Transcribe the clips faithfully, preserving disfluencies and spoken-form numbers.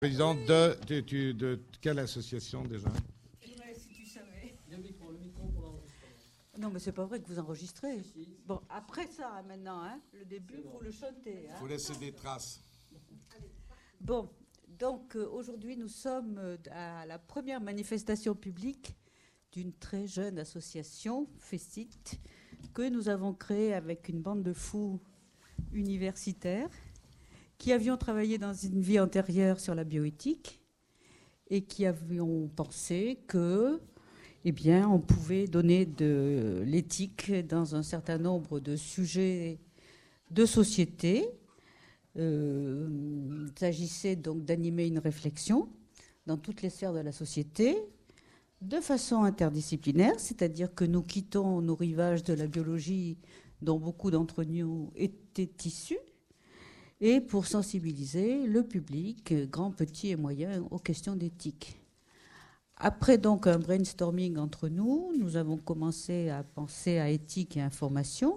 Président de, de, de, de quelle association déjà? Ouais, si tu savais. Le micro, le micro pour l'enregistrement. Non, mais c'est pas vrai que vous enregistrez. Si. Bon, après ça, hein, maintenant, hein, le début, il bon. Faut le chanter. Il hein. Faut laisser des traces. Bon, donc euh, aujourd'hui, nous sommes euh, à la première manifestation publique d'une très jeune association, FECIT, que nous avons créée avec une bande de fous universitaires qui avions travaillé dans une vie antérieure sur la bioéthique et qui avions pensé que, eh bien, on pouvait donner de l'éthique dans un certain nombre de sujets de société. Euh, il s'agissait donc d'animer une réflexion dans toutes les sphères de la société de façon interdisciplinaire, c'est-à-dire que nous quittons nos rivages de la biologie dont beaucoup d'entre nous étaient issus, et pour sensibiliser le public, grand, petit et moyen, aux questions d'éthique. Après donc un brainstorming entre nous, nous avons commencé à penser à éthique et information,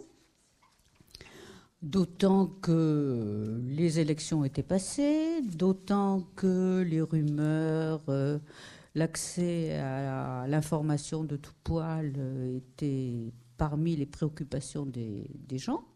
d'autant que les élections étaient passées, d'autant que les rumeurs, euh, l'accès à l'information de tout poil euh, était parmi les préoccupations des, des gens.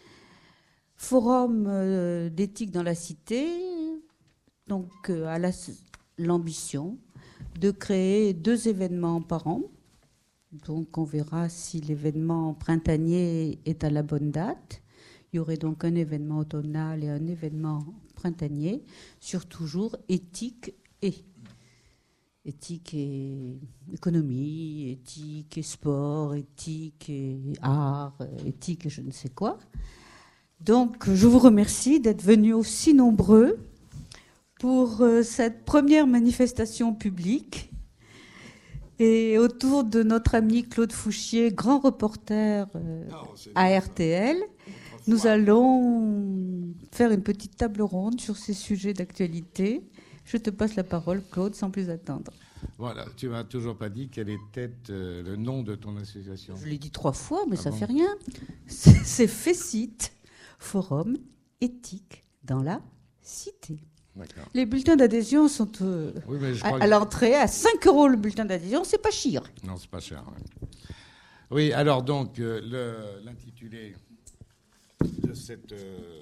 Forum euh, d'éthique dans la cité, donc euh, à la, l'ambition de créer deux événements par an. Donc on verra si l'événement printanier est à la bonne date. Il y aurait donc un événement automnal et un événement printanier sur toujours éthique et éthique et économie, éthique et sport, éthique et art, éthique et je ne sais quoi. Donc, je vous remercie d'être venus aussi nombreux pour euh, cette première manifestation publique. Et autour de notre ami Claude Fouchier, grand reporter euh, non, à R T L, nous allons faire une petite table ronde sur ces sujets d'actualité. Je te passe la parole, Claude, sans plus attendre. Voilà, tu m'as toujours pas dit quel était euh, le nom de ton association. Je l'ai dit trois fois, mais ah ça bon fait rien. C'est, c'est FECIT. Forum éthique dans la cité. D'accord. Les bulletins d'adhésion sont euh, oui, à, à l'entrée à cinq euros le bulletin d'adhésion, c'est pas cher. Non, c'est pas cher. Ouais. Oui, alors donc euh, le, l'intitulé de cette euh,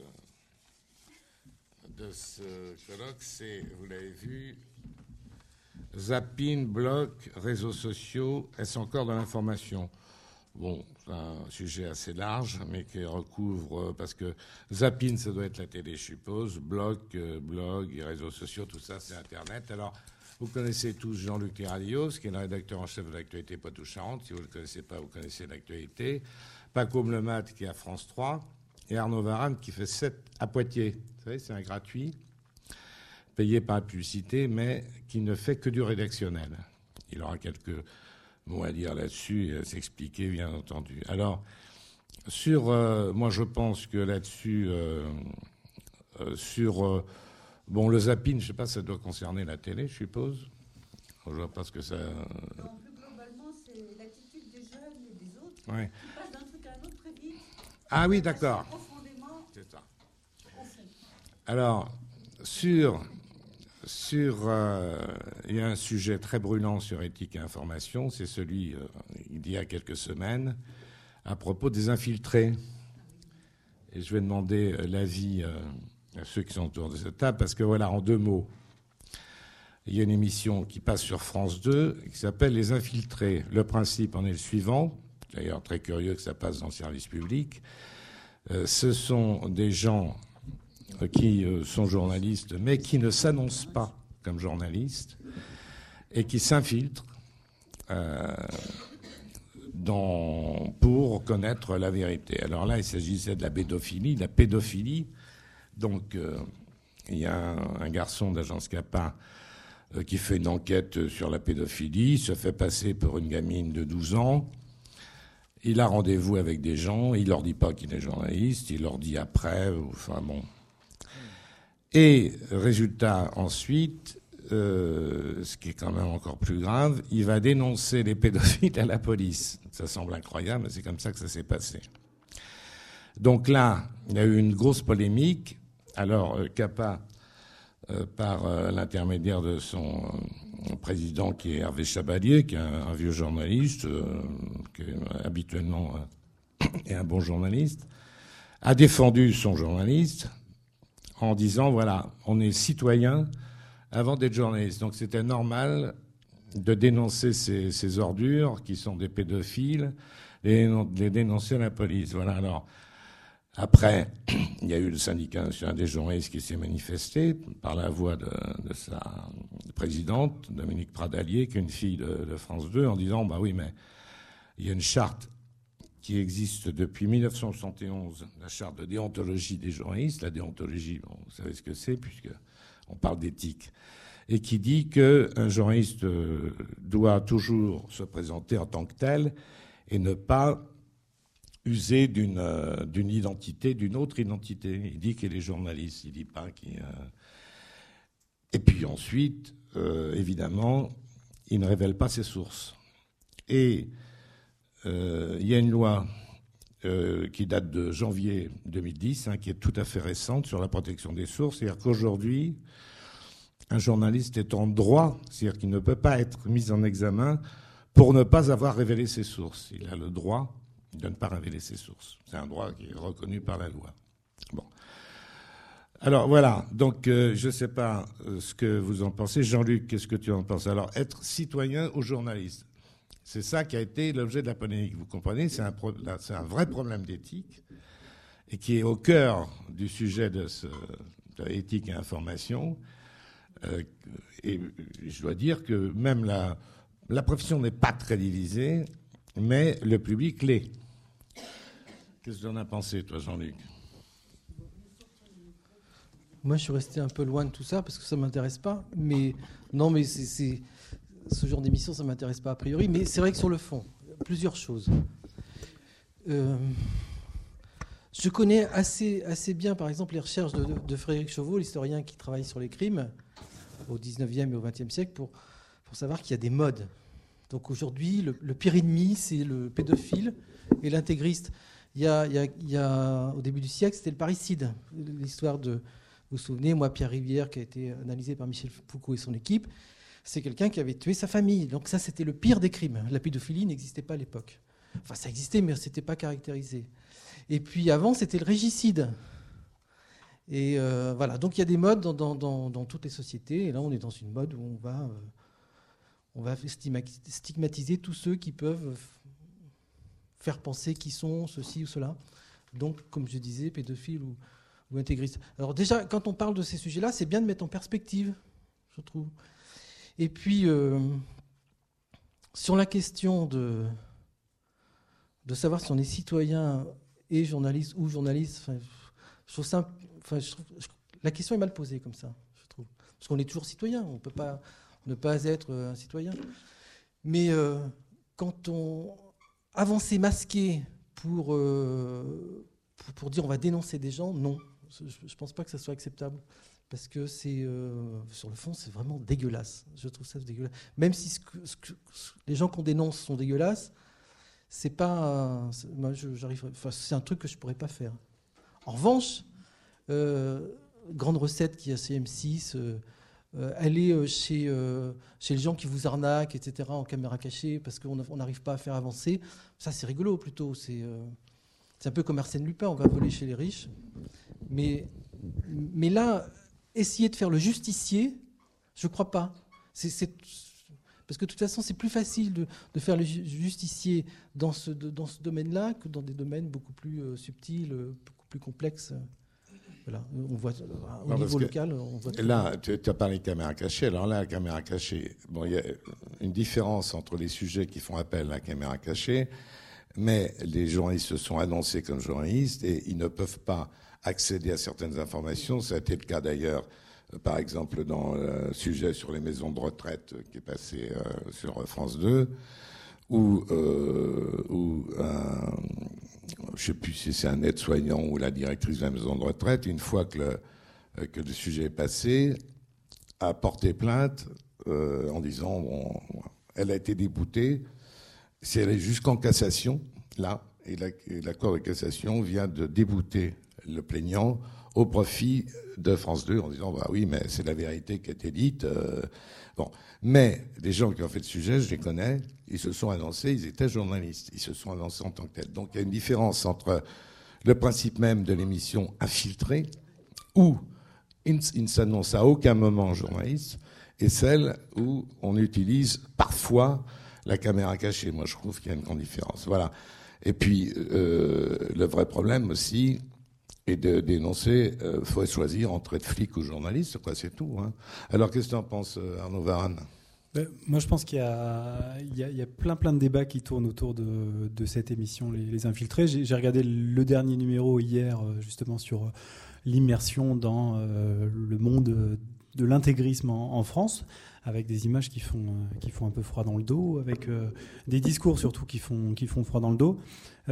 de ce colloque, c'est, vous l'avez vu, zapping, blog, réseaux sociaux, est-ce encore de l'information? Bon, c'est un sujet assez large, mais qui recouvre, parce que zapping, ça doit être la télé, je suppose, blog, euh, blog, et réseaux sociaux, tout ça, c'est Internet. Alors, vous connaissez tous Jean-Luc Tiralios, qui est le rédacteur en chef de l'actualité Poitou-Charentes. Si vous ne le connaissez pas, vous connaissez l'actualité. Paco Blemat, qui est à France trois, et Arnaud Varane, qui fait sept à Poitiers. Vous savez, c'est un gratuit, payé par la publicité, mais qui ne fait que du rédactionnel. Il aura quelques mots à dire là-dessus et à s'expliquer, bien entendu. Alors, sur, euh, moi, je pense que là-dessus, euh, euh, sur, euh, bon, le zapping, je ne sais pas, ça doit concerner la télé, je suppose. Je vois pas ce que ça. Non, plus globalement, c'est l'attitude des jeunes et des autres ouais. qui passent d'un truc à un autre très vite. Ah oui, d'accord. Profondément. C'est ça. Alors, sur. Sur, euh, il y a un sujet très brûlant sur éthique et information, c'est celui, euh, il y a quelques semaines, à propos des infiltrés. Et je vais demander l'avis euh, à ceux qui sont autour de cette table, parce que voilà, en deux mots, il y a une émission qui passe sur France deux qui s'appelle Les Infiltrés. Le principe en est le suivant, d'ailleurs très curieux que ça passe dans le service public. Euh, ce sont des gens qui sont journalistes, mais qui ne s'annoncent pas comme journalistes et qui s'infiltrent euh, dans, pour connaître la vérité. Alors là, il s'agissait de la pédophilie. La pédophilie, donc, euh, il y a un, un garçon d'Agence Capa euh, qui fait une enquête sur la pédophilie, se fait passer pour une gamine de douze ans. Il a rendez-vous avec des gens, il leur dit pas qu'il est journaliste, il leur dit après, enfin bon... Et résultat, ensuite, euh, ce qui est quand même encore plus grave, il va dénoncer les pédophiles à la police. Ça semble incroyable, mais c'est comme ça que ça s'est passé. Donc là, il y a eu une grosse polémique. Alors, Capa euh, par euh, l'intermédiaire de son euh, président qui est Hervé Chabalier, qui est un, un vieux journaliste, euh, qui est habituellement euh, est un bon journaliste, a défendu son journaliste en disant, voilà, on est citoyen avant d'être journaliste. Donc c'était normal de dénoncer ces, ces ordures qui sont des pédophiles, et de les dénoncer à la police. Voilà. Alors, après, il y a eu le syndicat national des journalistes qui s'est manifesté par la voix de, de sa présidente, Dominique Pradalier, qui est une fille de, de France deux, en disant, bah oui, mais il y a une charte qui existe depuis mille neuf cent soixante et onze, la charte de déontologie des journalistes. La déontologie, bon, vous savez ce que c'est, puisqu'on parle d'éthique, et qui dit qu'un journaliste doit toujours se présenter en tant que tel et ne pas user d'une euh, d'une identité, d'une autre identité. Il dit qu'il est journaliste, il dit pas qu'il... Euh... Et puis ensuite, euh, évidemment, il ne révèle pas ses sources. Et euh, il y a une loi euh, qui date de janvier deux mille dix, hein, qui est tout à fait récente, sur la protection des sources. C'est-à-dire qu'aujourd'hui, un journaliste est en droit, c'est-à-dire qu'il ne peut pas être mis en examen pour ne pas avoir révélé ses sources. Il a le droit de ne pas révéler ses sources. C'est un droit qui est reconnu par la loi. Bon. Alors voilà, donc euh, je ne sais pas euh, ce que vous en pensez. Jean-Luc, qu'est-ce que tu en penses? Alors, être citoyen ou journaliste, c'est ça qui a été l'objet de la polémique. Vous comprenez, c'est un, pro- là, c'est un vrai problème d'éthique et qui est au cœur du sujet de, ce, de l'éthique et information. Euh, et je dois dire que même la, la profession n'est pas très divisée, mais le public l'est. Qu'est-ce que tu en as pensé, toi, Jean-Luc? Moi, je suis resté un peu loin de tout ça parce que ça ne m'intéresse pas. Mais non, mais c'est, c'est, ce genre d'émission, ça ne m'intéresse pas a priori. Mais c'est vrai que sur le fond, plusieurs choses. Euh, je connais assez, assez bien, par exemple, les recherches de, de Frédéric Chauveau, l'historien qui travaille sur les crimes au dix-neuvième et au vingtième siècle, pour, pour savoir qu'il y a des modes. Donc aujourd'hui, le, le pire ennemi, c'est le pédophile et l'intégriste. Il y a, il y a, il y a, au début du siècle, c'était le parricide. L'histoire de, vous vous souvenez, moi, Pierre Rivière, qui a été analysé par Michel Foucault et son équipe, c'est quelqu'un qui avait tué sa famille. Donc ça, c'était le pire des crimes. La pédophilie n'existait pas à l'époque. Enfin, ça existait, mais ce n'était pas caractérisé. Et puis avant, c'était le régicide. Et euh, voilà, donc il y a des modes dans, dans, dans, dans toutes les sociétés. Et là, on est dans une mode où on va, euh, on va stigmatiser tous ceux qui peuvent faire penser qu'ils sont ceci ou cela. Donc, comme je disais, pédophiles ou, ou intégristes. Alors déjà, quand on parle de ces sujets-là, c'est bien de mettre en perspective, je trouve. Et puis, euh, sur la question de, de savoir si on est citoyen et journaliste ou journaliste, enfin, je trouve ça, enfin, je trouve, je, la question est mal posée comme ça, je trouve. Parce qu'on est toujours citoyen, on ne peut pas ne pas être un citoyen. Mais euh, quand on avancer masqué pour, euh, pour, pour dire on va dénoncer des gens, non. Je ne pense pas que ça soit acceptable. Parce que c'est, euh, sur le fond, c'est vraiment dégueulasse. Je trouve ça dégueulasse. Même si ce que, ce que, ce, les gens qu'on dénonce sont dégueulasses, c'est pas, c'est, moi, je, j'arrive, enfin, c'est un truc que je pourrais pas faire. En revanche, euh, grande recette qui est à C M six, euh, euh, aller chez, euh, chez les gens qui vous arnaquent, et cetera, en caméra cachée, parce qu'on n'arrive pas à faire avancer, ça c'est rigolo plutôt. C'est, euh, c'est un peu comme Arsène Lupin, on va voler chez les riches. Mais, mais là, essayer de faire le justicier, je ne crois pas. C'est, c'est, parce que de toute façon, c'est plus facile de, de faire le justicier dans ce, dans ce domaine-là que dans des domaines beaucoup plus euh, subtils, beaucoup plus complexes. Voilà, on voit au non, niveau local. On voit là, tu, tu as parlé de caméra cachée. Alors là, la caméra cachée, bon, il y a une différence entre les sujets qui font appel à la caméra cachée, mais les journalistes se sont annoncés comme journalistes et ils ne peuvent pas accéder à certaines informations. Ça a été le cas d'ailleurs, euh, par exemple, dans le sujet sur les maisons de retraite qui est passé euh, sur France deux, où, euh, où un, je ne sais plus si c'est un aide-soignant ou la directrice de la maison de retraite, une fois que le, que le sujet est passé, a porté plainte euh, en disant bon, elle a été déboutée. C'est allé jusqu'en cassation, là, et la, et la Cour de cassation vient de débouter le plaignant au profit de France deux en disant bah oui, mais c'est la vérité qui a été dite. Euh, bon, mais les gens qui ont fait le sujet, je les connais, ils se sont annoncés, ils étaient journalistes, ils se sont annoncés en tant que tels. Donc il y a une différence entre le principe même de l'émission infiltrée, où il ne s'annonce à aucun moment journaliste, et celle où on utilise parfois la caméra cachée. Moi, je trouve qu'il y a une grande différence. Voilà. Et puis, euh, le vrai problème aussi est de dénoncer, il euh, faut choisir entre être flic ou journaliste, quoi, c'est tout. Hein. Alors, qu'est-ce que tu en penses, Arnaud Varane ? Ben, moi, je pense qu'il y a, il y a, il y a plein, plein de débats qui tournent autour de, de cette émission, Les, les Infiltrés. J'ai, j'ai regardé le dernier numéro hier, justement, sur l'immersion dans euh, le monde de l'intégrisme en, en France, avec des images qui font, euh, qui font un peu froid dans le dos, avec euh, des discours surtout qui font, qui font froid dans le dos.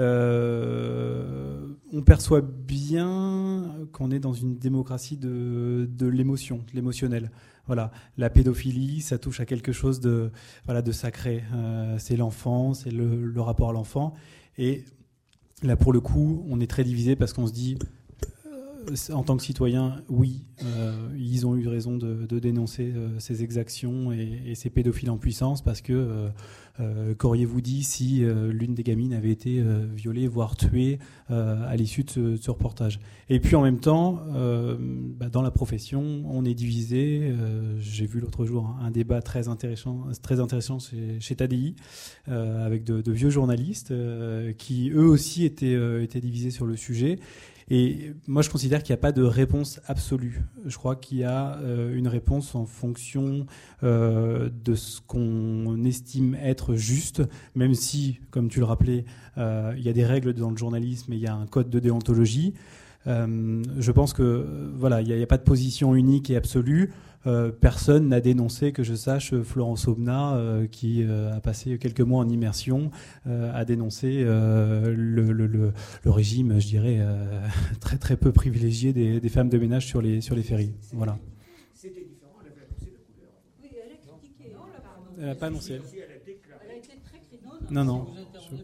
Euh, on perçoit bien qu'on est dans une démocratie de, de l'émotion, de l'émotionnel. Voilà, la pédophilie, ça touche à quelque chose de, voilà, de sacré. Euh, c'est l'enfant, c'est le, le rapport à l'enfant. Et là, pour le coup, on est très divisé parce qu'on se dit, en tant que citoyen, oui, euh, ils ont eu raison de, de dénoncer euh, ces exactions et, et ces pédophiles en puissance parce que euh, euh, qu'auriez-vous dit si euh, l'une des gamines avait été euh, violée, voire tuée euh, à l'issue de ce, de ce reportage. Et puis en même temps, euh, bah, dans la profession, on est divisé. Euh, j'ai vu l'autre jour un, un débat très intéressant, très intéressant chez, chez T A D I euh, avec de, de vieux journalistes euh, qui eux aussi étaient, euh, étaient divisés sur le sujet. Et moi, je considère qu'il n'y a pas de réponse absolue. Je crois qu'il y a euh, une réponse en fonction euh, de ce qu'on estime être juste, même si, comme tu le rappelais, euh, il y a des règles dans le journalisme et il y a un code de déontologie. Euh, je pense que voilà, il n'y a, a pas de position unique et absolue. Euh, personne n'a dénoncé, que je sache, Florence Aubenas, euh, qui euh, a passé quelques mois en immersion, euh, a dénoncé euh, le, le, le, le régime, je dirais, euh, très très peu privilégié des, des femmes de ménage sur les, sur les ferries. Voilà. C'était différent, elle avait annoncé la couleur. Oui, elle a critiqué. Non, elle a pas Elle n'a pas annoncé. Elle a déclaré. Elle a été très critique. Non, non. Non, il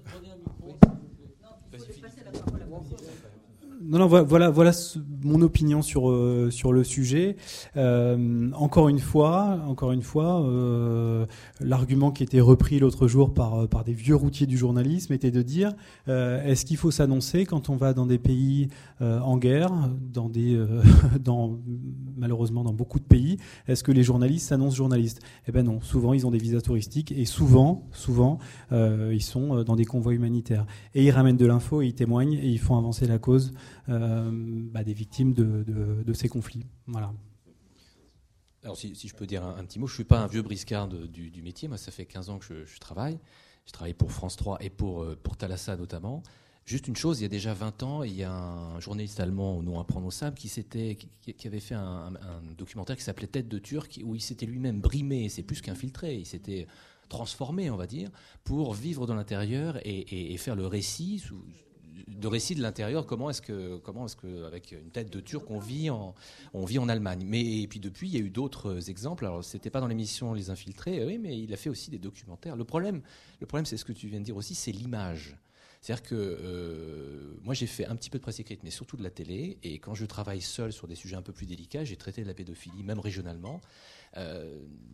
faut lui passer la parole à vous. Non, non, voilà, voilà mon opinion sur euh, sur le sujet. Euh, encore une fois, encore une fois, euh, l'argument qui était repris l'autre jour par par des vieux routiers du journalisme était de dire euh, est-ce qu'il faut s'annoncer quand on va dans des pays euh, en guerre, dans des euh, dans malheureusement dans beaucoup de pays, est-ce que les journalistes s'annoncent journalistes ? Eh ben non, souvent ils ont des visas touristiques et souvent, souvent euh, ils sont dans des convois humanitaires et ils ramènent de l'info et ils témoignent et ils font avancer la cause. Euh, bah, des victimes de, de, de ces conflits. Voilà. Alors si, si je peux dire un, un petit mot, je ne suis pas un vieux briscard de, du, du métier, moi ça fait quinze ans que je, je travaille, je travaille pour France trois et pour, pour Thalassa notamment. Juste une chose, il y a déjà vingt ans, il y a un journaliste allemand au nom imprononçable qui, s'était, qui, qui avait fait un, un, un documentaire qui s'appelait Tête de Turc, où il s'était lui-même brimé, c'est plus qu'infiltré, il s'était transformé, on va dire, pour vivre dans l'intérieur et, et, et faire le récit sous, de récit de l'intérieur, comment est-ce que, comment est-ce que, avec une tête de Turc, on vit en, on vit en Allemagne. Mais et puis depuis, il y a eu d'autres exemples. Alors, c'était pas dans l'émission Les Infiltrés, oui, mais il a fait aussi des documentaires. Le problème, le problème, c'est ce que tu viens de dire aussi, c'est l'image. C'est-à-dire que euh, moi, j'ai fait un petit peu de presse écrite, mais surtout de la télé. Et quand je travaille seul sur des sujets un peu plus délicats, j'ai traité de la pédophilie, même régionalement. Euh,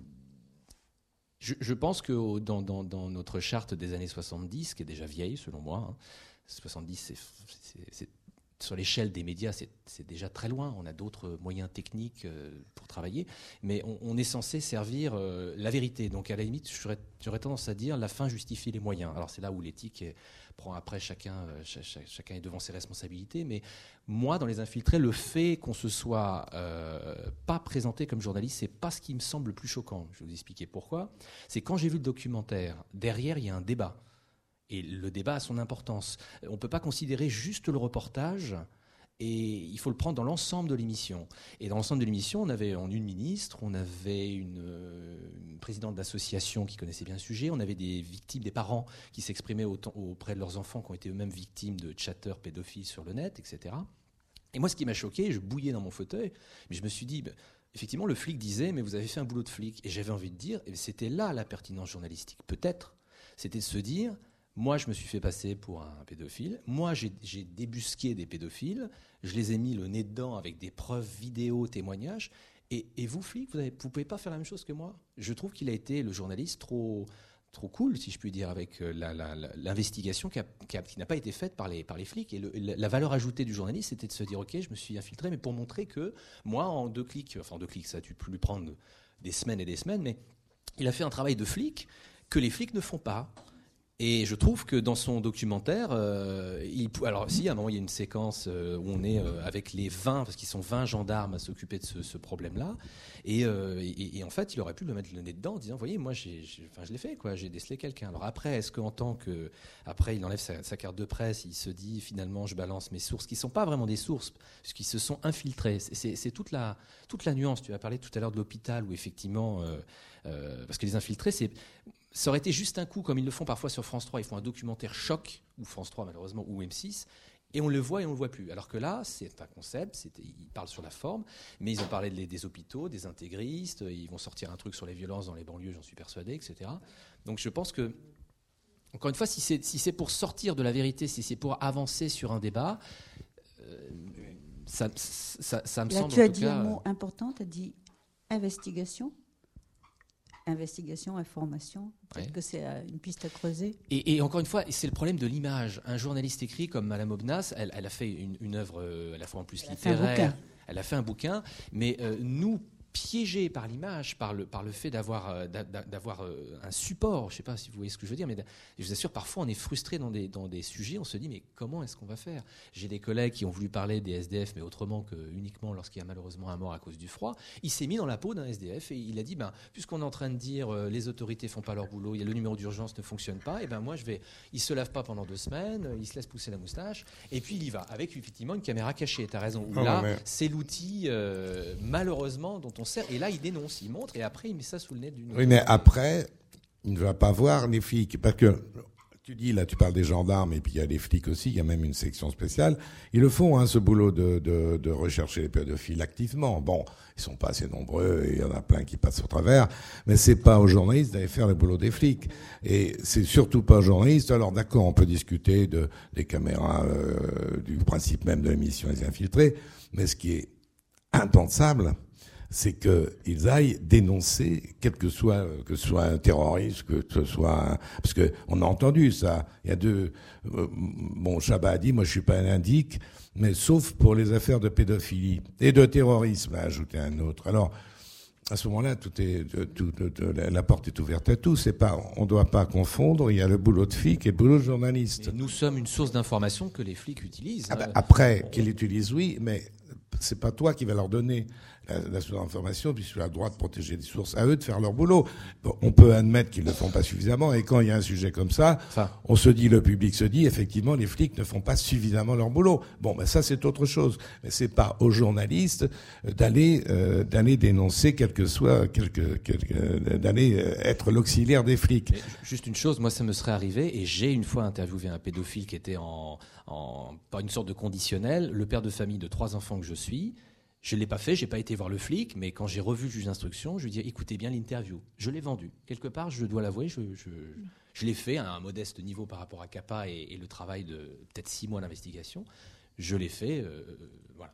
je, je pense que dans, dans, dans notre charte des années soixante-dix, qui est déjà vieille, selon moi, hein, soixante-dix, c'est, c'est, c'est, sur l'échelle des médias, c'est, c'est déjà très loin. On a d'autres moyens techniques euh, pour travailler, mais on, on est censé servir euh, la vérité. Donc, à la limite, j'aurais, j'aurais tendance à dire la fin justifie les moyens. Alors, c'est là où l'éthique est, prend après chacun, euh, ch- ch- chacun est devant ses responsabilités. Mais moi, dans Les Infiltrés, le fait qu'on se soit euh, pas présenté comme journaliste, c'est pas ce qui me semble le plus choquant. Je vais vous expliquer pourquoi. C'est quand j'ai vu le documentaire, derrière, il y a un débat. Et le débat a son importance. On ne peut pas considérer juste le reportage, et il faut le prendre dans l'ensemble de l'émission. Et dans l'ensemble de l'émission, on avait une ministre, on avait une, une présidente d'association qui connaissait bien le sujet, on avait des victimes, des parents qui s'exprimaient autant, auprès de leurs enfants qui ont été eux-mêmes victimes de chatteurs pédophiles sur le net, et cetera. Et moi, ce qui m'a choqué, je bouillais dans mon fauteuil, mais je me suis dit... Ben, effectivement, le flic disait « mais vous avez fait un boulot de flic ». Et j'avais envie de dire, et c'était là la pertinence journalistique. Peut-être, c'était de se dire... Moi, je me suis fait passer pour un pédophile. Moi, j'ai, j'ai débusqué des pédophiles. Je les ai mis le nez dedans avec des preuves vidéo, témoignages. Et, et vous, flics, vous ne pouvez pas faire la même chose que moi. Je trouve qu'il a été, le journaliste, trop, trop cool, si je puis dire, avec la, la, la, l'investigation qui, a, qui, a, qui n'a pas été faite par les, par les flics. Et le, la valeur ajoutée du journaliste, c'était de se dire, OK, je me suis infiltré, mais pour montrer que moi, en deux clics, enfin en deux clics, ça a dû plus prendre des semaines et des semaines, mais il a fait un travail de flic que les flics ne font pas. Et je trouve que dans son documentaire, euh, il, alors si à un moment il y a une séquence euh, où on est euh, avec les vingt, parce qu'ils sont vingt gendarmes à s'occuper de ce, ce problème-là, et, euh, et, et en fait il aurait pu le mettre le nez dedans en disant, vous voyez, moi j'ai, j'ai, enfin, je l'ai fait, quoi, j'ai décelé quelqu'un. Alors après, est-ce qu'en tant que, après il enlève sa, sa carte de presse, il se dit finalement je balance mes sources, qui ne sont pas vraiment des sources, puisqu'ils se sont infiltrés. C'est, c'est, c'est toute la, toute la nuance. Tu as parlé tout à l'heure de l'hôpital où effectivement, euh, euh, parce que les infiltrés, c'est ça aurait été juste un coup, comme ils le font parfois sur France trois. Ils font un documentaire choc, ou France trois malheureusement, ou M six, et on le voit et on ne le voit plus. Alors que là, c'est un concept, c'est, ils parlent sur la forme, mais ils ont parlé des, des hôpitaux, des intégristes, ils vont sortir un truc sur les violences dans les banlieues, j'en suis persuadé, et cetera. Donc je pense que, encore une fois, si c'est, si c'est pour sortir de la vérité, si c'est pour avancer sur un débat, euh, ça, ça, ça me Là, semble tu en as tout dit cas, un mot important, tu as dit investigation. Investigation, information, peut-être ouais. que c'est une piste à creuser. Et, et encore une fois, c'est le problème de l'image. Un journaliste écrit comme Madame Obnas, elle, elle a fait une, une œuvre euh, à la fois en plus Elle littéraire. Elle a fait un bouquin, mais euh, nous, piégés par l'image, par le, par le fait d'avoir, euh, d'avoir euh, un support, je ne sais pas si vous voyez ce que je veux dire, mais je vous assure, parfois on est frustré dans des, dans des sujets, on se dit mais comment est-ce qu'on va faire ? J'ai des collègues qui ont voulu parler des S D F, mais autrement que uniquement lorsqu'il y a malheureusement un mort à cause du froid. Il s'est mis dans la peau d'un S D F et il a dit ben, puisqu'on est en train de dire euh, les autorités ne font pas leur boulot, il y a le numéro d'urgence ne fonctionne pas, et ben moi je vais, il ne se lave pas pendant deux semaines, il se laisse pousser la moustache, et puis il y va, avec effectivement une caméra cachée, tu as raison. Oh, là, mais... c'est l'outil euh, malheureusement dont on sert, et là il dénonce, il montre, et après il met ça sous le nez d'une... Oui, mais après, il ne va pas voir les flics, parce que tu dis, là tu parles des gendarmes, et puis il y a des flics aussi, il y a même une section spéciale, ils le font, hein, ce boulot de, de, de rechercher les pédophiles activement. Bon, ils sont pas assez nombreux, et il y en a plein qui passent au travers, mais c'est pas aux journalistes d'aller faire le boulot des flics. Et c'est surtout pas aux journalistes, alors d'accord, on peut discuter de, des caméras, euh, du principe même de l'émission Les Infiltrés, mais ce qui est impensable, c'est qu'ils aillent dénoncer, quel que soit, que ce soit un terroriste, que ce soit un, parce que on a entendu ça. Il y a deux, euh, bon, Chabat a dit, moi je suis pas un indique, mais sauf pour les affaires de pédophilie et de terrorisme, a ajouté un autre. Alors, à ce moment-là, tout est, tout, tout, tout, la porte est ouverte à tout. C'est pas, on doit pas confondre. Il y a le boulot de flic et le boulot de journaliste. Mais nous sommes une source d'information que les flics utilisent. Ah bah, après, qu'ils l'utilisent, oui, mais c'est pas toi qui vas leur donner la, la source d'information, puisque tu as le droit de protéger des sources, à eux de faire leur boulot. Bon, on peut admettre qu'ils ne le font pas suffisamment, et quand il y a un sujet comme ça, enfin, on se dit, le public se dit, effectivement, les flics ne font pas suffisamment leur boulot. Bon, ben ça c'est autre chose. Mais c'est pas aux journalistes d'aller euh, d'aller dénoncer, quel que soit, quelque, quelque, d'aller être l'auxiliaire des flics. Mais juste une chose, moi ça me serait arrivé, et j'ai une fois interviewé un pédophile qui était en, en par une sorte de conditionnel, le père de famille de trois enfants que je suis. Je ne l'ai pas fait, je n'ai pas été voir le flic, mais quand j'ai revu le juge d'instruction, je lui ai dit, écoutez bien l'interview. Je l'ai vendu. Quelque part, je dois l'avouer, je, je, je l'ai fait à un modeste niveau par rapport à CAPA et, et le travail de peut-être six mois d'investigation. Je l'ai fait, euh, voilà.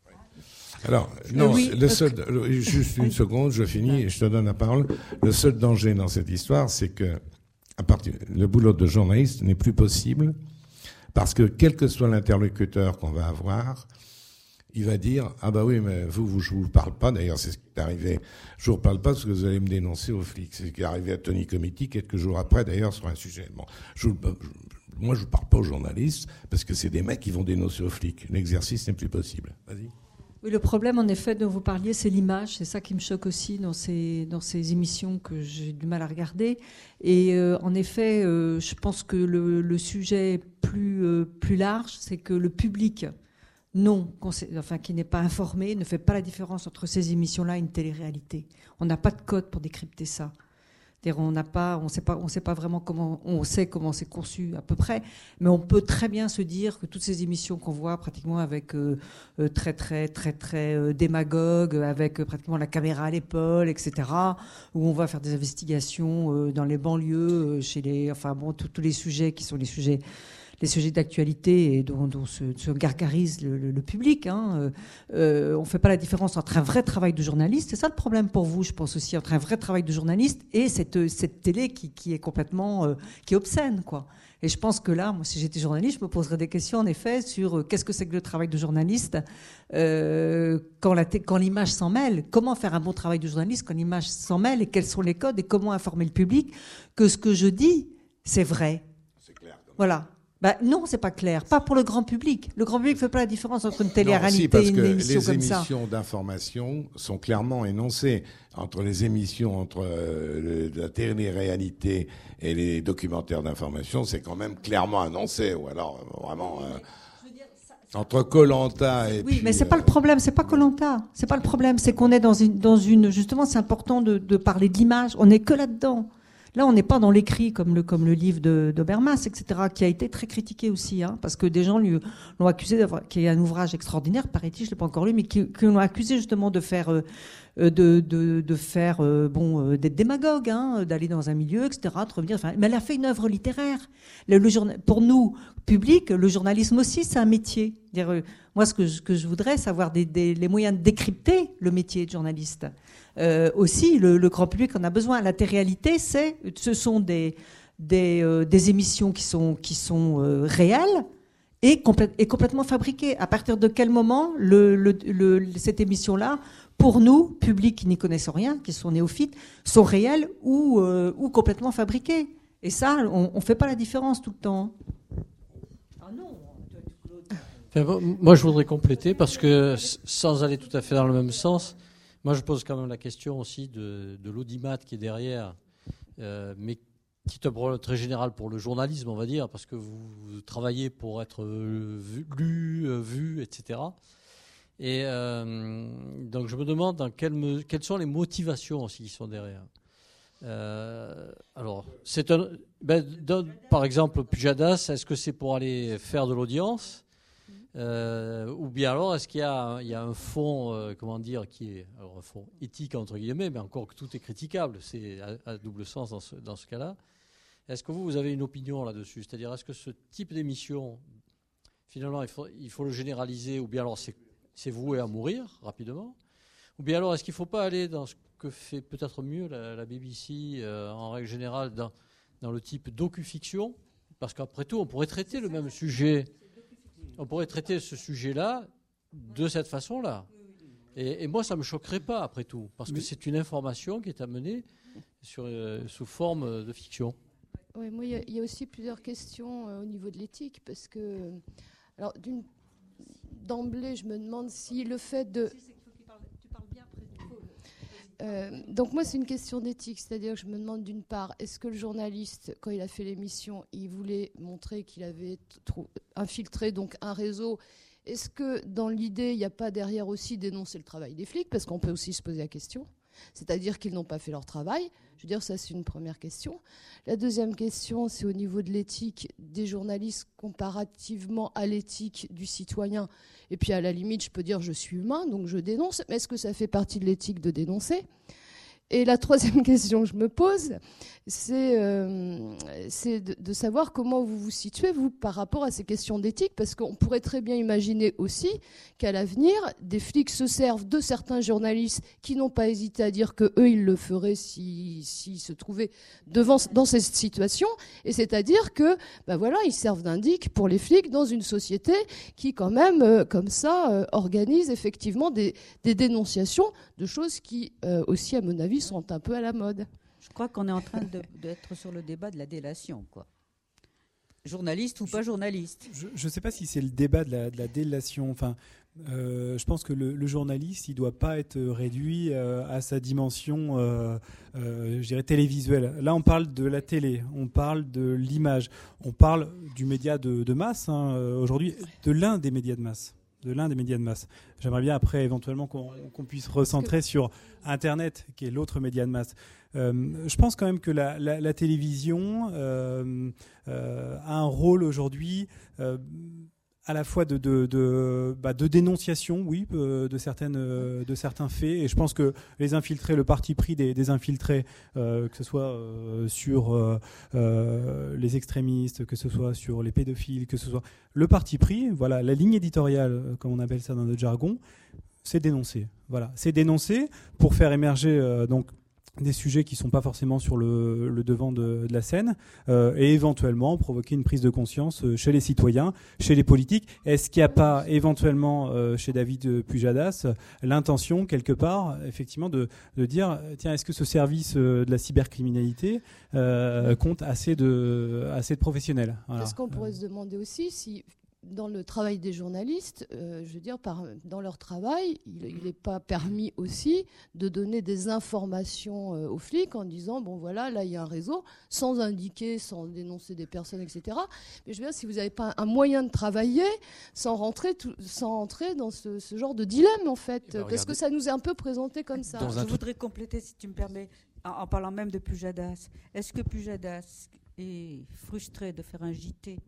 Alors, non, oui, le seul, le, juste une seconde, je finis et je te donne la parole. Le seul danger dans cette histoire, c'est que à partir, le boulot de journaliste n'est plus possible parce que quel que soit l'interlocuteur qu'on va avoir, il va dire, ah bah oui, mais vous, vous je vous parle pas, d'ailleurs c'est ce qui est arrivé, je vous parle pas parce que vous allez me dénoncer aux flics. C'est ce qui est arrivé à Tony Comiti quelques jours après, d'ailleurs, sur un sujet. Bon, je, je, moi je vous parle pas aux journalistes parce que c'est des mecs qui vont dénoncer aux flics. L'exercice n'est plus possible. Vas-y. Oui, le problème, en effet, dont vous parliez, c'est l'image. C'est ça qui me choque aussi dans ces, dans ces émissions que j'ai du mal à regarder. Et euh, en effet, euh, je pense que le, le sujet plus, euh, plus large, c'est que le public non, enfin, qui n'est pas informé, ne fait pas la différence entre ces émissions-là et une télé-réalité. On n'a pas de code pour décrypter ça. C'est-à-dire on n'a pas, on sait pas, on sait pas vraiment comment, on sait comment c'est conçu à peu près, mais on peut très bien se dire que toutes ces émissions qu'on voit pratiquement avec euh, euh, très très très très euh, démagogue, avec euh, pratiquement la caméra à l'épaule, et cetera, où on va faire des investigations euh, dans les banlieues, euh, chez les, enfin bon, tous les sujets qui sont les sujets. les sujets d'actualité et dont, dont se, se gargarise le, le, le public. Hein. Euh, on ne fait pas la différence entre un vrai travail de journaliste, c'est ça le problème pour vous, je pense aussi, entre un vrai travail de journaliste et cette, cette télé qui, qui est complètement, euh, qui est obscène, quoi. Et je pense que là, moi, si j'étais journaliste, je me poserais des questions, en effet, sur euh, qu'est-ce que c'est que le travail de journaliste euh, quand, la t- quand l'image s'en mêle. Comment faire un bon travail de journaliste quand l'image s'en mêle et quels sont les codes et comment informer le public que ce que je dis, c'est vrai. C'est clair. Voilà. Bah, non, c'est pas clair. Pas pour le grand public. Le grand public ne fait pas la différence entre une Non, télé-réalité si, parce et une que émission les comme ça. émissions d'information sont clairement énoncées. Entre les émissions, entre euh, le- la télé-réalité et les documentaires d'information, c'est quand même clairement annoncé. Ou alors, euh, vraiment, euh, entre Koh-Lanta et Oui, puis, mais c'est pas euh, le problème. C'est pas Koh-Lanta. C'est pas le problème. C'est qu'on est dans une, dans une. Justement, c'est important de, de parler de l'image. On n'est que là-dedans. Là, on n'est pas dans l'écrit comme le, comme le livre de, d'Obermas, et cetera, qui a été très critiqué aussi, hein, parce que des gens lui, l'ont accusé d'avoir, qui est un ouvrage extraordinaire, paraît-il, je ne l'ai pas encore lu, mais qui, qui l'ont accusé justement de faire, euh, de, de, de faire, euh, bon, euh, d'être démagogue, hein, d'aller dans un milieu, et cetera, de revenir. Enfin, mais elle a fait une œuvre littéraire. Le, le journa- pour nous, public, le journalisme aussi, c'est un métier. Dire, euh, moi, ce que je, que je voudrais, c'est avoir des, des, les moyens de décrypter le métier de journaliste. Euh, aussi, le, le grand public en a besoin. La télé-réalité, c'est, ce sont des, des, euh, des émissions qui sont, qui sont euh, réelles et, complè- et complètement fabriquées. À partir de quel moment le, le, le, cette émission-là, pour nous, public qui n'y connaissent rien, qui sont néophytes, sont réelles ou, euh, ou complètement fabriquées? Et ça, on ne fait pas la différence tout le temps. Ah non. Enfin, bon, moi, je voudrais compléter parce que, s- sans aller tout à fait dans le même sens, moi, je pose quand même la question aussi de, de l'audimat qui est derrière, euh, mais qui est un problème très général pour le journalisme, on va dire, parce que vous, vous travaillez pour être euh, vu, lu, euh, vu, et cetera. Et euh, donc, je me demande dans quelle me- quelles sont les motivations aussi qui sont derrière. Euh, alors, c'est un, ben, d'un- par exemple, Pujadas, est-ce que c'est pour aller faire de l'audience? Euh, ou bien alors, est-ce qu'il y a, un- il y a un fond, euh, comment dire, qui est alors un fond éthique entre guillemets, mais encore que tout est critiquable, c'est à, à double sens dans ce, dans ce cas-là. Est-ce que vous, vous avez une opinion là-dessus? C'est-à-dire, est-ce que ce type d'émission, finalement, il faut, il faut le généraliser, ou bien alors c'est, c'est voué à mourir rapidement? Ou bien alors, est-ce qu'il ne faut pas aller dans ce que fait peut-être mieux la, la B B C, euh, en règle générale, dans, dans le type docu-fiction? Parce qu'après tout, on pourrait traiter le même sujet. On pourrait traiter ce sujet-là de cette façon-là. Et, et moi, ça ne me choquerait pas, après tout, parce que c'est une information qui est amenée sur, euh, sous forme de fiction. Oui, moi, il y, a- il y a aussi plusieurs questions euh, au niveau de l'éthique, parce que, alors, d'une, d'emblée, je me demande si le fait de... Euh, donc moi, c'est une question d'éthique, c'est-à-dire que je me demande d'une part, est-ce que le journaliste, quand il a fait l'émission, il voulait montrer qu'il avait trou- infiltré donc un réseau? Est-ce que dans l'idée, il n'y a pas derrière aussi dénoncer le travail des flics? Parce qu'on peut aussi se poser la question. C'est-à-dire qu'ils n'ont pas fait leur travail. Je veux dire, ça, c'est une première question. La deuxième question, c'est au niveau de l'éthique des journalistes comparativement à l'éthique du citoyen. Et puis, à la limite, je peux dire, je suis humain, donc je dénonce. Mais est-ce que ça fait partie de l'éthique de dénoncer? Et la troisième question que je me pose, c'est, euh, c'est de, de savoir comment vous vous situez, vous, par rapport à ces questions d'éthique, parce qu'on pourrait très bien imaginer aussi qu'à l'avenir, des flics se servent de certains journalistes qui n'ont pas hésité à dire qu'eux, ils le feraient s'ils si, si se trouvaient devant, dans cette situation, et c'est-à-dire que, ben voilà, ils servent d'indic pour les flics dans une société qui, quand même, euh, comme ça, euh, organise effectivement des, des dénonciations de choses qui, euh, aussi, à mon avis, sont un peu à la mode. Je crois qu'on est en train de- d'être sur le débat de la délation, quoi. Journaliste ou pas journaliste. Je ne sais pas si c'est le débat de la, de la délation. Enfin, euh, je pense que le, le journaliste, il ne doit pas être réduit euh, à sa dimension, euh, euh, je dirais, télévisuelle. Là, on parle de la télé, on parle de l'image, on parle du média de, de masse, hein, aujourd'hui, de l'un des médias de masse. de l'un des médias de masse. J'aimerais bien après éventuellement qu'on, qu'on puisse recentrer sur Internet, qui est l'autre média de masse. Euh, je pense quand même que la, la, la télévision euh, euh, a un rôle aujourd'hui euh, à la fois de, de, de, bah, de dénonciation, oui, euh, de, certaines, euh, de certains faits. Et je pense que les infiltrés, le parti pris des, des infiltrés, euh, que ce soit euh, sur euh, euh, les extrémistes, que ce soit sur les pédophiles, que ce soit le parti pris, voilà, la ligne éditoriale, comme on appelle ça dans notre jargon, c'est dénoncer. Voilà, c'est dénoncer pour faire émerger euh, donc des sujets qui ne sont pas forcément sur le, le devant de, de la scène euh, et éventuellement provoquer une prise de conscience chez les citoyens, chez les politiques. Est-ce qu'il n'y a pas éventuellement euh, chez David Pujadas l'intention quelque part effectivement de, de dire tiens, est-ce que ce service euh, de la cybercriminalité euh, compte assez de, assez de professionnels? Voilà. Est-ce qu'on pourrait se demander aussi si dans le travail des journalistes, euh, je veux dire, par, dans leur travail, il n'est pas permis aussi de donner des informations euh, aux flics en disant, bon voilà, là il y a un réseau, sans indiquer, sans dénoncer des personnes, et cetera. Mais je veux dire, si vous n'avez pas un moyen de travailler, sans rentrer, tout, sans rentrer dans ce, ce genre de dilemme, en fait, ben, parce que ça nous est un peu présenté comme ça. Je tout... voudrais compléter, si tu me permets, en, en parlant même de Pujadas. Est-ce que Pujadas est frustré de faire un J T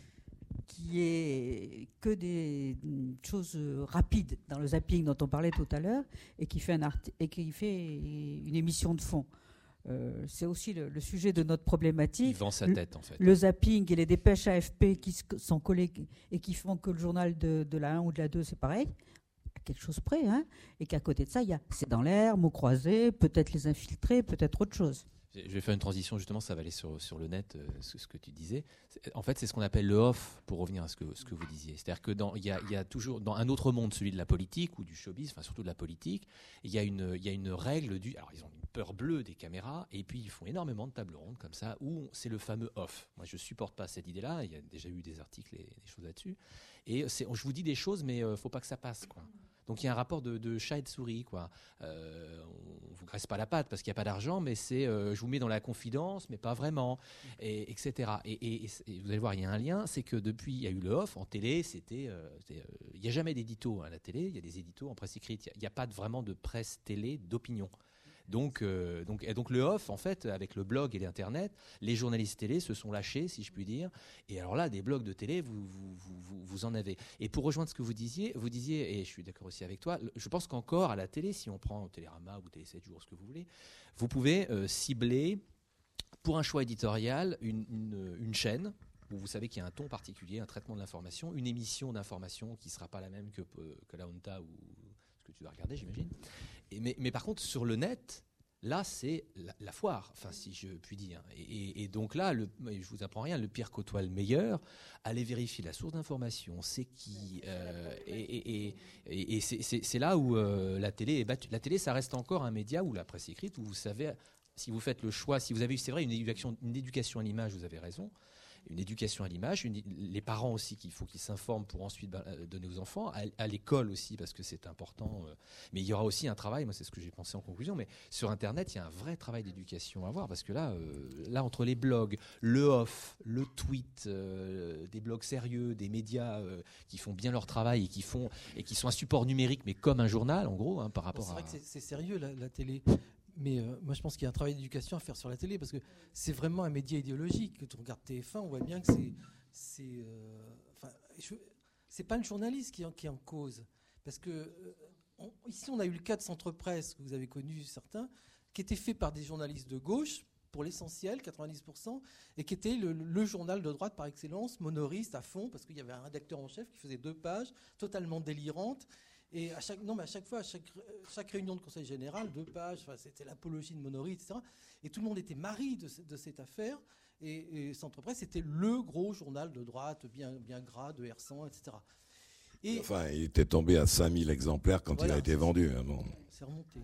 qui est que des choses rapides dans le zapping dont on parlait tout à l'heure et qui fait, un arti- et qui fait une émission de fond? Euh, c'est aussi le, le sujet de notre problématique. Il vend sa tête, en fait. Le zapping et les dépêches A F P qui sont collées et qui font que le journal de, de la un ou de la deux, c'est pareil, à quelque chose près, hein, et qu'à côté de ça, il y a c'est dans l'air, mots croisés, peut-être les infiltrés, peut-être autre chose. Je vais faire une transition, justement, ça va aller sur, sur le net, euh, ce, ce que tu disais. C'est, en fait, c'est ce qu'on appelle le off, pour revenir à ce que, ce que vous disiez. C'est-à-dire qu'il y a, y a toujours, dans un autre monde, celui de la politique ou du showbiz, enfin surtout de la politique, il y a une, y a une règle du... Alors, ils ont une peur bleue des caméras, et puis ils font énormément de tables rondes, comme ça, où on, c'est le fameux off. Moi, je ne supporte pas cette idée-là, il y a déjà eu des articles et des choses là-dessus. Et c'est, je vous dis des choses, mais il euh, ne faut pas que ça passe, quoi. Donc il y a un rapport de, de chat et de souris, quoi. Euh, on ne vous graisse pas la patte parce qu'il n'y a pas d'argent, mais c'est euh, je vous mets dans la confidence, mais pas vraiment, et, etc. Et, et, et vous allez voir, il y a un lien, c'est que depuis il y a eu le off en télé, c'était, euh, c'était euh, il n'y a jamais d'édito hein, à la télé, il y a des éditos en presse écrite, il n'y a, a pas de, vraiment de presse télé d'opinion. Donc, euh, donc, et donc le off, en fait, avec le blog et l'internet, les journalistes télé se sont lâchés, si je puis dire. Et alors là, des blogs de télé, vous, vous, vous, vous en avez. Et pour rejoindre ce que vous disiez, vous disiez, et je suis d'accord aussi avec toi, je pense qu'encore à la télé, si on prend Télérama ou Télé sept jours, ce que vous voulez, vous pouvez euh, cibler pour un choix éditorial une, une, une chaîne où vous savez qu'il y a un ton particulier, un traitement de l'information, une émission d'information qui ne sera pas la même que, que la Honta ou ce que tu vas regarder, j'imagine. Et mais, mais par contre, sur le net, là, c'est la, la foire, enfin, si je puis dire. Et, et, et donc là, le, je vous apprends rien, le pire côtoie le meilleur. Allez vérifier la source d'information, c'est qui. Euh, et et, et, et, et c'est, c'est, c'est là où euh, la télé est battue. La télé, ça reste encore un média, ou la presse écrite, où vous savez, si vous faites le choix, si vous avez eu, c'est vrai, une éducation, une éducation à l'image, vous avez raison. Une éducation à l'image, une, les parents aussi qu'il faut qu'ils s'informent pour ensuite bah, donner aux enfants, à, à l'école aussi parce que c'est important. Euh, mais il y aura aussi un travail, moi c'est ce que j'ai pensé en conclusion, mais sur Internet il y a un vrai travail d'éducation à voir parce que là, euh, là entre les blogs, le off, le tweet, euh, des blogs sérieux, des médias euh, qui font bien leur travail et qui font et qui sont un support numérique mais comme un journal en gros hein, par rapport c'est à. C'est vrai que c'est, c'est sérieux la, la télé. Mais euh, moi, je pense qu'il y a un travail d'éducation à faire sur la télé parce que c'est vraiment un média idéologique. Quand on regarde T F un, on voit bien que c'est, c'est, euh, enfin, je, c'est pas le journaliste qui est en, qui est en cause. Parce que euh, on, ici, on a eu le cas de Centre Presse que vous avez connu certains, qui était fait par des journalistes de gauche pour l'essentiel, quatre-vingt-dix pour cent, et qui était le, le journal de droite par excellence, monoriste à fond, parce qu'il y avait un rédacteur en chef qui faisait deux pages, totalement délirantes. Et à chaque, non, mais à chaque fois, à chaque, chaque réunion de conseil général, deux pages, enfin, c'était l'apologie de Monory, et cetera. Et tout le monde était mari de, de cette affaire. Et, et Centre Presse, c'était le gros journal de droite, bien, bien gras, de R cent, et cetera. Et, enfin, il était tombé à cinq mille exemplaires quand voilà, il a été vendu. Hein, bon. C'est remonté.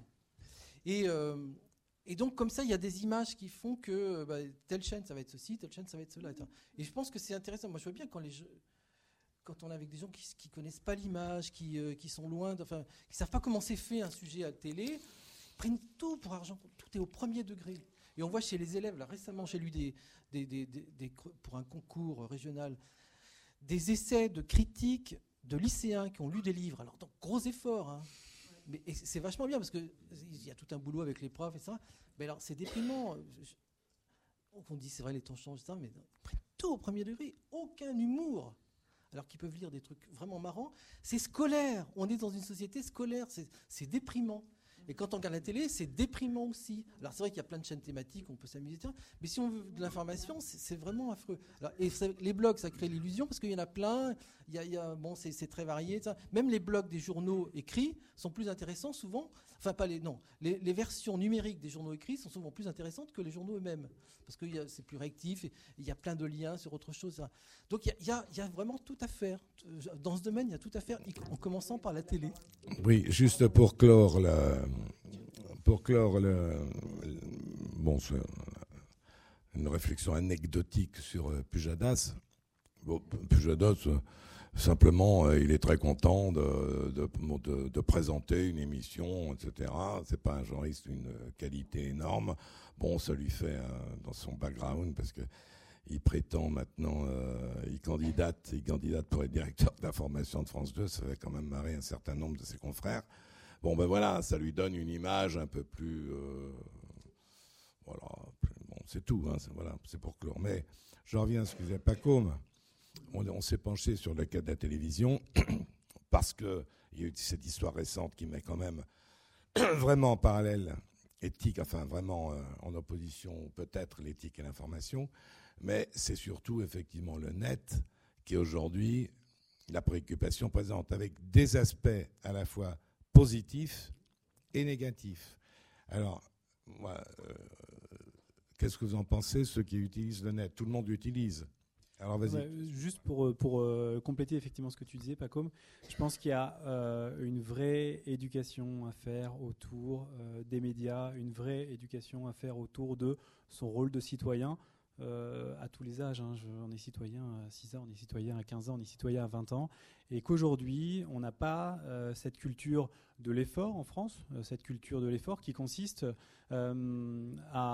Et, euh, et donc, comme ça, il y a des images qui font que bah, telle chaîne, ça va être ceci, telle chaîne, ça va être cela. Et, cetera. Et je pense que c'est intéressant. Moi, je vois bien quand les jeux... quand on est avec des gens qui ne connaissent pas l'image, qui, euh, qui sont loin, enfin, qui ne savent pas comment c'est fait un sujet à la télé, ils prennent tout pour argent, tout est au premier degré. Et on voit chez les élèves, là récemment j'ai lu des, des, des, des, des, pour un concours régional, des essais de critiques de lycéens qui ont lu des livres. Alors, donc, gros effort, hein. Mais et c'est vachement bien parce qu'il y a tout un boulot avec les profs, et cetera. Mais alors, c'est déprimant. On dit, c'est vrai, les temps changent, et cetera. Mais tout au premier degré, aucun humour. Alors qu'ils peuvent lire des trucs vraiment marrants. C'est scolaire. On est dans une société scolaire. C'est, c'est déprimant. Et quand on regarde la télé, c'est déprimant aussi. Alors c'est vrai qu'il y a plein de chaînes thématiques, on peut s'amuser, mais si on veut de l'information, c'est, c'est vraiment affreux. Alors, et les blogs, ça crée l'illusion parce qu'il y en a plein. Il y a, il y a, bon, c'est, c'est très varié. Ça. Même les blogs des journaux écrits sont plus intéressants souvent. Enfin, pas les non. Les, les versions numériques des journaux écrits sont souvent plus intéressantes que les journaux eux-mêmes parce que y a, c'est plus réactif. Et il y a plein de liens sur autre chose. Ça. Donc il y a, il y, a, il y a vraiment tout à faire dans ce domaine. Il y a tout à faire, en commençant par la télé. Oui, juste pour clore la, pour clore le, le bon, c'est une réflexion anecdotique sur Pujadas. Bon, Pujadas, simplement, il est très content de, de, de, de présenter une émission, et cetera. C'est pas un journaliste d'une qualité énorme. Bon, ça lui fait euh, dans son background parce que il prétend maintenant, euh, il candidate, il candidate pour être directeur d'information de France deux. Ça fait quand même marrer un certain nombre de ses confrères. Bon, ben voilà, ça lui donne une image un peu plus, euh, voilà, plus, bon, c'est tout, hein, c'est, voilà, c'est pour clore. Mais je reviens à ce que disait Paco. On, on s'est penché sur le cas de la télévision parce que il y a eu cette histoire récente qui met quand même vraiment en parallèle éthique, enfin vraiment euh, en opposition peut-être l'éthique et l'information. Mais c'est surtout effectivement le net qui est aujourd'hui la préoccupation présente, avec des aspects à la fois positifs et négatifs. Alors, moi, euh, qu'est-ce que vous en pensez, ceux qui utilisent le net ? Tout le monde l'utilise. Alors vas-y. Ouais, juste pour, pour euh, compléter effectivement ce que tu disais, Pacôme, je pense qu'il y a euh, une vraie éducation à faire autour euh, des médias, une vraie éducation à faire autour de son rôle de citoyen. Euh, à tous les âges, hein. Je, on est citoyen à six ans, on est citoyen à quinze ans, on est citoyen à vingt ans, et qu'aujourd'hui on n'a pas euh, cette culture de l'effort en France, euh, cette culture de l'effort qui consiste euh,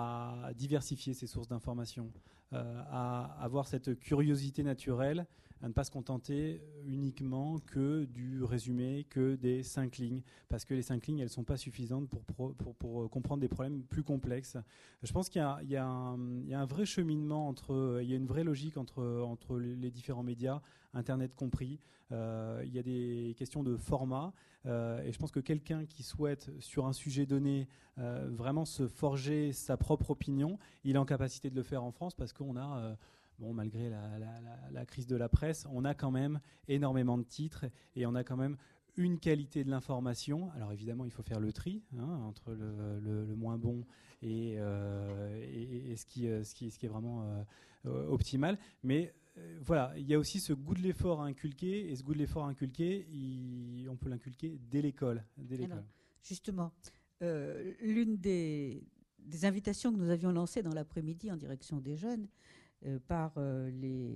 à diversifier ses sources d'information, euh, à avoir cette curiosité naturelle, à ne pas se contenter uniquement que du résumé, que des cinq lignes, parce que les cinq lignes, elles ne sont pas suffisantes pour, pour, pour, pour comprendre des problèmes plus complexes. Je pense qu'il y a, il y a, un, il y a un vrai cheminement, entre, il y a une vraie logique entre, entre les différents médias, Internet compris. Euh, il y a des questions de format, euh, et je pense que quelqu'un qui souhaite, sur un sujet donné, euh, vraiment se forger sa propre opinion, il est en capacité de le faire en France, parce qu'on a... Euh, Bon, malgré la, la, la, la crise de la presse, on a quand même énormément de titres et on a quand même une qualité de l'information. Alors évidemment, il faut faire le tri hein, entre le, le, le moins bon et, euh, et, et ce, qui, ce, qui, ce qui est vraiment euh, optimal. Mais euh, voilà, il y a aussi ce goût de l'effort à inculquer, et ce goût de l'effort à inculquer, il, on peut l'inculquer dès l'école. Dès l'école. Alors, justement, euh, l'une des, des invitations que nous avions lancées dans l'après-midi en direction des jeunes, Euh, par euh, les,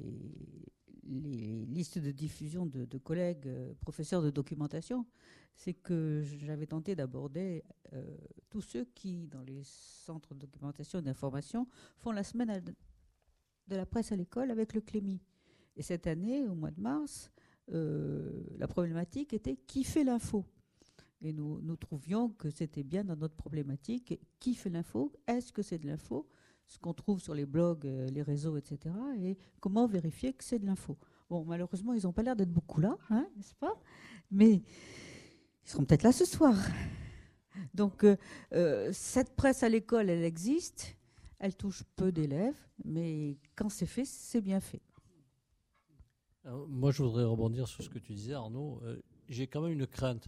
les listes de diffusion de, de collègues euh, professeurs de documentation, c'est que j'avais tenté d'aborder euh, tous ceux qui, dans les centres de documentation et d'information, font la semaine à, de la presse à l'école avec le Clémy. Et cette année, au mois de mars, euh, la problématique était qui fait l'info ? Et nous, nous trouvions que c'était bien dans notre problématique. Qui fait l'info ? Est-ce que c'est de l'info ? Ce qu'on trouve sur les blogs, euh, les réseaux, et cetera. Et comment vérifier que c'est de l'info. Bon, malheureusement, ils n'ont pas l'air d'être beaucoup là, hein, n'est-ce pas ? Mais ils seront peut-être là ce soir. Donc, euh, euh, cette presse à l'école, elle existe. Elle touche peu d'élèves. Mais quand c'est fait, c'est bien fait. Alors, moi, je voudrais rebondir sur ce que tu disais, Arnaud. Euh, j'ai quand même une crainte.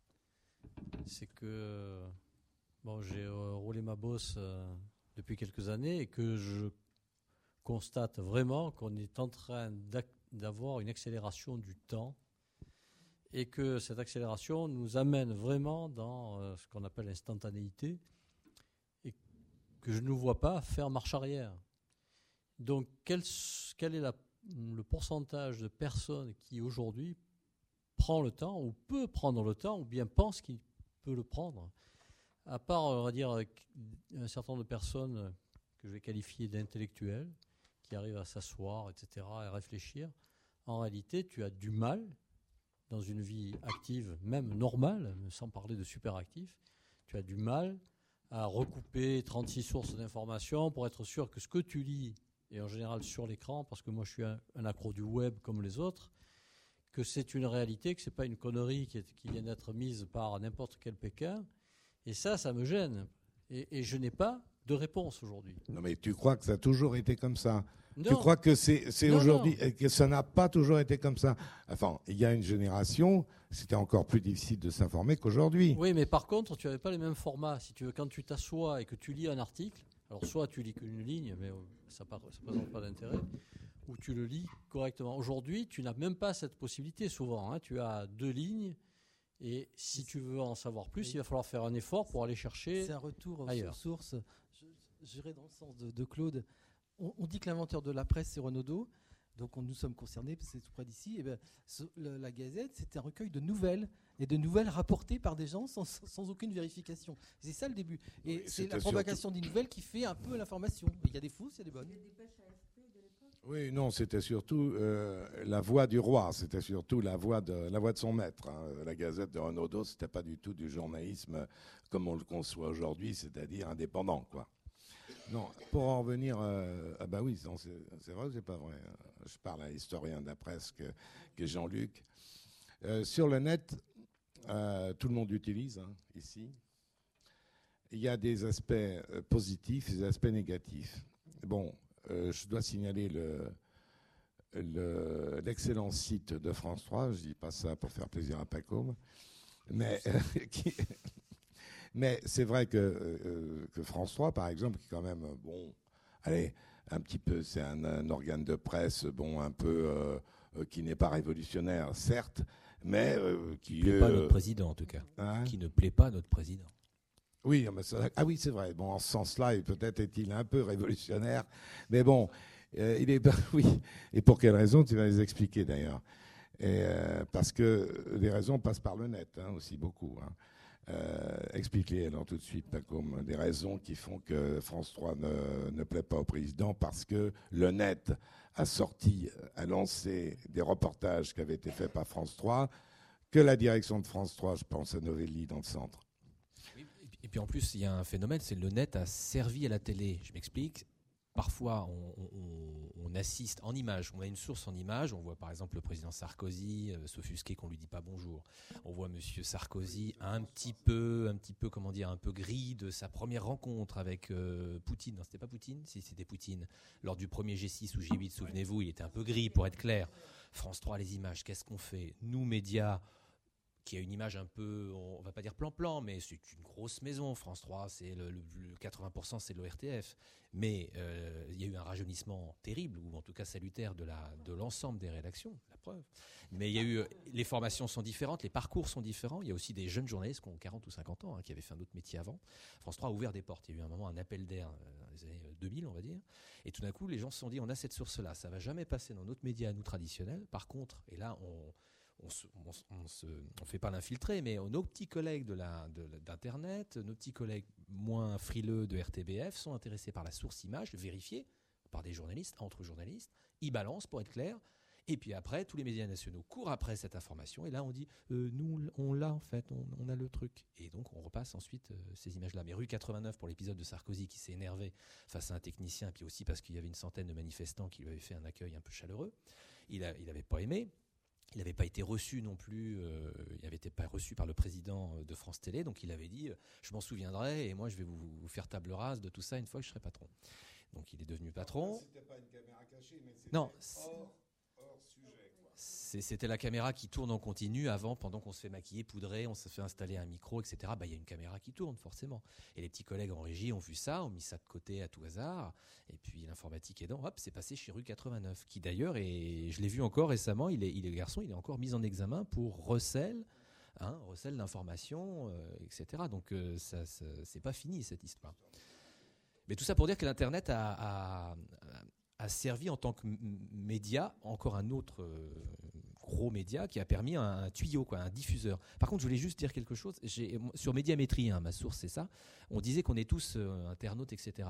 C'est que... Euh, bon, j'ai euh, roulé ma bosse... Euh, depuis quelques années, et que je constate vraiment qu'on est en train d'avoir une accélération du temps, et que cette accélération nous amène vraiment dans euh, ce qu'on appelle l'instantanéité, et que je ne vois pas faire marche arrière. Donc quel, quel est la, le pourcentage de personnes qui aujourd'hui prend le temps, ou peut prendre le temps, ou bien pense qu'il peut le prendre ? À part, on va dire, un certain nombre de personnes que je vais qualifier d'intellectuels, qui arrivent à s'asseoir, et cetera, et à réfléchir, en réalité, tu as du mal dans une vie active, même normale, sans parler de superactif, tu as du mal à recouper trente-six sources d'informations pour être sûr que ce que tu lis, et en général sur l'écran, parce que moi je suis un, un accro du web comme les autres, que c'est une réalité, que ce n'est pas une connerie qui, est, qui vient d'être mise par n'importe quel Pékin. Et ça, ça me gêne. Et, et je n'ai pas de réponse aujourd'hui. Non, mais tu crois que ça a toujours été comme ça? Non. Tu crois que c'est, c'est Non, aujourd'hui, non. que ça n'a pas toujours été comme ça? Enfin, il y a une génération, c'était encore plus difficile de s'informer qu'aujourd'hui. Oui, mais par contre, tu n'avais pas les mêmes formats. Si tu veux, quand tu t'assois et que tu lis un article, alors soit tu lis qu'une ligne, mais ça ne présente pas d'intérêt, ou tu le lis correctement. Aujourd'hui, tu n'as même pas cette possibilité souvent. Hein. Tu as deux lignes. Et si tu veux en savoir plus, il va falloir faire un effort pour aller chercher. C'est un retour ailleurs. sur source. Je, j'irai dans le sens de, de Claude. On, on dit que l'inventeur de la presse, c'est Renaudot. Donc on, nous sommes concernés, parce que c'est tout près d'ici. Et ben, ce, le, la Gazette, c'était un recueil de nouvelles, et de nouvelles rapportées par des gens sans, sans aucune vérification. C'est ça le début. Et Oui, c'est la c'était propagation des nouvelles qui fait un peu l'information. Il y a des fausses, il y a des bonnes. Oui, non, c'était surtout euh, la voix du roi, c'était surtout la voix de, la voix de son maître. Hein. La Gazette de Renaudot, c'était pas du tout du journalisme comme on le conçoit aujourd'hui, c'est-à-dire indépendant, quoi. Non, pour en revenir, euh, ah bah oui, non, c'est, c'est vrai, c'est pas vrai. Je parle à l'historien de la presse que, que Jean-Luc. Euh, sur le net, euh, tout le monde l'utilise hein, ici. Il y a des aspects euh, positifs, des aspects négatifs. Bon. Euh, je dois signaler le, le, l'excellent site de France trois. Je dis pas ça pour faire plaisir à Paco, mais, euh, qui, mais c'est vrai que, euh, que France trois, par exemple, qui est quand même bon, allez, un petit peu, c'est un, un organe de presse, bon, un peu euh, euh, qui n'est pas révolutionnaire, certes, mais euh, qui ne plaît euh, pas notre président en tout cas, hein qui ne plaît pas à notre président. Oui, mais ça, ah oui, c'est vrai. Bon, en ce sens-là, peut-être est-il un peu révolutionnaire, mais bon, euh, il est oui. Et pour quelles raisons, tu vas les expliquer d'ailleurs. Et euh, parce que les raisons passent par le net hein, aussi beaucoup. Hein. Euh, explique-les alors tout de suite, Pacôme, des raisons qui font que France trois ne, ne plaît pas au président, parce que le net a sorti, a lancé des reportages qui avaient été faits par France trois, que la direction de France trois, je pense à Novelli dans le centre. Et puis en plus, il y a un phénomène, c'est que le net a servi à la télé. Je m'explique. Parfois, on, on, on assiste en images. On a une source en images. On voit par exemple le président Sarkozy euh, s'offusquer qu'on lui dit pas bonjour. On voit Monsieur Sarkozy un petit peu, un petit peu, comment dire, un peu gris de sa première rencontre avec euh, Poutine. Non, c'était pas Poutine. Si, c'était Poutine. Lors du premier G six ou G huit, souvenez-vous, il était un peu gris, pour être clair. France trois, les images. Qu'est-ce qu'on fait? Nous, médias, qui a une image un peu, on va pas dire plan-plan, mais c'est une grosse maison. France trois, c'est le, le, le quatre-vingts pour cent, c'est l'O R T F. Mais euh, il y a eu un rajeunissement terrible, ou en tout cas salutaire, de, la, de l'ensemble des rédactions, la preuve. Mais il y a eu, les formations sont différentes, les parcours sont différents. Il y a aussi des jeunes journalistes qui ont quarante ou cinquante ans, hein, qui avaient fait un autre métier avant. France trois a ouvert des portes. Il y a eu un moment un appel d'air dans les années deux mille, on va dire. Et tout d'un coup, les gens se sont dit, on a cette source-là, ça va jamais passer dans notre média à nous traditionnels. Par contre, et là, on... On se, on, on se, on fait pas l'infiltrer, mais nos petits collègues de la, de, d'Internet, nos petits collègues moins frileux de R T B F sont intéressés par la source image, vérifiée par des journalistes, entre journalistes. Ils balancent, pour être clair. Et puis après, tous les médias nationaux courent après cette information. Et là, on dit, euh, nous, on l'a en fait, on, on a le truc. Et donc, on repasse ensuite euh, ces images-là. Mais rue quatre-vingt-neuf, pour l'épisode de Sarkozy qui s'est énervé face à un technicien, puis aussi parce qu'il y avait une centaine de manifestants qui lui avaient fait un accueil un peu chaleureux, il n'avait pas aimé. Il n'avait pas été reçu non plus, euh, il n'avait été pas reçu par le président de France Télé, donc il avait dit euh, je m'en souviendrai et moi je vais vous, vous faire table rase de tout ça une fois que je serai patron. Donc il est devenu patron. C'était pas une caméra cachée, mais c'était non, hors, hors sujet. Quoi. C'est, c'était la caméra qui tourne en continu avant, pendant qu'on se fait maquiller, poudrer, on se fait installer un micro, et cetera. Bah, il y a une caméra qui tourne forcément. Et les petits collègues en régie ont vu ça, ont mis ça de côté à tout hasard. Et puis l'informatique aidant, hop, c'est passé chez rue quatre-vingt-neuf, qui d'ailleurs, et je l'ai vu encore récemment, il est, il est le garçon, il est encore mis en examen pour recel, hein, recel d'informations, euh, et cetera. Donc euh, ça, ça, c'est pas fini cette histoire. Mais tout ça pour dire que l'Internet a, a, a a servi en tant que média, encore un autre euh, gros média qui a permis un, un tuyau, quoi, un diffuseur. Par contre, je voulais juste dire quelque chose. J'ai, sur Médiamétrie, hein, ma source, c'est ça. On disait qu'on est tous euh, internautes, et cetera.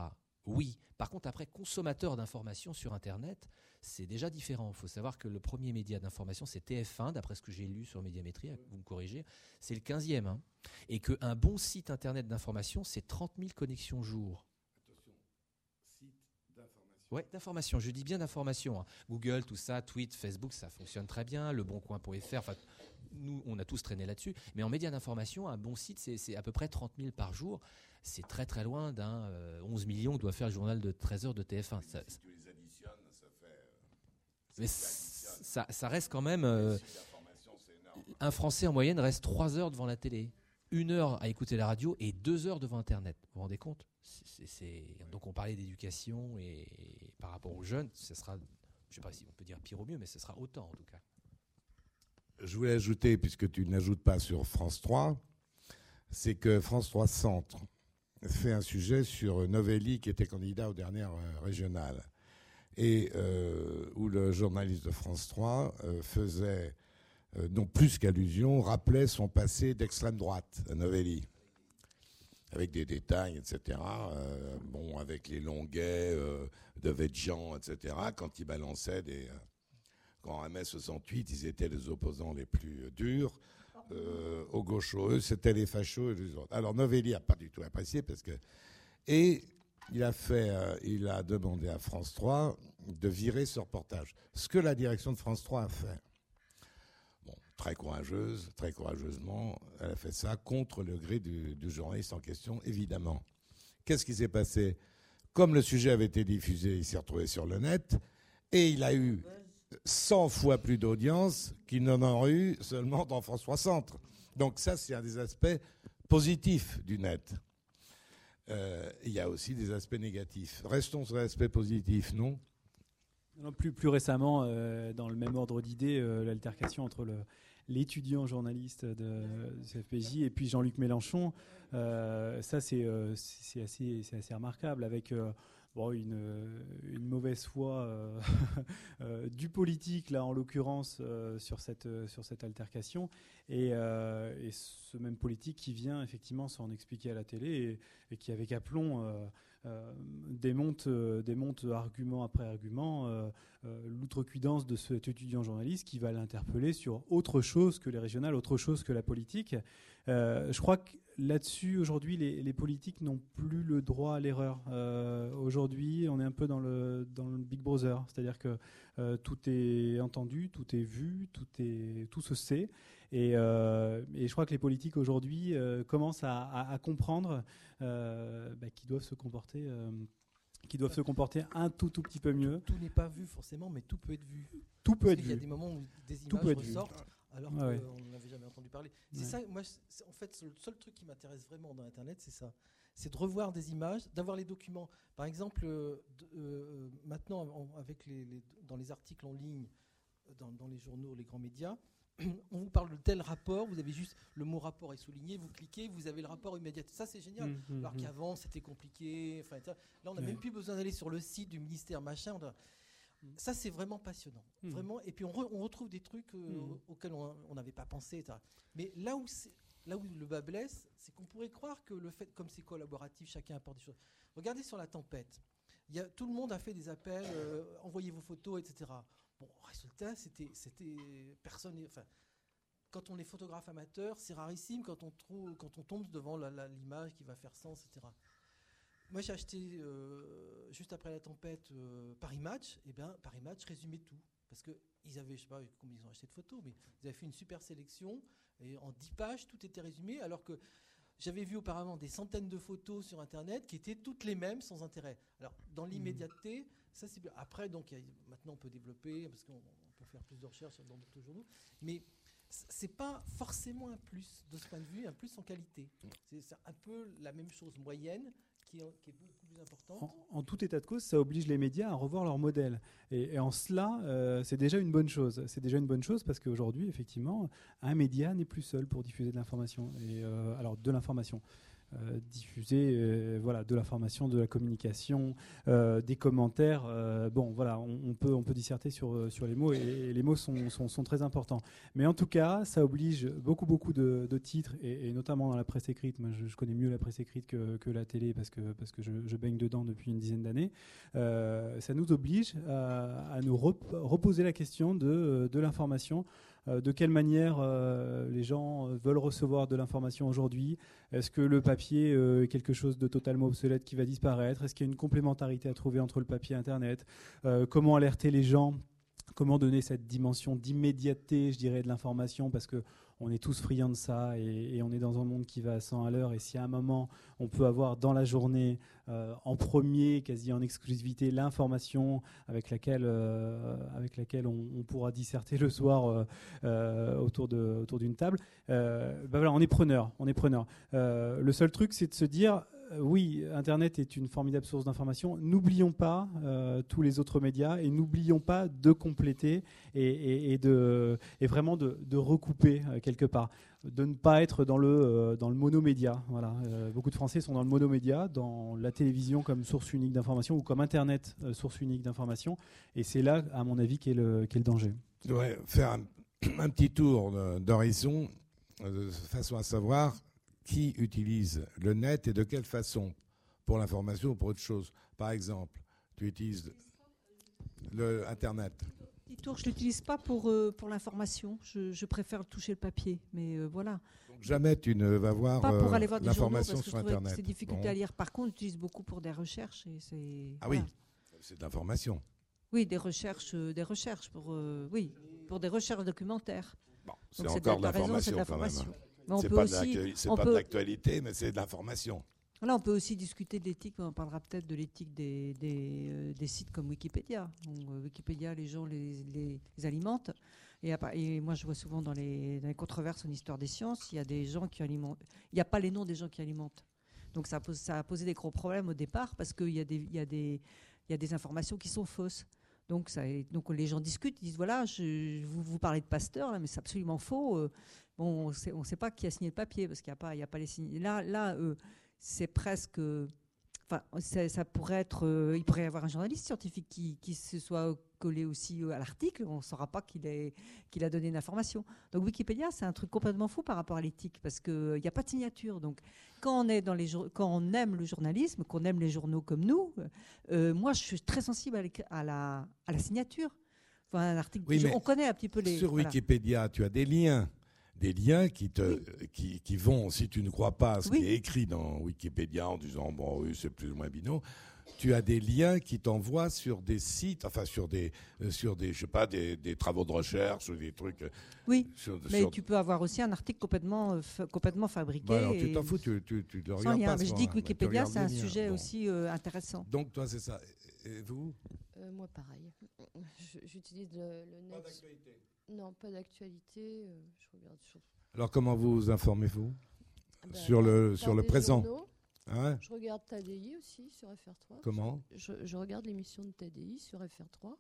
Oui. Par contre, après, consommateur d'informations sur Internet, c'est déjà différent. Il faut savoir que le premier média d'information, c'est T F un, d'après ce que j'ai lu sur Médiamétrie, vous me corrigez, c'est le quinzième. Hein, et qu'un bon site Internet d'information, c'est trente mille connexions jour. Attention, site d'information. Oui, d'information. Je dis bien d'information. Hein. Google, tout ça, Tweet, Facebook, ça fonctionne très bien. Le bon coin point F R, enfin, nous, on a tous traîné là-dessus. Mais en médias d'information, un bon site, c'est, c'est à peu près trente mille par jour. C'est très très loin d'un euh, onze millions que doit faire le journal de treize heures de T F un. Ça, si tu les additionnes, ça fait... Euh, mais ça, ça reste quand même... Euh, c'est énorme. Un Français en moyenne reste trois heures devant la télé, une heure à écouter la radio et deux heures devant Internet. Vous vous rendez compte ? c'est, c'est... Donc on parlait d'éducation et, et par rapport aux jeunes, ce sera, je ne sais pas si on peut dire pire ou mieux, mais ce sera autant en tout cas. Je voulais ajouter, puisque tu n'ajoutes pas sur France trois, c'est que France trois Centre fait un sujet sur Novelli qui était candidat aux dernières euh, régionales et euh, où le journaliste de France trois euh, faisait, euh, non plus qu'allusion, rappelait son passé d'extrême droite à Novelli, avec des détails, et cetera. Euh, bon, avec les Longuet, euh, de Vedjian, et cetera. Quand il balançait des... Euh, quand en mai soixante-huit, ils étaient les opposants les plus durs. Euh, aux gauchos, eux, c'était les fachos et les autres. Alors Novelli n'a pas du tout apprécié parce que... Et il a fait, euh, il a demandé à France trois de virer ce reportage. Ce que la direction de France trois a fait. Bon, très courageuse, très courageusement, elle a fait ça contre le gré du, du journaliste en question, évidemment. Qu'est-ce qui s'est passé ? Comme le sujet avait été diffusé, il s'est retrouvé sur le net et il a eu cent fois plus d'audience qu'il n'en aurait eu seulement dans France trois Centre. Donc ça, c'est un des aspects positifs du net. Euh, il y a aussi des aspects négatifs. Restons sur l'aspect positif, non ? Non, plus, plus récemment, euh, dans le même ordre d'idées, euh, l'altercation entre le, l'étudiant journaliste de, du C F P J et puis Jean-Luc Mélenchon, euh, ça c'est, euh, c'est, assez, c'est assez remarquable, avec euh, bon, une, une mauvaise foi euh, euh, du politique, là en l'occurrence, euh, sur, cette, sur cette altercation, et, euh, et ce même politique qui vient effectivement s'en expliquer à la télé et, et qui, avec aplomb, euh, Euh, démonte, euh, démonte argument après argument euh, euh, l'outrecuidance de cet étudiant journaliste qui va l'interpeller sur autre chose que les régionales, autre chose que la politique. Euh, je crois que là-dessus, aujourd'hui, les, les politiques n'ont plus le droit à l'erreur. Euh, aujourd'hui, on est un peu dans le, dans le Big Brother, c'est-à-dire que euh, tout est entendu, tout est vu, tout, est, tout se sait. Et, euh, et je crois que les politiques aujourd'hui euh, commencent à, à, à comprendre euh, bah, qu'ils doivent se comporter, euh, qu'ils doivent se comporter un tout tout petit peu mieux. Tout n'est pas vu forcément, mais tout peut être vu. Tout peut Parce être qu'il vu. y a des moments où des Tout images peut être ressortent, vu. alors Ouais, qu'on ouais. n'en avait jamais entendu parler. C'est Ouais. ça, moi, c'est- en fait, le seul truc qui m'intéresse vraiment dans Internet, c'est ça. C'est de revoir des images, d'avoir les documents. Par exemple, euh, de- euh, maintenant, en- avec les, les- dans les articles en ligne, dans, dans les journaux, les grands médias, on vous parle de tel rapport, vous avez juste le mot rapport est souligné, vous cliquez, vous avez le rapport immédiat. Ça, c'est génial. Mmh, mmh, Alors mmh. qu'avant, c'était compliqué. Enfin, là, on n'a Ouais. même plus besoin d'aller sur le site du ministère machin. On a- Ça, c'est vraiment passionnant. Mmh. Vraiment. Et puis, on, re- on retrouve des trucs euh, Mmh. auxquels on n'avait pas pensé. et cetera. Mais là où, c'est- là où le bas blesse, c'est qu'on pourrait croire que le fait, comme c'est collaboratif, chacun apporte des choses. Regardez sur la tempête. Il y a, tout le monde a fait des appels, euh, envoyez vos photos, et cetera. Bon, résultat, c'était, c'était personne. n'est- Enfin, quand on est photographe amateur, c'est rarissime quand on, trouve, quand on tombe devant la- la- l'image qui va faire sens, et cetera. Moi, j'ai acheté, euh, juste après la tempête, euh, Paris Match. Et bien, Paris Match résumait tout. Parce qu'ils avaient, je ne sais pas combien ils ont acheté de photos, mais ils avaient fait une super sélection. Et en dix pages, tout était résumé. Alors que j'avais vu auparavant des centaines de photos sur Internet qui étaient toutes les mêmes, sans intérêt. Alors, dans l'immédiateté, ça c'est bien. Après, donc, il y a- maintenant, on peut développer, parce qu'on on peut faire plus de recherches dans d'autres journaux. Mais c'est pas forcément un plus de ce point de vue, un plus en qualité. C'est c'est un peu la même chose moyenne qui est, qui est beaucoup plus importante. En, en tout état de cause, ça oblige les médias à revoir leur modèle. Et, et en cela, euh, c'est déjà une bonne chose. C'est déjà une bonne chose parce qu'aujourd'hui, effectivement, un média n'est plus seul pour diffuser de l'information. Et euh, alors de l'information. euh, diffuser euh, voilà, de l'information, de la communication, euh, des commentaires. Euh, bon, voilà, on, on, peut, on peut disserter sur, sur les mots et, et les mots sont, sont, sont très importants. Mais en tout cas, ça oblige beaucoup, beaucoup de, de titres et, et notamment dans la presse écrite. Moi, je, je connais mieux la presse écrite que, que la télé parce que, parce que je, je baigne dedans depuis une dizaine d'années. Euh, ça nous oblige à, à nous rep- reposer la question de, de l'information. Euh, de quelle manière euh, les gens veulent recevoir de l'information aujourd'hui? Est-ce que le papier euh, est quelque chose de totalement obsolète qui va disparaître? Est-ce qu'il y a une complémentarité à trouver entre le papier et Internet? euh, Comment alerter les gens? Comment donner cette dimension d'immédiateté, je dirais, de l'information, parce que on est tous friands de ça et, et on est dans un monde qui va à cent à l'heure. Et si à un moment, on peut avoir dans la journée, euh, en premier, quasi en exclusivité, l'information avec laquelle, euh, avec laquelle on, on pourra disserter le soir euh, euh, autour, de, autour d'une table, euh, ben voilà, on est preneur. On est preneur. Euh, le seul truc, c'est de se dire... Oui, Internet est une formidable source d'information. N'oublions pas euh, tous les autres médias et n'oublions pas de compléter et, et, et, de, et vraiment de, de recouper euh, quelque part. De ne pas être dans le, euh, dans le monomédia. Voilà. Euh, beaucoup de Français sont dans le monomédia, dans la télévision comme source unique d'information ou comme Internet euh, source unique d'information. Et c'est là, à mon avis, qu'est le, qu'est le danger. Je voudrais faire un, un petit tour d'horizon de façon à savoir qui utilise le net et de quelle façon, pour l'information ou pour autre chose. Par exemple, tu utilises le Internet. Petit tour, je ne l'utilise pas pour, euh, pour l'information. Je, je préfère toucher le papier, mais euh, voilà. Donc jamais tu ne vas voir, pas pour aller voir euh, des journaux, l'information parce que sur je trouvais Internet. que c'est difficile Bon. à lire. Par contre, j'utilise beaucoup pour des recherches. Et c'est, Ah voilà. oui, c'est de l'information. Oui, des recherches, euh, des recherches pour, euh, oui, pour des recherches documentaires. Bon, c'est Donc, encore de t'as raison, c'est l'information de quand l'information. même. Mais on C'est peut pas, de, aussi, l'actu- c'est on pas peut- de l'actualité, mais c'est de l'information. Là, on peut aussi discuter de l'éthique, mais on parlera peut-être de l'éthique des, des, euh, des sites comme Wikipédia. Donc, euh, Wikipédia, les gens les, les, les alimentent. Et, à part- et moi, je vois souvent dans les, dans les controverses en histoire des sciences, il y a des gens qui alimentent. Il n'y a pas les noms des gens qui alimentent. Donc, ça a, posé, ça a posé des gros problèmes au départ parce qu'il y a des, il y a des, il y a des informations qui sont fausses. Donc, ça, donc les gens discutent, ils disent voilà, je, vous, vous parlez de Pasteur, là, mais c'est absolument faux. Euh, bon, on ne sait pas qui a signé le papier parce qu'il n'y a pas, il y a pas les signes. Là, là euh, c'est presque. Enfin, ça, ça pourrait être. Euh, il pourrait y avoir un journaliste scientifique qui, qui se soit collé aussi à l'article. On ne saura pas qu'il, est, qu'il a donné une information. Donc Wikipédia, c'est un truc complètement fou par rapport à l'éthique parce qu'il n'y a pas de signature. Donc quand on, est dans les, quand on aime le journalisme, qu'on aime les journaux comme nous, euh, moi je suis très sensible à, à, la, à la signature. Enfin, un article, Oui, on connaît un petit peu les. Sur voilà. Wikipédia, tu as des liens. Des liens qui, te, oui. qui, qui vont, si tu ne crois pas à ce oui. qui est écrit dans Wikipédia en disant bon, oui, c'est plus ou moins binaire, tu as des liens qui t'envoient sur des sites, enfin sur des, sur des, je sais pas, des, des travaux de recherche ou des trucs. Oui, sur, mais sur... tu peux avoir aussi un article complètement, euh, f- complètement fabriqué. Bon, alors, et... tu t'en fous, tu, tu, tu le Sans regardes lien. pas. Mais je ce dis que moment-là. Wikipédia, c'est un les liens. sujet Bon. aussi euh, intéressant. Donc toi, c'est ça. Et vous Euh, moi, pareil. Je- J'utilise le, le net. Pas d'actualité. Non, pas d'actualité. euh, je regarde sur, Alors comment vous informez-vous bah, sur le, par sur le des présent journaux. hein Je regarde T A D I aussi sur F R trois. Comment je, je regarde l'émission de T A D I sur F R trois.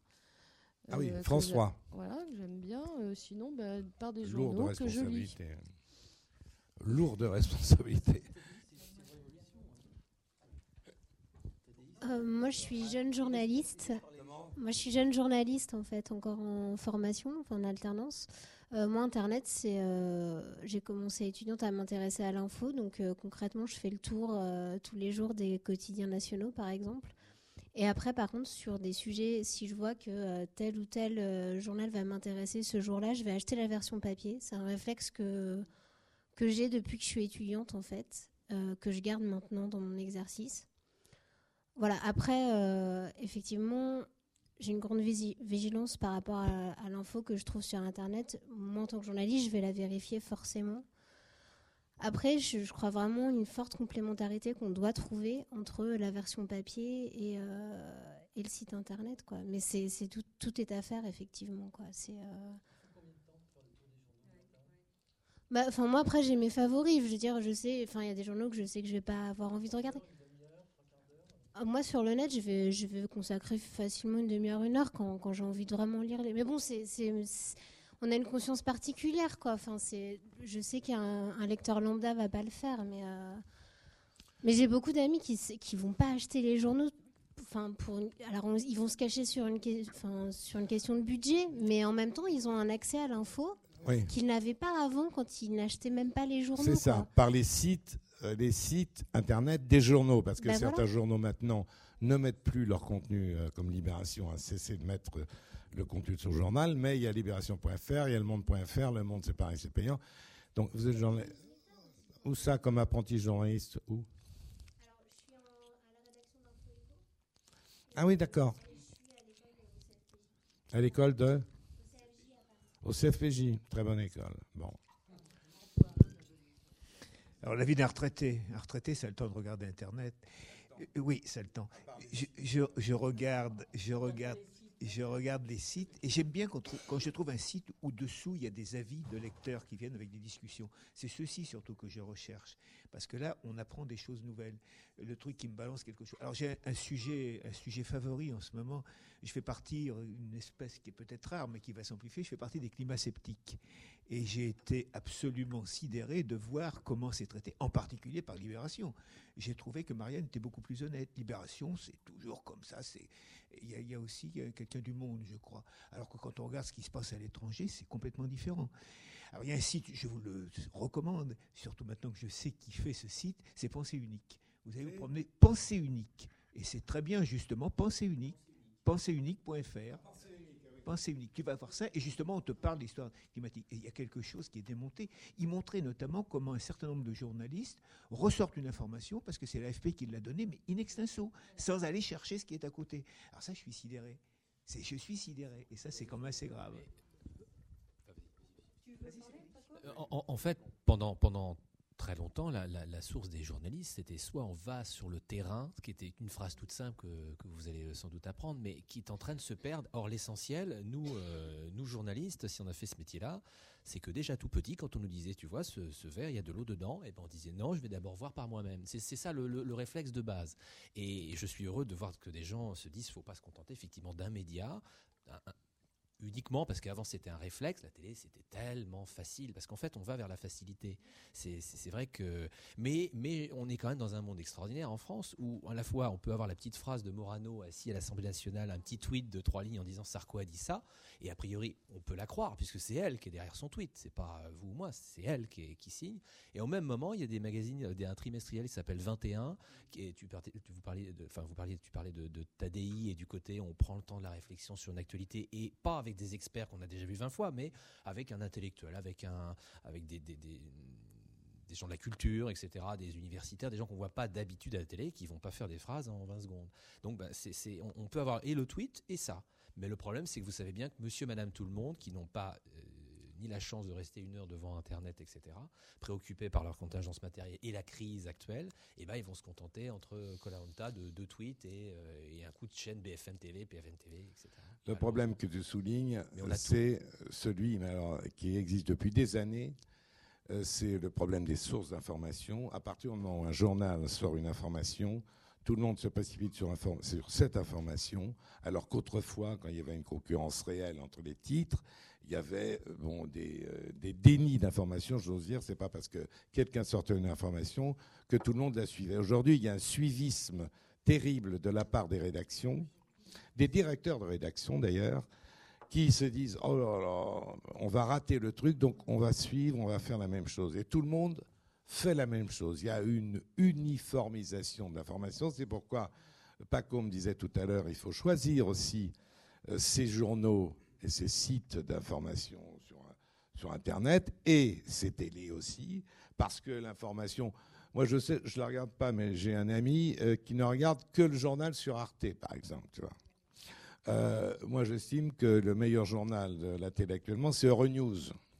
Ah oui, euh, que France j'a- trois. Voilà, que j'aime bien. Euh, sinon, bah, par des Lourde journaux que je lis. responsabilité. Lourde responsabilité. Euh, moi, je suis jeune journaliste. Moi, je suis jeune journaliste, en fait, encore en formation, enfin, en alternance. Euh, moi, Internet, c'est, euh, j'ai commencé étudiante à m'intéresser à l'info. Donc, euh, concrètement, je fais le tour euh, tous les jours des quotidiens nationaux, par exemple. Et après, par contre, sur des sujets, si je vois que euh, tel ou tel euh, journal va m'intéresser ce jour-là, je vais acheter la version papier. C'est un réflexe que, que j'ai depuis que je suis étudiante, en fait, euh, que je garde maintenant dans mon exercice. Voilà, après, euh, effectivement, j'ai une grande visi- vigilance par rapport à, à l'info que je trouve sur Internet. Moi, en tant que journaliste, je vais la vérifier forcément. Après, je, je crois vraiment une forte complémentarité qu'on doit trouver entre la version papier et, euh, et le site Internet, quoi. Mais c'est, c'est tout, tout est à faire, effectivement, quoi. C'est... Euh... Bah, enfin, moi, après, j'ai mes favoris. Je veux dire, je sais, enfin, il y a des journaux que je sais que je vais pas avoir envie de regarder. Moi, sur le net, je vais, je vais consacrer facilement une demi-heure, une heure quand, quand j'ai envie de vraiment lire. Les... Mais bon, c'est, c'est, c'est... on a une conscience particulière, quoi. Enfin, c'est... Je sais qu'un un lecteur lambda va pas le faire, mais, euh... Mais j'ai beaucoup d'amis qui qui vont pas acheter les journaux. Enfin, pour, alors on, ils vont se cacher sur une, enfin, sur une question de budget, mais en même temps, ils ont un accès à l'info oui. qu'ils n'avaient pas avant quand ils n'achetaient même pas les journaux. C'est ça, quoi. par les sites, euh, les sites internet des journaux, parce que ben certains voilà. journaux maintenant ne mettent plus leur contenu, euh, comme Libération a cessé de mettre euh, le contenu de son journal, mais il y a Libération point F R, il y a Le Monde point F R, Le Monde c'est pareil, c'est payant. Donc vous êtes journaliste. Où ça, comme apprenti journaliste? Où? Ah oui, d'accord. À l'école de Au C F P J, très bonne école. Bon. Alors la vie d'un retraité, un retraité, ça a le temps de regarder Internet. Euh, oui, ça a le temps. Je, je, je regarde, je regarde, je regarde les sites et j'aime bien quand, quand je trouve un site où dessous il y a des avis de lecteurs qui viennent avec des discussions. C'est ceci surtout que je recherche parce que là on apprend des choses nouvelles. Le truc qui me balance quelque chose. Alors j'ai un, un sujet, un sujet favori en ce moment. Je fais partie d'une espèce qui est peut-être rare mais qui va s'amplifier. Je fais partie des climat-sceptiques et j'ai été absolument sidéré de voir comment c'est traité, en particulier par Libération. J'ai trouvé que Marianne était beaucoup plus honnête. Libération, c'est toujours comme ça. C'est il y, y a aussi quelqu'un du Monde, je crois. Alors que quand on regarde ce qui se passe à l'étranger, c'est complètement différent. Alors il y a un site, je vous le recommande, surtout maintenant que je sais qui fait ce site, c'est Pensée Unique. Vous allez vous promener Pensée Unique. Et c'est très bien, justement, Pensée Unique, pensée unique point F R. Pensée unique. Tu vas voir ça, et justement, on te parle d'histoire climatique. Et il y a quelque chose qui est démonté. Il montrait notamment comment un certain nombre de journalistes ressortent une information, parce que c'est l'A F P qui l'a donnée, mais in extenso, sans aller chercher ce qui est à côté. Alors ça, je suis sidéré. C'est, je suis sidéré. Et ça, c'est quand même assez grave. En, en fait, pendant, pendant très longtemps, la, la, la source des journalistes, c'était soit on va sur le terrain, ce qui était une phrase toute simple que, que vous allez sans doute apprendre, mais qui est en train de se perdre. Or, l'essentiel, nous, euh, nous journalistes, si on a fait ce métier-là, c'est que déjà tout petit, quand on nous disait, tu vois, ce, ce verre, il y a de l'eau dedans, et ben on disait non, je vais d'abord voir par moi-même. C'est, c'est ça le, le, le réflexe de base. Et je suis heureux de voir que des gens se disent, faut pas se contenter effectivement d'un média, un, un, uniquement parce qu'avant c'était un réflexe, la télé c'était tellement facile, parce qu'en fait on va vers la facilité. C'est, c'est, c'est vrai que, mais, mais on est quand même dans un monde extraordinaire en France où à la fois on peut avoir la petite phrase de Morano assis à l'Assemblée nationale, un petit tweet de trois lignes en disant Sarko a dit ça, et a priori on peut la croire puisque c'est elle qui est derrière son tweet, c'est pas vous ou moi, c'est elle qui, est, qui signe. Et au même moment il y a des magazines, des, un trimestriel qui s'appelle vingt et un, qui est, tu, tu vous parliez de, enfin vous parliez, tu parlais de, de Tadei et du côté on prend le temps de la réflexion sur une actualité et pas avec des experts qu'on a déjà vu vingt fois, mais avec un intellectuel, avec un, avec des, des, des, des gens de la culture, et cetera, des universitaires, des gens qu'on voit pas d'habitude à la télé, qui vont pas faire des phrases en vingt secondes. Donc, bah, c'est, c'est, on, on peut avoir et le tweet et ça. Mais le problème, c'est que vous savez bien que monsieur, madame, tout le monde, qui n'ont pas euh, ni la chance de rester une heure devant Internet, et cetera, préoccupés par leur contingence matérielle et la crise actuelle, eh ben, ils vont se contenter entre Koh-Lanta de deux tweets et, euh, et un coup de chaîne B F M T V, P F M T V, et cetera. Le alors, problème que tu soulignes, c'est tout. celui mais alors, qui existe depuis des années, euh, c'est le problème des sources d'information. À partir du moment où un journal sort une information, tout le monde se précipite sur, inform- sur cette information, alors qu'autrefois, quand il y avait une concurrence réelle entre les titres, il y avait bon, des, euh, des dénis d'informations, j'ose dire. C'est pas parce que quelqu'un sortait une information que tout le monde la suivait. Aujourd'hui, il y a un suivisme terrible de la part des rédactions, des directeurs de rédaction d'ailleurs, qui se disent « Oh là là, on va rater le truc, donc on va suivre, on va faire la même chose. » Et tout le monde fait la même chose. Il y a une uniformisation de l'information. C'est pourquoi Paco me disait tout à l'heure, il faut choisir aussi euh, ces journaux et ces sites d'information sur, sur Internet et ces télés aussi, parce que l'information... Moi, je sais, je la regarde pas, mais j'ai un ami euh, qui ne regarde que le journal sur Arte, par exemple, tu vois. Euh, moi, j'estime que le meilleur journal de la télé actuellement, c'est Euronews.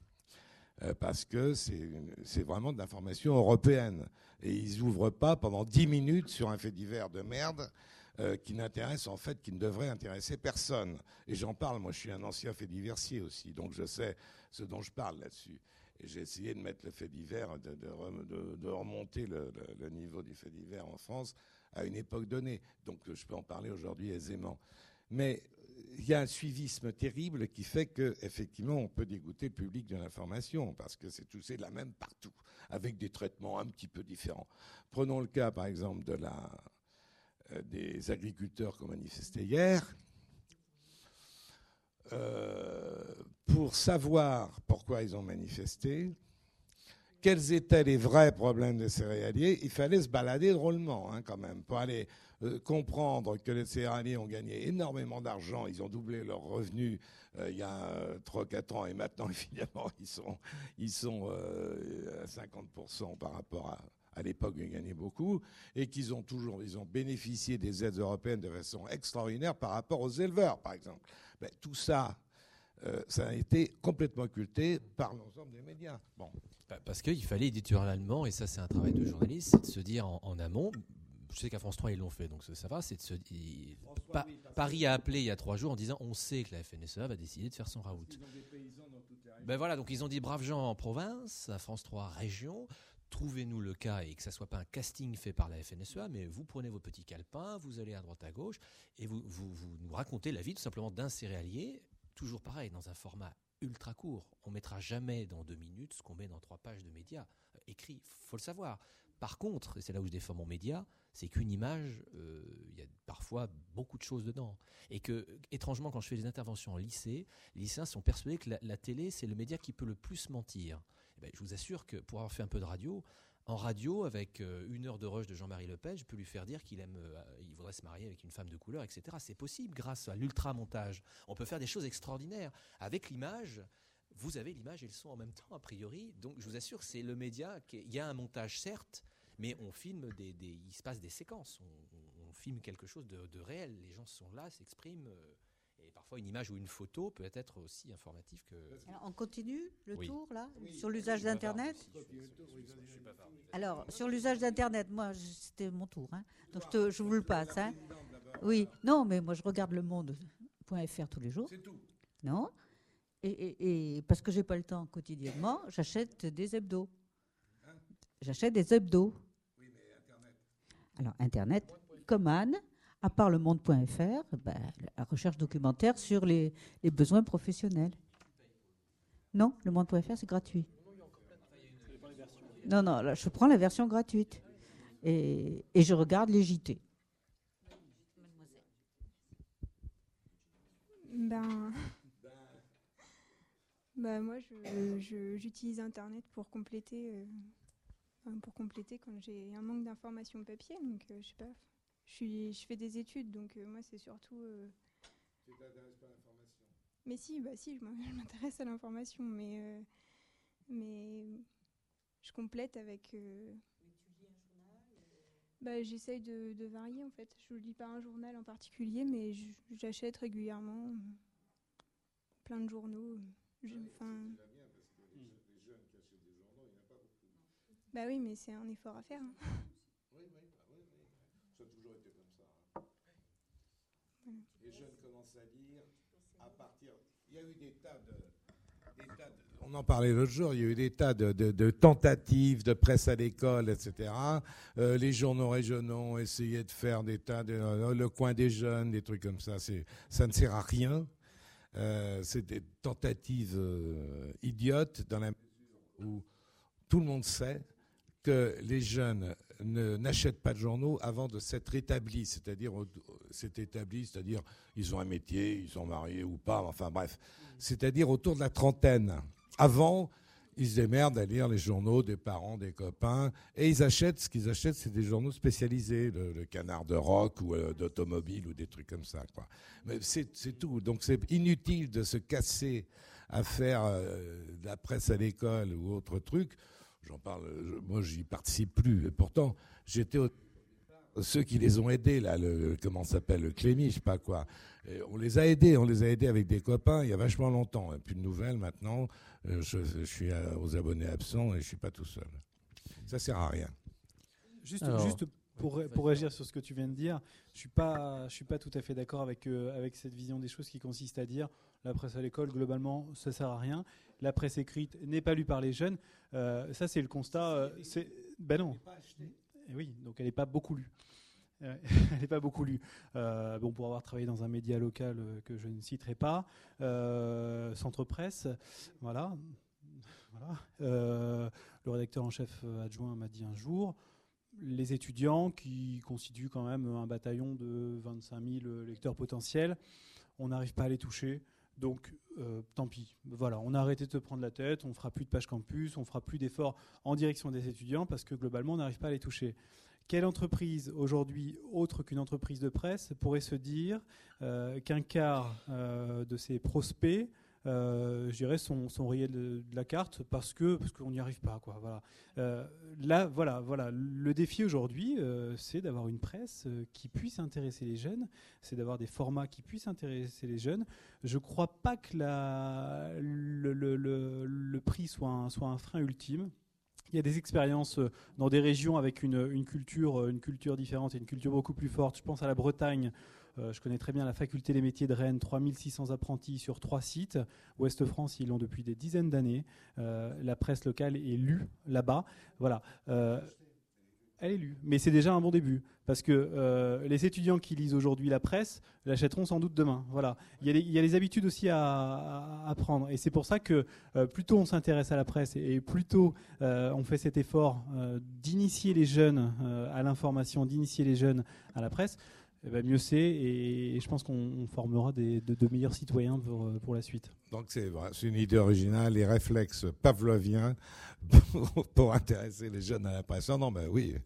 Euh, parce que c'est, c'est vraiment de l'information européenne. Et ils n'ouvrent pas pendant dix minutes sur un fait divers de merde euh, qui n'intéresse, en fait, qui ne devrait intéresser personne. Et j'en parle, moi je suis un ancien fait diversier aussi, donc je sais ce dont je parle là-dessus. Et j'ai essayé de mettre le fait divers, de, de, de, de remonter le, le, le niveau du fait divers en France à une époque donnée. Donc je peux en parler aujourd'hui aisément. Mais il y a un suivisme terrible qui fait qu'effectivement, on peut dégoûter le public de l'information, parce que c'est tout, c'est la même partout, avec des traitements un petit peu différents. Prenons le cas, par exemple, de la, euh, des agriculteurs qui ont manifesté hier. Euh, pour savoir pourquoi ils ont manifesté, quels étaient les vrais problèmes des céréaliers, il fallait se balader drôlement, hein, quand même, pour aller euh, comprendre que les céréaliers ont gagné énormément d'argent, ils ont doublé leurs revenus euh, il y a euh, trois ou quatre ans, et maintenant, évidemment, ils sont, ils sont euh, à cinquante pour cent par rapport à, à l'époque où ils gagnaient beaucoup, et qu'ils ont toujours ils ont bénéficié des aides européennes de façon extraordinaire par rapport aux éleveurs, par exemple. Ben, tout ça, euh, ça a été complètement occulté par l'ensemble des médias. Bon. Parce qu'il fallait éditorialement, et ça c'est un travail de journaliste, c'est de se dire en, en amont, je sais qu'à France trois ils l'ont fait, donc ça va, c'est de se dire... Pa- Paris a appelé il y a trois jours en disant on sait que la F N S E A va décider de faire son raout. Ben voilà, donc ils ont dit braves gens en province, à France trois région, trouvez-nous le cas et que ça ne soit pas un casting fait par la F N S E A, mais vous prenez vos petits calepins, vous allez à droite à gauche et vous, vous, vous nous racontez la vie tout simplement d'un céréalier, toujours pareil, dans un format ultra court. On ne mettra jamais dans deux minutes ce qu'on met dans trois pages de médias euh, écrits, il faut le savoir. Par contre, et c'est là où je défends mon média, c'est qu'une image, il euh, y a parfois beaucoup de choses dedans. Et que, étrangement, quand je fais des interventions en lycée, les lycéens sont persuadés que la, la télé, c'est le média qui peut le plus mentir. Et ben, je vous assure que pour avoir fait un peu de radio, en radio, avec euh, une heure de rush de Jean-Marie Le Pen, je peux lui faire dire qu'il aime, euh, il voudrait se marier avec une femme de couleur, et cetera. C'est possible grâce à l'ultra-montage. On peut faire des choses extraordinaires. Avec l'image, vous avez l'image et le son en même temps, a priori. Donc, je vous assure, c'est le média. Qui est, il y a un montage, certes, mais on filme des, des il se passe des séquences. On, on, on filme quelque chose de, de réel. Les gens sont là, s'expriment. Euh, Et parfois, une image ou une photo peut être aussi informative que... Alors, on continue le oui. tour, là, oui. sur l'usage d'Internet. Alors, sur l'usage d'Internet, moi, c'était mon tour. Hein. Donc, je, te, je vous le passe. Hein. Oui, non, mais moi, je regarde le monde point F R tous les jours. C'est tout. Non. Et, et, et parce que je n'ai pas le temps quotidiennement, j'achète des hebdos. J'achète des hebdos. Oui, mais Internet. Alors, Internet, comme Anne... À part le monde point F R, ben, la recherche documentaire sur les, les besoins professionnels. Non, le monde point F R, c'est gratuit. Non, non, là, je prends la version gratuite. Et, et je regarde les J T. Ben, ben moi, je, je, j'utilise Internet pour compléter, euh, pour compléter quand j'ai un manque d'informations papier. Donc, euh, je sais pas... Je, suis, je fais des études, donc euh, moi, c'est surtout... Euh... Tu t'intéresses pas à l'information ? Mais si, bah si, je m'intéresse à l'information, mais, euh, mais je complète avec... Euh... Tu lis un journal bah, j'essaye de, de varier, en fait. Je ne lis pas un journal en particulier, mais j'achète régulièrement euh, plein de journaux. Je, enfin... C'est bien, parce que les, les jeunes qui achètent des journaux, il n'y en a pas beaucoup. Bah oui, mais c'est un effort à faire. Hein. Oui, oui, bah oui, oui. Ça a toujours été comme ça. Hein. Voilà. Les jeunes commencent à lire à partir... Il y a eu des tas de... Des tas de... On en parlait l'autre jour, il y a eu des tas de, de, de tentatives de presse à l'école, et cetera. Euh, les journaux régionaux ont essayé de faire des tas de... Euh, le coin des jeunes, des trucs comme ça. C'est, ça ne sert à rien. Euh, c'est des tentatives euh, idiotes dans la mesure où tout le monde sait que les jeunes ne, n'achètent pas de journaux avant de s'être établis, c'est-à-dire s'être établis, c'est-à-dire ils ont un métier, ils sont mariés ou pas, enfin bref, c'est-à-dire autour de la trentaine. Avant, ils se démerdent à lire les journaux des parents, des copains, et ils achètent, ce qu'ils achètent, c'est des journaux spécialisés, le, le Canard de rock ou euh, d'automobile ou des trucs comme ça, quoi. Mais c'est, c'est tout. Donc c'est inutile de se casser à faire euh, de la presse à l'école ou autre truc. J'en parle, je, moi j'y participe plus. Et pourtant, j'étais au, ceux qui les ont aidés là, le, le comment ça s'appelle, le Clémy, je sais pas quoi. Et on les a aidés, on les a aidés avec des copains il y a vachement longtemps. Et plus de nouvelles maintenant. Je, je suis aux abonnés absents et je suis pas tout seul. Ça sert à rien. Juste, Alors, juste pour, pour réagir sur ce que tu viens de dire, je suis pas, je suis pas tout à fait d'accord avec euh, avec cette vision des choses qui consiste à dire la presse à l'école globalement ça sert à rien. La presse écrite n'est pas lue par les jeunes. Euh, ça c'est le constat. Euh, c'est ben non. Et oui, donc elle n'est pas beaucoup lue. Euh, elle n'est pas beaucoup lue. Euh, bon, pour avoir travaillé dans un média local euh, que je ne citerai pas, euh, Centre Presse, voilà. voilà. Euh, le rédacteur en chef adjoint m'a dit un jour, les étudiants qui constituent quand même un bataillon de vingt-cinq mille lecteurs potentiels, on n'arrive pas à les toucher. Donc, euh, tant pis. Voilà, on a arrêté de se prendre la tête, on ne fera plus de page campus, on ne fera plus d'efforts en direction des étudiants parce que globalement, on n'arrive pas à les toucher. Quelle entreprise, aujourd'hui, autre qu'une entreprise de presse, pourrait se dire euh, qu'un quart euh, de ses prospects, euh, je dirais, sont, sont rayés de, de la carte parce que parce qu'on n'y arrive pas, quoi. Voilà. Euh, là, voilà, voilà. Le défi aujourd'hui, euh, c'est d'avoir une presse euh, qui puisse intéresser les jeunes, c'est d'avoir des formats qui puissent intéresser les jeunes. Je ne crois pas que la, le, le, le, le prix soit un, soit un frein ultime. Il y a des expériences dans des régions avec une, une, culture, une culture différente et une culture beaucoup plus forte. Je pense à la Bretagne. Euh, je connais très bien la faculté des métiers de Rennes, trois mille six cents apprentis sur trois sites. Ouest France, ils l'ont depuis des dizaines d'années. Euh, la presse locale est lue là-bas. Voilà. Euh, elle est lue. Mais c'est déjà un bon début. Parce que euh, les étudiants qui lisent aujourd'hui la presse l'achèteront sans doute demain. Voilà. Il y a les, il y a les habitudes aussi à, à, à prendre. Et c'est pour ça que euh, plus tôt on s'intéresse à la presse et, et plus tôt euh, on fait cet effort euh, d'initier les jeunes euh, à l'information, d'initier les jeunes à la presse, eh ben mieux c'est. Et, et je pense qu'on formera des, de, de meilleurs citoyens pour, pour la suite. Donc c'est vrai, c'est une idée originale, les réflexes pavloviens pour, pour intéresser les jeunes à la presse. Non, non, ben oui.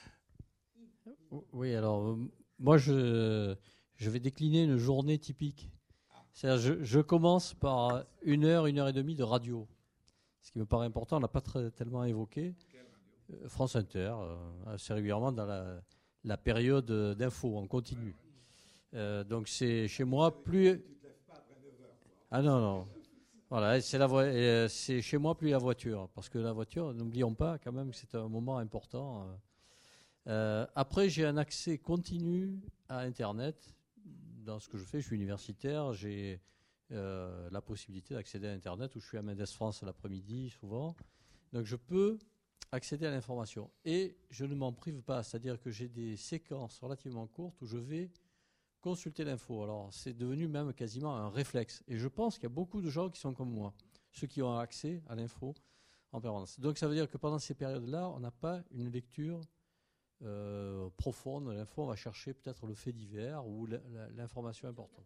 Oui, alors euh, moi je, je vais décliner une journée typique. C'est-à-dire je, je commence par une heure, une heure et demie de radio. Ce qui me paraît important, on n'a pas très, tellement évoqué. Euh, France Inter, euh, assez régulièrement dans la, la période d'info, on continue. Euh, donc c'est chez moi plus... Ah non, non. Voilà, c'est, la vo... c'est chez moi plus la voiture. Parce que la voiture, n'oublions pas quand même que c'est un moment important. Euh, Euh, après, j'ai un accès continu à Internet. Dans ce que je fais, je suis universitaire, j'ai euh, la possibilité d'accéder à Internet, où je suis à Mendes France l'après-midi souvent. Donc je peux accéder à l'information. Et je ne m'en prive pas, c'est-à-dire que j'ai des séquences relativement courtes où je vais consulter l'info. Alors c'est devenu même quasiment un réflexe. Et je pense qu'il y a beaucoup de gens qui sont comme moi, ceux qui ont accès à l'info en permanence. Donc ça veut dire que pendant ces périodes-là, on n'a pas une lecture Euh, profonde de l'info, on va chercher peut-être le fait divers ou l'information importante.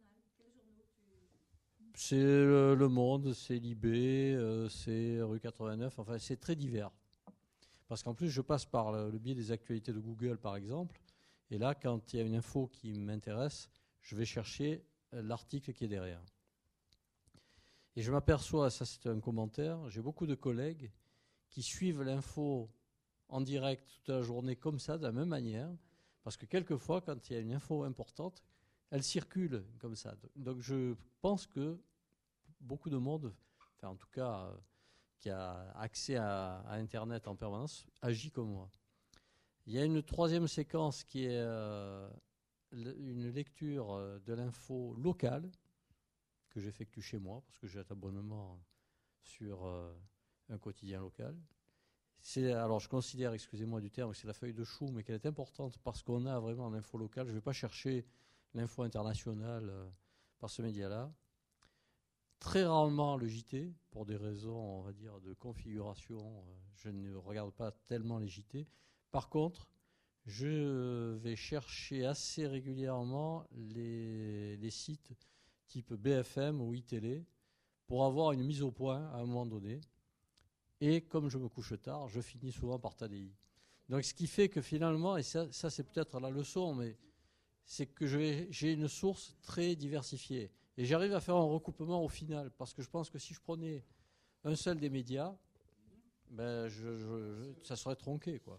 C'est le, le Monde, c'est Libé, euh, c'est Rue quatre-vingt-neuf, enfin c'est très divers. Parce qu'en plus je passe par le, le biais des actualités de Google par exemple, et là quand il y a une info qui m'intéresse, je vais chercher l'article qui est derrière. Et je m'aperçois, ça c'est un commentaire, j'ai beaucoup de collègues qui suivent l'info en direct toute la journée comme ça, de la même manière, parce que quelquefois, quand il y a une info importante, elle circule comme ça. Donc je pense que beaucoup de monde, enfin en tout cas, euh, qui a accès à, à Internet en permanence, agit comme moi. Il y a une troisième séquence qui est euh, une lecture de l'info locale, que j'effectue chez moi, parce que j'ai un abonnement sur euh, un quotidien local. C'est, alors je considère, excusez-moi du terme, que c'est la feuille de chou, mais qu'elle est importante parce qu'on a vraiment l'info locale. Je ne vais pas chercher l'info internationale euh, par ce média-là. Très rarement le J T, pour des raisons, on va dire, de configuration. Euh, je ne regarde pas tellement les J T. Par contre, je vais chercher assez régulièrement les, les sites type B F M ou iTélé pour avoir une mise au point à un moment donné. Et comme je me couche tard, je finis souvent par T A D I. Donc ce qui fait que finalement, et ça, ça c'est peut-être la leçon, mais c'est que je vais, j'ai une source très diversifiée. Et j'arrive à faire un recoupement au final, parce que je pense que si je prenais un seul des médias, ben je, je, je, ça serait tronqué, quoi.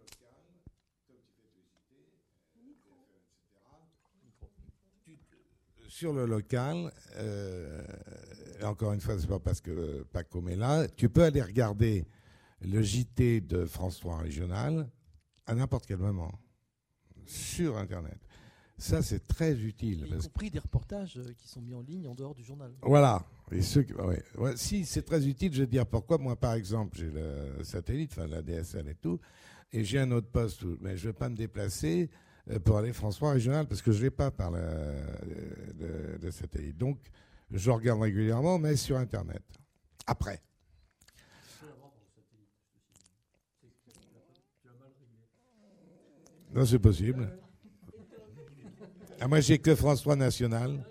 Sur le local, euh, et encore une fois, c'est pas parce que Paco est là, tu peux aller regarder le J T de France trois Régional à n'importe quel moment, sur Internet. Ça, c'est très utile. Y compris des reportages qui sont mis en ligne en dehors du journal. Voilà. Et ceux, ouais. Ouais, si, c'est très utile, je vais te dire pourquoi. Moi, par exemple, j'ai le satellite, enfin la D S L et tout, et j'ai un autre poste, où, mais je ne vais pas me déplacer pour aller France trois régional, parce que je ne l'ai pas par le, de, de satellite. Donc, je regarde régulièrement, mais sur Internet. Après. Non, c'est possible. Ah, moi, j'ai que France trois national.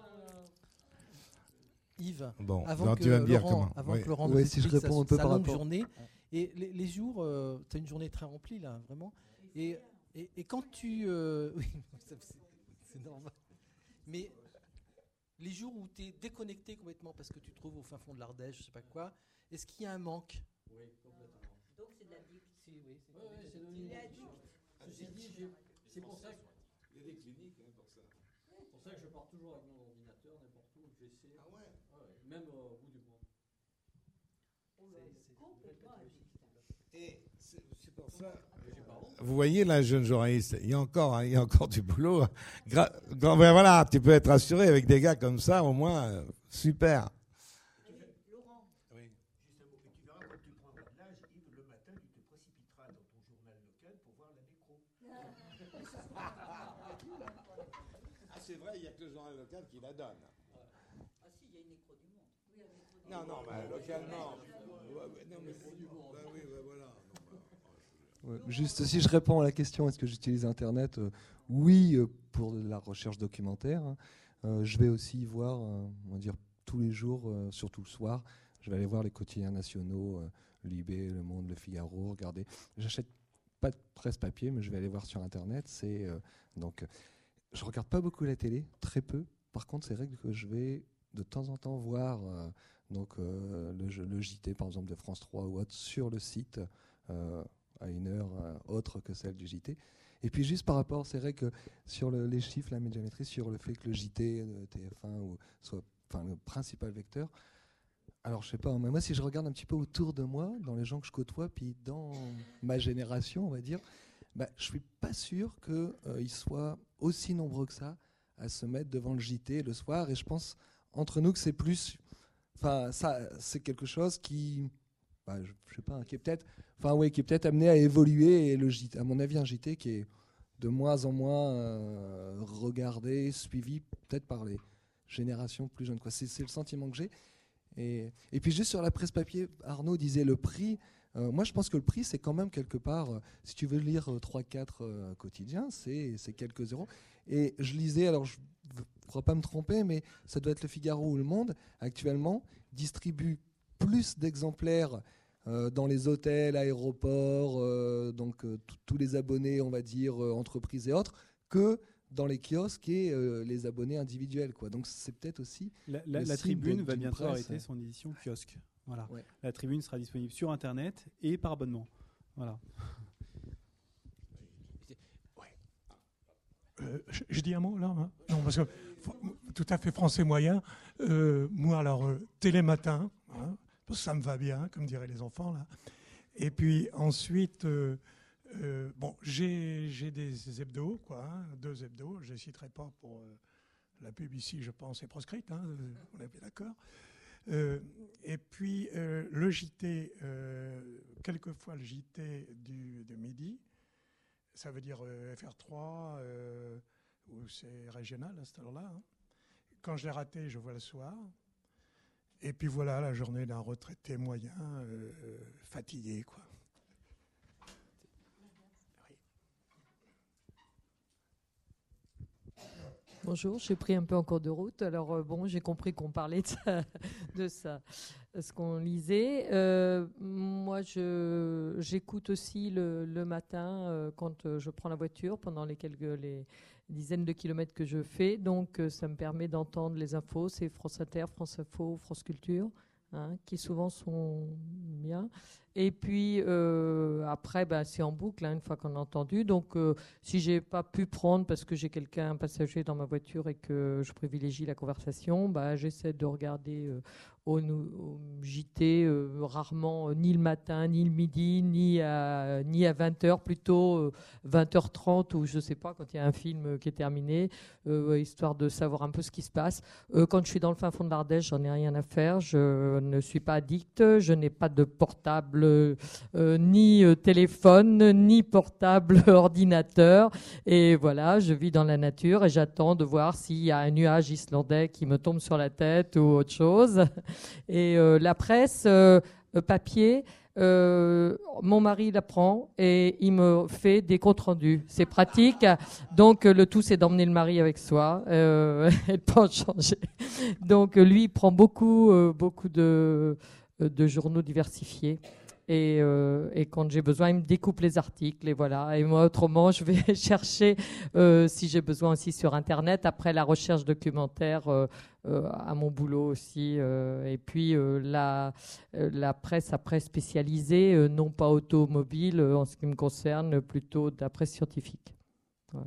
Yves, bon, avant non, que tu vas me dire Laurent, comment. avant oui. que Laurent oui, nous si je explique réponds sa, un peu sa par longue rapport. journée, et les, les jours, euh, tu as une journée très remplie là, vraiment. Et, et, et quand tu... Euh, oui, c'est, c'est normal. Mais les jours où tu es déconnecté complètement parce que tu te trouves au fin fond de l'Ardèche, je sais pas quoi, est-ce qu'il y a un manque? Oui, complètement. Donc c'est de la dict. Si, oui, c'est, ouais, ouais, c'est de la dict. Ceci dit, j'ai- c'est pour ça que il y a des cliniques hein, pour ça. C'est pour ça que je pars toujours avec mon ordinateur n'importe où, j'essaie. Ah ouais, ouais, même euh, au bout du monde. C'est complètement addict. Et c'est, c'est pour ça. Vous voyez là, jeune journaliste, il y a encore, hein, il y a encore du boulot. Gra- gra- ben voilà, tu peux être rassuré avec des gars comme ça, au moins, euh, super. Laurent, oui. Justement, tu verras quand tu prendras de l'âge, Yves, le matin, tu te précipiteras dans ton journal local pour voir la nécro. Ah, c'est vrai, il n'y a que le journal local qui la donne. Ah si, il y a une nécro du monde. Oui, un nécro du Non, monde. non, mais localement. Ouais, ouais, non, mais c'est du monde. Bah, oui, bah, voilà. Ouais, juste si je réponds à la question, est-ce que j'utilise Internet? euh, Oui, euh, pour de la recherche documentaire. hein. Euh, je vais aussi voir, euh, on va dire, tous les jours, euh, surtout le soir, je vais aller voir les quotidiens nationaux, euh, Libé, Le Monde, Le Figaro, regarder. J'achète pas de presse papier, mais je vais aller voir sur Internet. C'est, euh, donc, euh, je regarde pas beaucoup la télé, très peu. Par contre, c'est vrai que je vais de temps en temps voir euh, donc, euh, le, le J T, par exemple, de France trois ou autre, sur le site. Euh, à une heure euh, autre que celle du J T. Et puis juste par rapport, c'est vrai que sur le, les chiffres, la médiamétrie, sur le fait que le J T, le T F un ou soit enfin, le principal vecteur, alors je sais pas, mais moi si je regarde un petit peu autour de moi, dans les gens que je côtoie, puis dans ma génération, on va dire, bah, je suis pas sûr qu'ils euh, soient aussi nombreux que ça à se mettre devant le J T le soir. Et je pense entre nous que c'est plus, enfin ça, c'est quelque chose qui, bah, je, je sais pas, qui est peut-être, enfin oui, qui est peut-être amené à évoluer. Et le J T, à mon avis, un J T qui est de moins en moins euh, regardé, suivi, peut-être par les générations plus jeunes. Quoi. C'est, c'est le sentiment que j'ai. Et, et puis juste sur la presse papier, Arnaud disait le prix. Euh, moi, je pense que le prix, c'est quand même quelque part, euh, si tu veux lire euh, trois quatre euh, quotidiens, c'est, c'est quelques euros. Et je lisais, alors je ne crois pas me tromper, mais ça doit être Le Figaro ou Le Monde, actuellement, distribue plus d'exemplaires euh, dans les hôtels, aéroports, euh, donc euh, tous les abonnés, on va dire, euh, entreprises et autres, que dans les kiosques et euh, les abonnés individuels. Quoi. Donc c'est peut-être aussi... La, la, la Tribune va bientôt arrêter son édition kiosque. Voilà. Ouais. La Tribune sera disponible sur Internet et par abonnement. Voilà. Euh, je, je dis un mot là hein non, parce que tout à fait français moyen. Euh, moi, alors, euh, Télématin, hein, parce que ça me va bien, comme diraient les enfants là. Et puis ensuite, euh, euh, bon, j'ai, j'ai des hebdos, quoi, hein, deux hebdos. Je ne les citerai pas pour euh, la pub ici, je pense, est proscrite, hein, on est bien d'accord. Euh, et puis euh, le J T, euh, quelquefois le J T du, de midi. Ça veut dire euh, F R trois, euh, où c'est régional à cette heure-là. Hein. Quand je l'ai raté, je vois le soir. Et puis voilà la journée d'un retraité moyen, euh, fatigué, quoi. Oui. Bonjour, j'ai pris un peu en cours de route. Alors euh, bon, j'ai compris qu'on parlait de ça, de ça ce qu'on lisait. Euh, moi, je, j'écoute aussi le, le matin euh, quand euh, je prends la voiture pendant les quelques les dizaines de kilomètres que je fais. Donc, euh, ça me permet d'entendre les infos. C'est France Inter, France Info, France Culture, hein, qui souvent sont bien. Et puis euh, après, ben, c'est en boucle hein, une fois qu'on a entendu. Donc, euh, si j'ai pas pu prendre parce que j'ai quelqu'un, un passager dans ma voiture et que je privilégie la conversation, ben, j'essaie de regarder euh, au, au J T, euh, rarement euh, ni le matin, ni le midi, ni à, ni à vingt heures, plutôt euh, vingt heures trente ou je sais pas, quand il y a un film qui est terminé, euh, histoire de savoir un peu ce qui se passe. Euh, quand je suis dans le fin fond de l'Ardèche, j'en ai rien à faire, je ne suis pas addict, je n'ai pas de portable euh, euh, ni euh, téléphone, ni portable, ordinateur. Et voilà, je vis dans la nature et j'attends de voir s'il y a un nuage islandais qui me tombe sur la tête ou autre chose. Et euh, la presse euh, papier, euh, mon mari la prend et il me fait des comptes rendus. C'est pratique. Donc le tout, c'est d'emmener le mari avec soi euh, et de pas en changer. Donc lui, il prend beaucoup, euh, beaucoup de, de journaux diversifiés. Et, euh, et quand j'ai besoin, il me découpe les articles et voilà. Et moi, autrement, je vais chercher euh, si j'ai besoin aussi sur Internet. Après la recherche documentaire euh, euh, à mon boulot aussi. Euh, et puis euh, la, euh, la presse après spécialisée, euh, non pas automobile euh, en ce qui me concerne, plutôt de la presse scientifique. Voilà.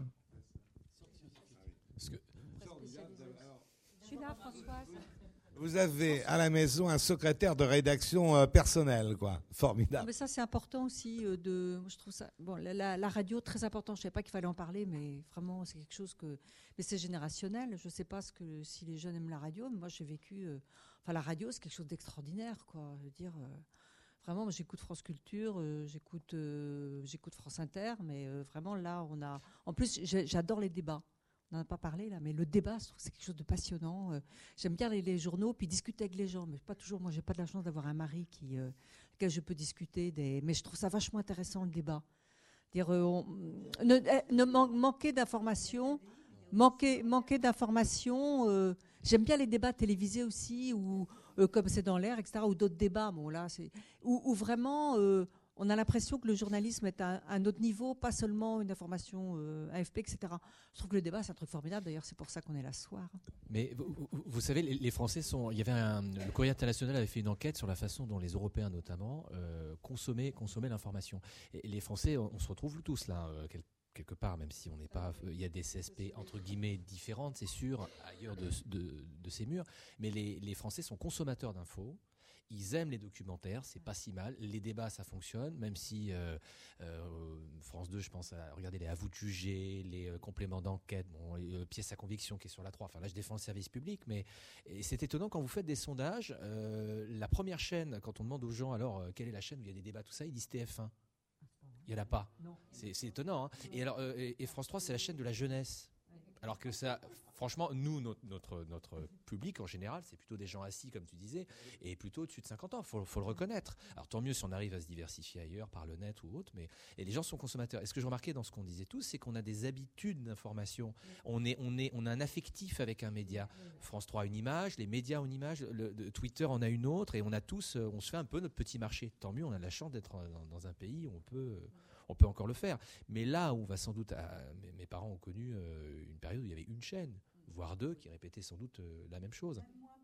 Je suis là, Françoise. Vous avez à la maison un secrétaire de rédaction euh, personnel, quoi. Formidable. Mais ça, c'est important aussi. Euh, de, je trouve ça. Bon, la, la, la radio, très important. Je ne savais pas qu'il fallait en parler, mais vraiment, c'est quelque chose que. Mais c'est générationnel. Je ne sais pas ce que, si les jeunes aiment la radio, mais moi, j'ai vécu. Euh, enfin, la radio, c'est quelque chose d'extraordinaire, quoi. Je veux dire. Euh, Vraiment, moi, j'écoute France Culture, euh, j'écoute, euh, j'écoute France Inter, mais euh, vraiment, là, on a. En plus, j'adore les débats. On n'en a pas parlé là, mais le débat, je trouve que c'est quelque chose de passionnant. Euh, j'aime bien les, les journaux, puis discuter avec les gens, mais pas toujours. Moi, j'ai pas de la chance d'avoir un mari qui, euh, lequel je peux discuter. Des, mais je trouve ça vachement intéressant le débat. Dire, euh, on, ne, ne man, manquer d'informations, manquer, manquer d'informations. Euh, j'aime bien les débats télévisés aussi, ou euh, comme c'est dans l'air, et cetera, ou d'autres débats. Bon là, c'est où, où vraiment. Euh, On a l'impression que le journalisme est à un autre niveau, pas seulement une information euh, A F P, et cetera. Je trouve que le débat, c'est un truc formidable. D'ailleurs, c'est pour ça qu'on est là ce soir. Mais vous, vous, vous savez, les, les Français sont. Il y avait un, le Courrier international avait fait une enquête sur la façon dont les Européens, notamment, euh, consommaient, consommaient l'information. Et les Français, on, on se retrouve tous là, euh, quelque, quelque part, même si on n'est pas. Il y a des C S P entre guillemets différentes, c'est sûr, ailleurs de, de, de ces murs. Mais les, les Français sont consommateurs d'infos. Ils aiment les documentaires, c'est pas si mal. Les débats, ça fonctionne, même si euh, euh, France deux, je pense à regarder les À vous de juger, les euh, compléments d'enquête, bon, les euh, pièces à conviction qui est sur la trois. Enfin là, je défends le service public, mais et c'est étonnant quand vous faites des sondages. Euh, la première chaîne, quand on demande aux gens, alors euh, quelle est la chaîne où il y a des débats, tout ça, ils disent T F un. Il y en a pas. C'est, c'est étonnant. Hein. Et alors, euh, et, et France trois, c'est la chaîne de la jeunesse. Alors que ça, franchement, nous, notre, notre, notre public en général, c'est plutôt des gens assis, comme tu disais, et plutôt au-dessus de cinquante ans. Il faut, faut le reconnaître. Alors tant mieux si on arrive à se diversifier ailleurs, par le net ou autre, mais et les gens sont consommateurs. Et ce que je remarquais dans ce qu'on disait tous, c'est qu'on a des habitudes d'information. On, est, on, est, on a un affectif avec un média. France trois a une image, les médias ont une image, le, le, Twitter en a une autre, et on a tous, on se fait un peu notre petit marché. Tant mieux, on a la chance d'être dans, dans un pays où on peut... on peut encore le faire. Mais là où on va sans doute... À, mes, mes parents ont connu euh, une période où il y avait une chaîne, voire deux, qui répétaient sans doute euh, la même chose.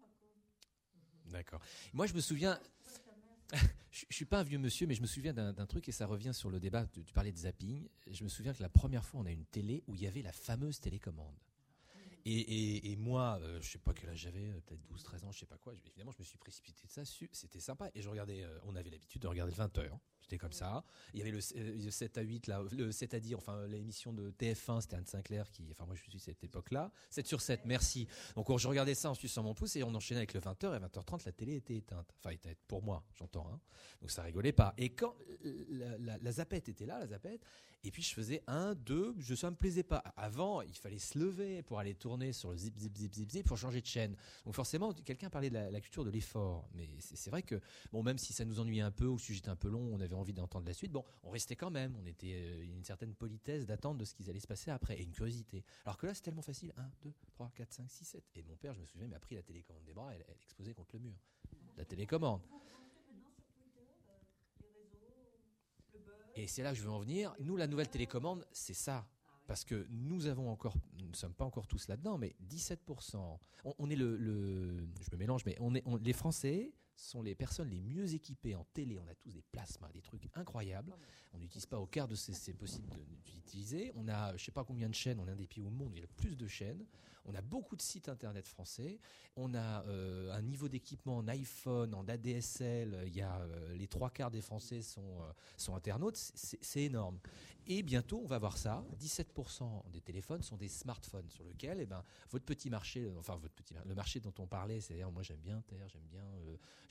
D'accord. Moi, je me souviens... je ne suis pas un vieux monsieur, mais je me souviens d'un, d'un truc, et ça revient sur le débat, tu, tu parlais de zapping. Je me souviens que la première fois, on a une télé où il y avait la fameuse télécommande. Et, et, et moi, euh, je sais pas quel âge j'avais, peut-être douze, treize ans, je sais pas quoi. Évidemment, je me suis précipité de ça. C'était sympa. Et je regardais, euh, on avait l'habitude de regarder le vingt heures. J'étais comme ça. Il y avait le, le sept à huit, là, le sept à dix, enfin, l'émission de T F un, c'était Anne Sinclair qui, enfin, moi, je suis de cette époque-là. sept sur sept, merci. Donc, je regardais ça en suçant mon pouce et on enchaînait avec le vingt heures. Et à vingt heures trente, la télé était éteinte. Enfin, était pour moi, j'entends, hein. Donc, ça rigolait pas. Et quand la, la, la zapette était là, la zapette, et puis je faisais un, deux, je, ça me plaisait pas. Avant, il fallait se lever pour aller tourner sur le zip, zip, zip, zip, zip, pour changer de chaîne. Donc forcément, quelqu'un parlait de la, la culture de l'effort. Mais c'est, c'est vrai que, bon, même si ça nous ennuyait un peu, ou le sujet était un peu long, on avait envie d'entendre la suite, bon, on restait quand même. On était euh, une certaine politesse d'attendre de ce qui allait se passer après, et une curiosité. Alors que là, c'est tellement facile. un, deux, trois, quatre, cinq, six, sept. Et mon père, je me souviens, m'a pris la télécommande des bras, elle, elle explosait contre le mur. La télécommande. Et c'est là que je veux en venir. Nous, la nouvelle télécommande, c'est ça. Parce que nous avons encore, nous ne sommes pas encore tous là-dedans, mais dix-sept pour cent. On, on est le, le, je me mélange, mais on est, on, les Français sont les personnes les mieux équipées en télé. On a tous des plasmas, des trucs incroyables. On n'utilise pas au quart de ce c'est possible d'utiliser. On a, je sais pas combien de chaînes. On est un des pays au monde où il y a le plus de chaînes. On a beaucoup de sites internet français. On a euh, un niveau d'équipement en iPhone, en A D S L. Il y a euh, les trois quarts des Français sont euh, sont internautes. C'est, c'est énorme. Et bientôt, on va voir ça. dix-sept pour cent des téléphones sont des smartphones sur lesquels, eh ben, votre petit marché, enfin votre petit, le marché dont on parlait, c'est-à-dire moi j'aime bien Terre, j'aime bien, euh,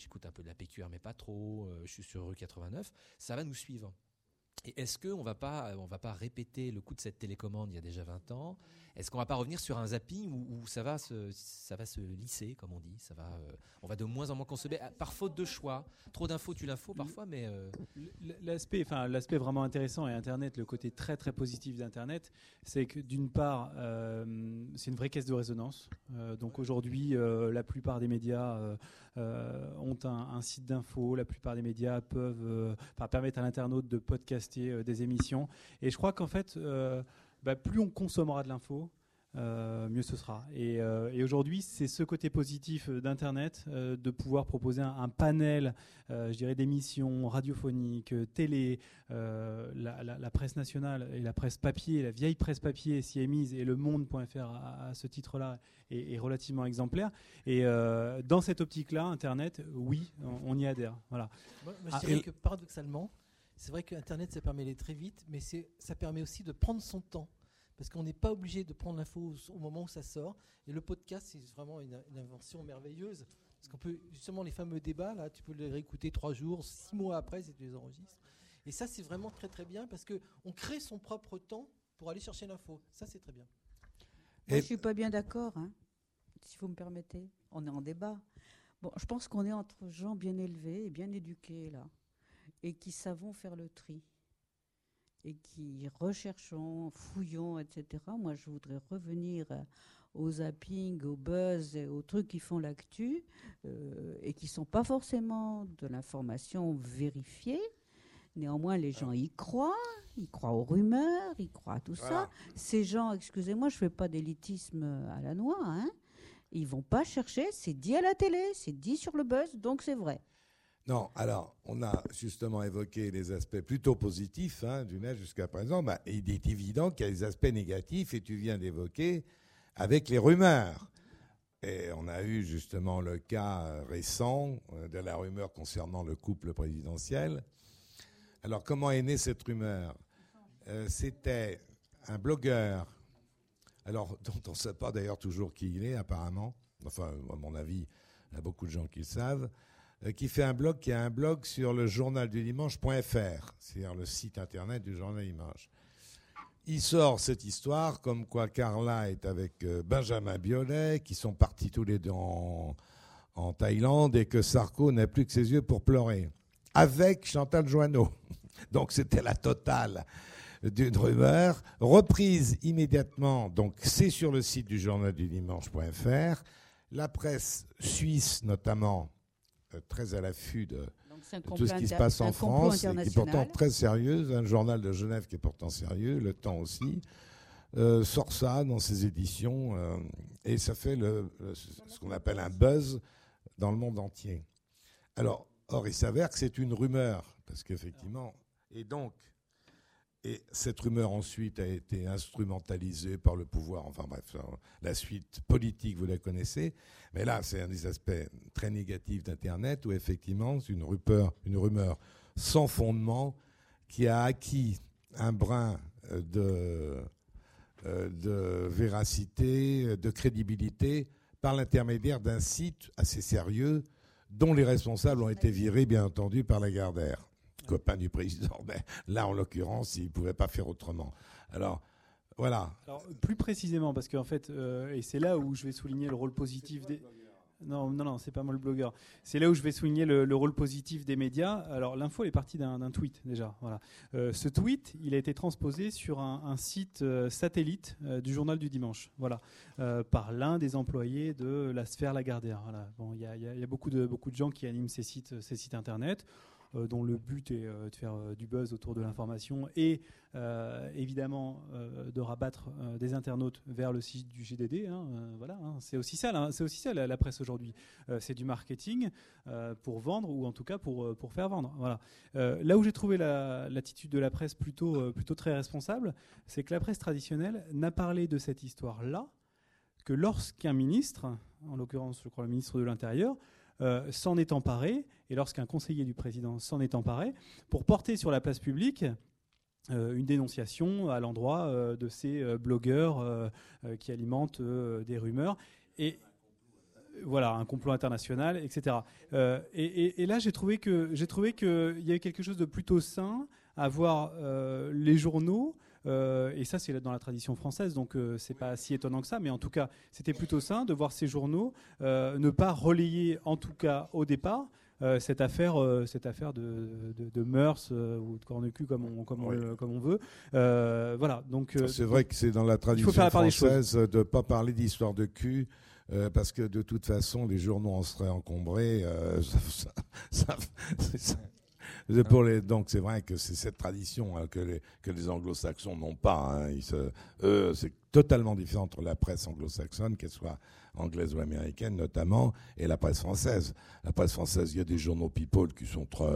j'écoute un peu de la P Q R mais pas trop, euh, je suis sur rue quatre-vingt-neuf, ça va nous suivre. Et est-ce qu'on va pas, on va pas répéter le coup de cette télécommande il y a déjà vingt ans? Est-ce qu'on va pas revenir sur un zapping où, où ça va se, ça va se lisser, comme on dit, ça va, euh, on va de moins en moins consommer par faute de choix. Trop d'infos tue l'info parfois, mais euh... l'aspect, enfin l'aspect vraiment intéressant et Internet, le côté très très positif d'Internet, c'est que d'une part, euh, c'est une vraie caisse de résonance. Euh, donc aujourd'hui, euh, la plupart des médias euh, euh, ont un, un site d'info. La plupart des médias peuvent, euh, enfin, permettre à l'internaute de podcaster euh, des émissions. Et je crois qu'en fait, euh, bah, plus on consommera de l'info, Euh, mieux ce sera. Et, euh, et aujourd'hui, c'est ce côté positif d'Internet, euh, de pouvoir proposer un, un panel, euh, je dirais, d'émissions radiophoniques, télé, euh, la, la, la presse nationale et la presse papier, la vieille presse papier s'y est mise, et le monde point F R à, à ce titre-là est, est relativement exemplaire. Et euh, dans cette optique-là, Internet, oui, on, on y adhère. Voilà. Moi, moi, je dirais ah, que paradoxalement, c'est vrai qu'Internet, ça permet d'aller très vite, mais c'est, ça permet aussi de prendre son temps. Parce qu'on n'est pas obligé de prendre l'info au moment où ça sort. Et le podcast, c'est vraiment une, une invention merveilleuse. Parce qu'on peut, justement, les fameux débats, là, tu peux les réécouter trois jours, six mois après, si tu les enregistres. Et ça, c'est vraiment très, très bien parce qu'on crée son propre temps pour aller chercher l'info. Ça, c'est très bien. Moi, je ne suis pas bien d'accord, hein, si vous me permettez. On est en débat. Bon, je pense qu'on est entre gens bien élevés et bien éduqués, là, et qui savons faire le tri. Et qui recherchons, fouillons, et cetera. Moi, je voudrais revenir aux zappings, aux buzz, et aux trucs qui font l'actu euh, et qui ne sont pas forcément de l'information vérifiée. Néanmoins, les gens y croient, ils croient aux rumeurs, ils croient à tout voilà. ça. Ces gens, excusez-moi, je ne fais pas d'élitisme à la noix, hein, ils ne vont pas chercher, c'est dit à la télé, c'est dit sur le buzz, donc c'est vrai. Non, alors, on a justement évoqué les aspects plutôt positifs hein, du net jusqu'à présent. Bah, il est évident qu'il y a des aspects négatifs, et tu viens d'évoquer avec les rumeurs. Et on a eu justement le cas récent de la rumeur concernant le couple présidentiel. Alors, comment est née cette rumeur ? euh, C'était un blogueur, alors dont on ne sait pas d'ailleurs toujours qui il est apparemment, enfin, à mon avis, il y a beaucoup de gens qui le savent, qui fait un blog, qui a un blog sur le journal du dimanche point F R, c'est-à-dire le site internet du journal du dimanche. Il sort cette histoire comme quoi Carla est avec Benjamin Biolay, qui sont partis tous les deux en, en Thaïlande, et que Sarko n'a plus que ses yeux pour pleurer, avec Chantal Joanneau. Donc c'était la totale d'une rumeur, reprise immédiatement, donc c'est sur le site du journal du dimanche point F R, la presse suisse notamment, très à l'affût de, de tout ce qui se passe en France, et qui est pourtant très sérieuse, un journal de Genève qui est pourtant sérieux, Le Temps aussi, euh, sort ça dans ses éditions, euh, et ça fait le, le, ce qu'on appelle un buzz dans le monde entier. Alors, or, il s'avère que c'est une rumeur, parce qu'effectivement, et donc, et cette rumeur ensuite a été instrumentalisée par le pouvoir, enfin bref, la suite politique, vous la connaissez, mais là c'est un des aspects très négatifs d'Internet, où effectivement c'est une rumeur, une rumeur sans fondement qui a acquis un brin de, de véracité, de crédibilité par l'intermédiaire d'un site assez sérieux dont les responsables ont été virés bien entendu par Lagardère, copain du président, mais là en l'occurrence il ne pouvait pas faire autrement. Alors voilà. Alors, plus précisément, parce qu'en fait, euh, et c'est là où je vais souligner le rôle positif des... Non, non, non, c'est pas moi le blogueur. C'est là où je vais souligner le, le rôle positif des médias. Alors, l'info est partie d'un, d'un tweet déjà. Voilà. Euh, ce tweet, il a été transposé sur un, un site euh, satellite euh, du journal du dimanche. Voilà, euh, par l'un des employés de la sphère Lagardère. Voilà. Bon, il y a, y a, y a beaucoup de beaucoup de gens qui animent ces sites, ces sites internet. Euh, dont le but est euh, de faire euh, du buzz autour de l'information et euh, évidemment euh, de rabattre euh, des internautes vers le site du G D D. Hein, euh, voilà, hein, c'est aussi ça, là, c'est aussi ça la, la presse aujourd'hui. Euh, c'est du marketing euh, pour vendre, ou en tout cas pour pour faire vendre. Voilà. Euh, là où j'ai trouvé la, l'attitude de la presse plutôt euh, plutôt très responsable, c'est que la presse traditionnelle n'a parlé de cette histoire-là que lorsqu'un ministre, en l'occurrence, je crois le ministre de l'Intérieur, Euh, s'en est emparé, et lorsqu'un conseiller du président s'en est emparé, pour porter sur la place publique euh, une dénonciation à l'endroit euh, de ces euh, blogueurs euh, euh, qui alimentent euh, des rumeurs. Et voilà, un complot international, et cetera. Euh, et, et, et là, j'ai trouvé que j'ai trouvé que il y avait quelque chose de plutôt sain à voir euh, les journaux. Euh, et ça, c'est dans la tradition française, donc euh, c'est pas si étonnant que ça. Mais en tout cas, c'était plutôt sain de voir ces journaux euh, ne pas relayer, en tout cas au départ, euh, cette affaire, euh, cette affaire de, de, de mœurs euh, ou de corne-cul comme on, comme oui. on, comme on veut. Euh, voilà. Donc euh, c'est vrai que c'est dans la tradition française de ne pas parler d'histoire de cul. Euh, parce que de toute façon, les journaux en seraient encombrés. Euh, ça, ça, ça, c'est, ça. C'est pour les, donc c'est vrai que c'est cette tradition hein, que, les, que les anglo-saxons n'ont pas. Hein. Ils se, eux, c'est totalement différent entre la presse anglo-saxonne, qu'elle soit anglaise ou américaine notamment, et la presse française. La presse française, il y a des journaux people qui sont très,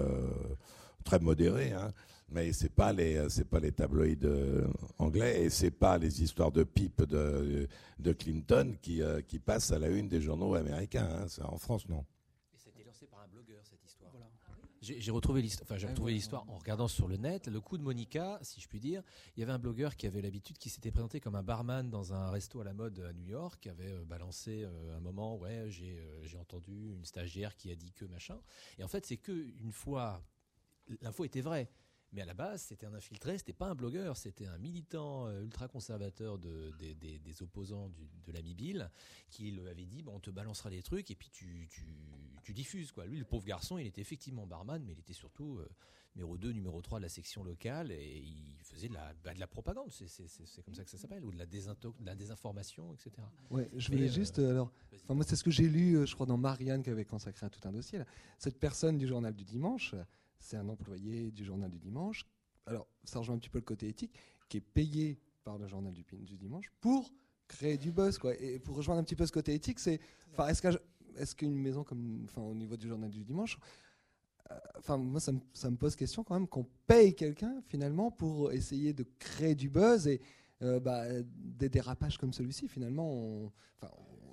très modérés, hein. Mais c'est pas les c'est pas les tabloïds euh, anglais et c'est pas les histoires de pipe de de Clinton qui euh, qui passent à la une des journaux américains. Hein. C'est en France, non. Et ça a été lancé par un blogueur cette histoire. Voilà. J'ai, j'ai retrouvé l'histoire. Enfin, j'ai retrouvé l'histoire en regardant sur le net. Le coup de Monica, si je puis dire. Il y avait un blogueur qui avait l'habitude, qui s'était présenté comme un barman dans un resto à la mode à New York, qui avait euh, balancé euh, un moment. Ouais, j'ai euh, j'ai entendu une stagiaire qui a dit que machin. Et en fait, c'est que une fois, l'info était vraie. Mais à la base, c'était un infiltré, c'était pas un blogueur, c'était un militant euh, ultra-conservateur de, de, de, des opposants du, de l'ami Bill qui lui avait dit bon, on te balancera des trucs et puis tu, tu, tu diffuses. Quoi. Lui, le pauvre garçon, il était effectivement barman, mais il était surtout euh, numéro deux, numéro trois de la section locale et il faisait de la, bah, de la propagande, c'est, c'est, c'est, c'est comme ça que ça s'appelle, ou de la, désinto- de la désinformation, et cetera. Ouais, je voulais mais, juste, euh, alors, enfin, moi, c'est ce que j'ai lu, euh, je crois, dans Marianne qui avait consacré à tout un dossier. Là. Cette personne du Journal du Dimanche. C'est un employé du Journal du Dimanche. Alors, ça rejoint un petit peu le côté éthique, qui est payé par le Journal du, du Dimanche pour créer du buzz, quoi. Et pour rejoindre un petit peu ce côté éthique, c'est, enfin, est-ce, que, est-ce qu'une maison comme, enfin, au niveau du Journal du Dimanche, enfin, euh, moi, ça me, ça me pose question quand même qu'on paye quelqu'un finalement pour essayer de créer du buzz et euh, bah, des dérapages comme celui-ci, finalement, on, enfin,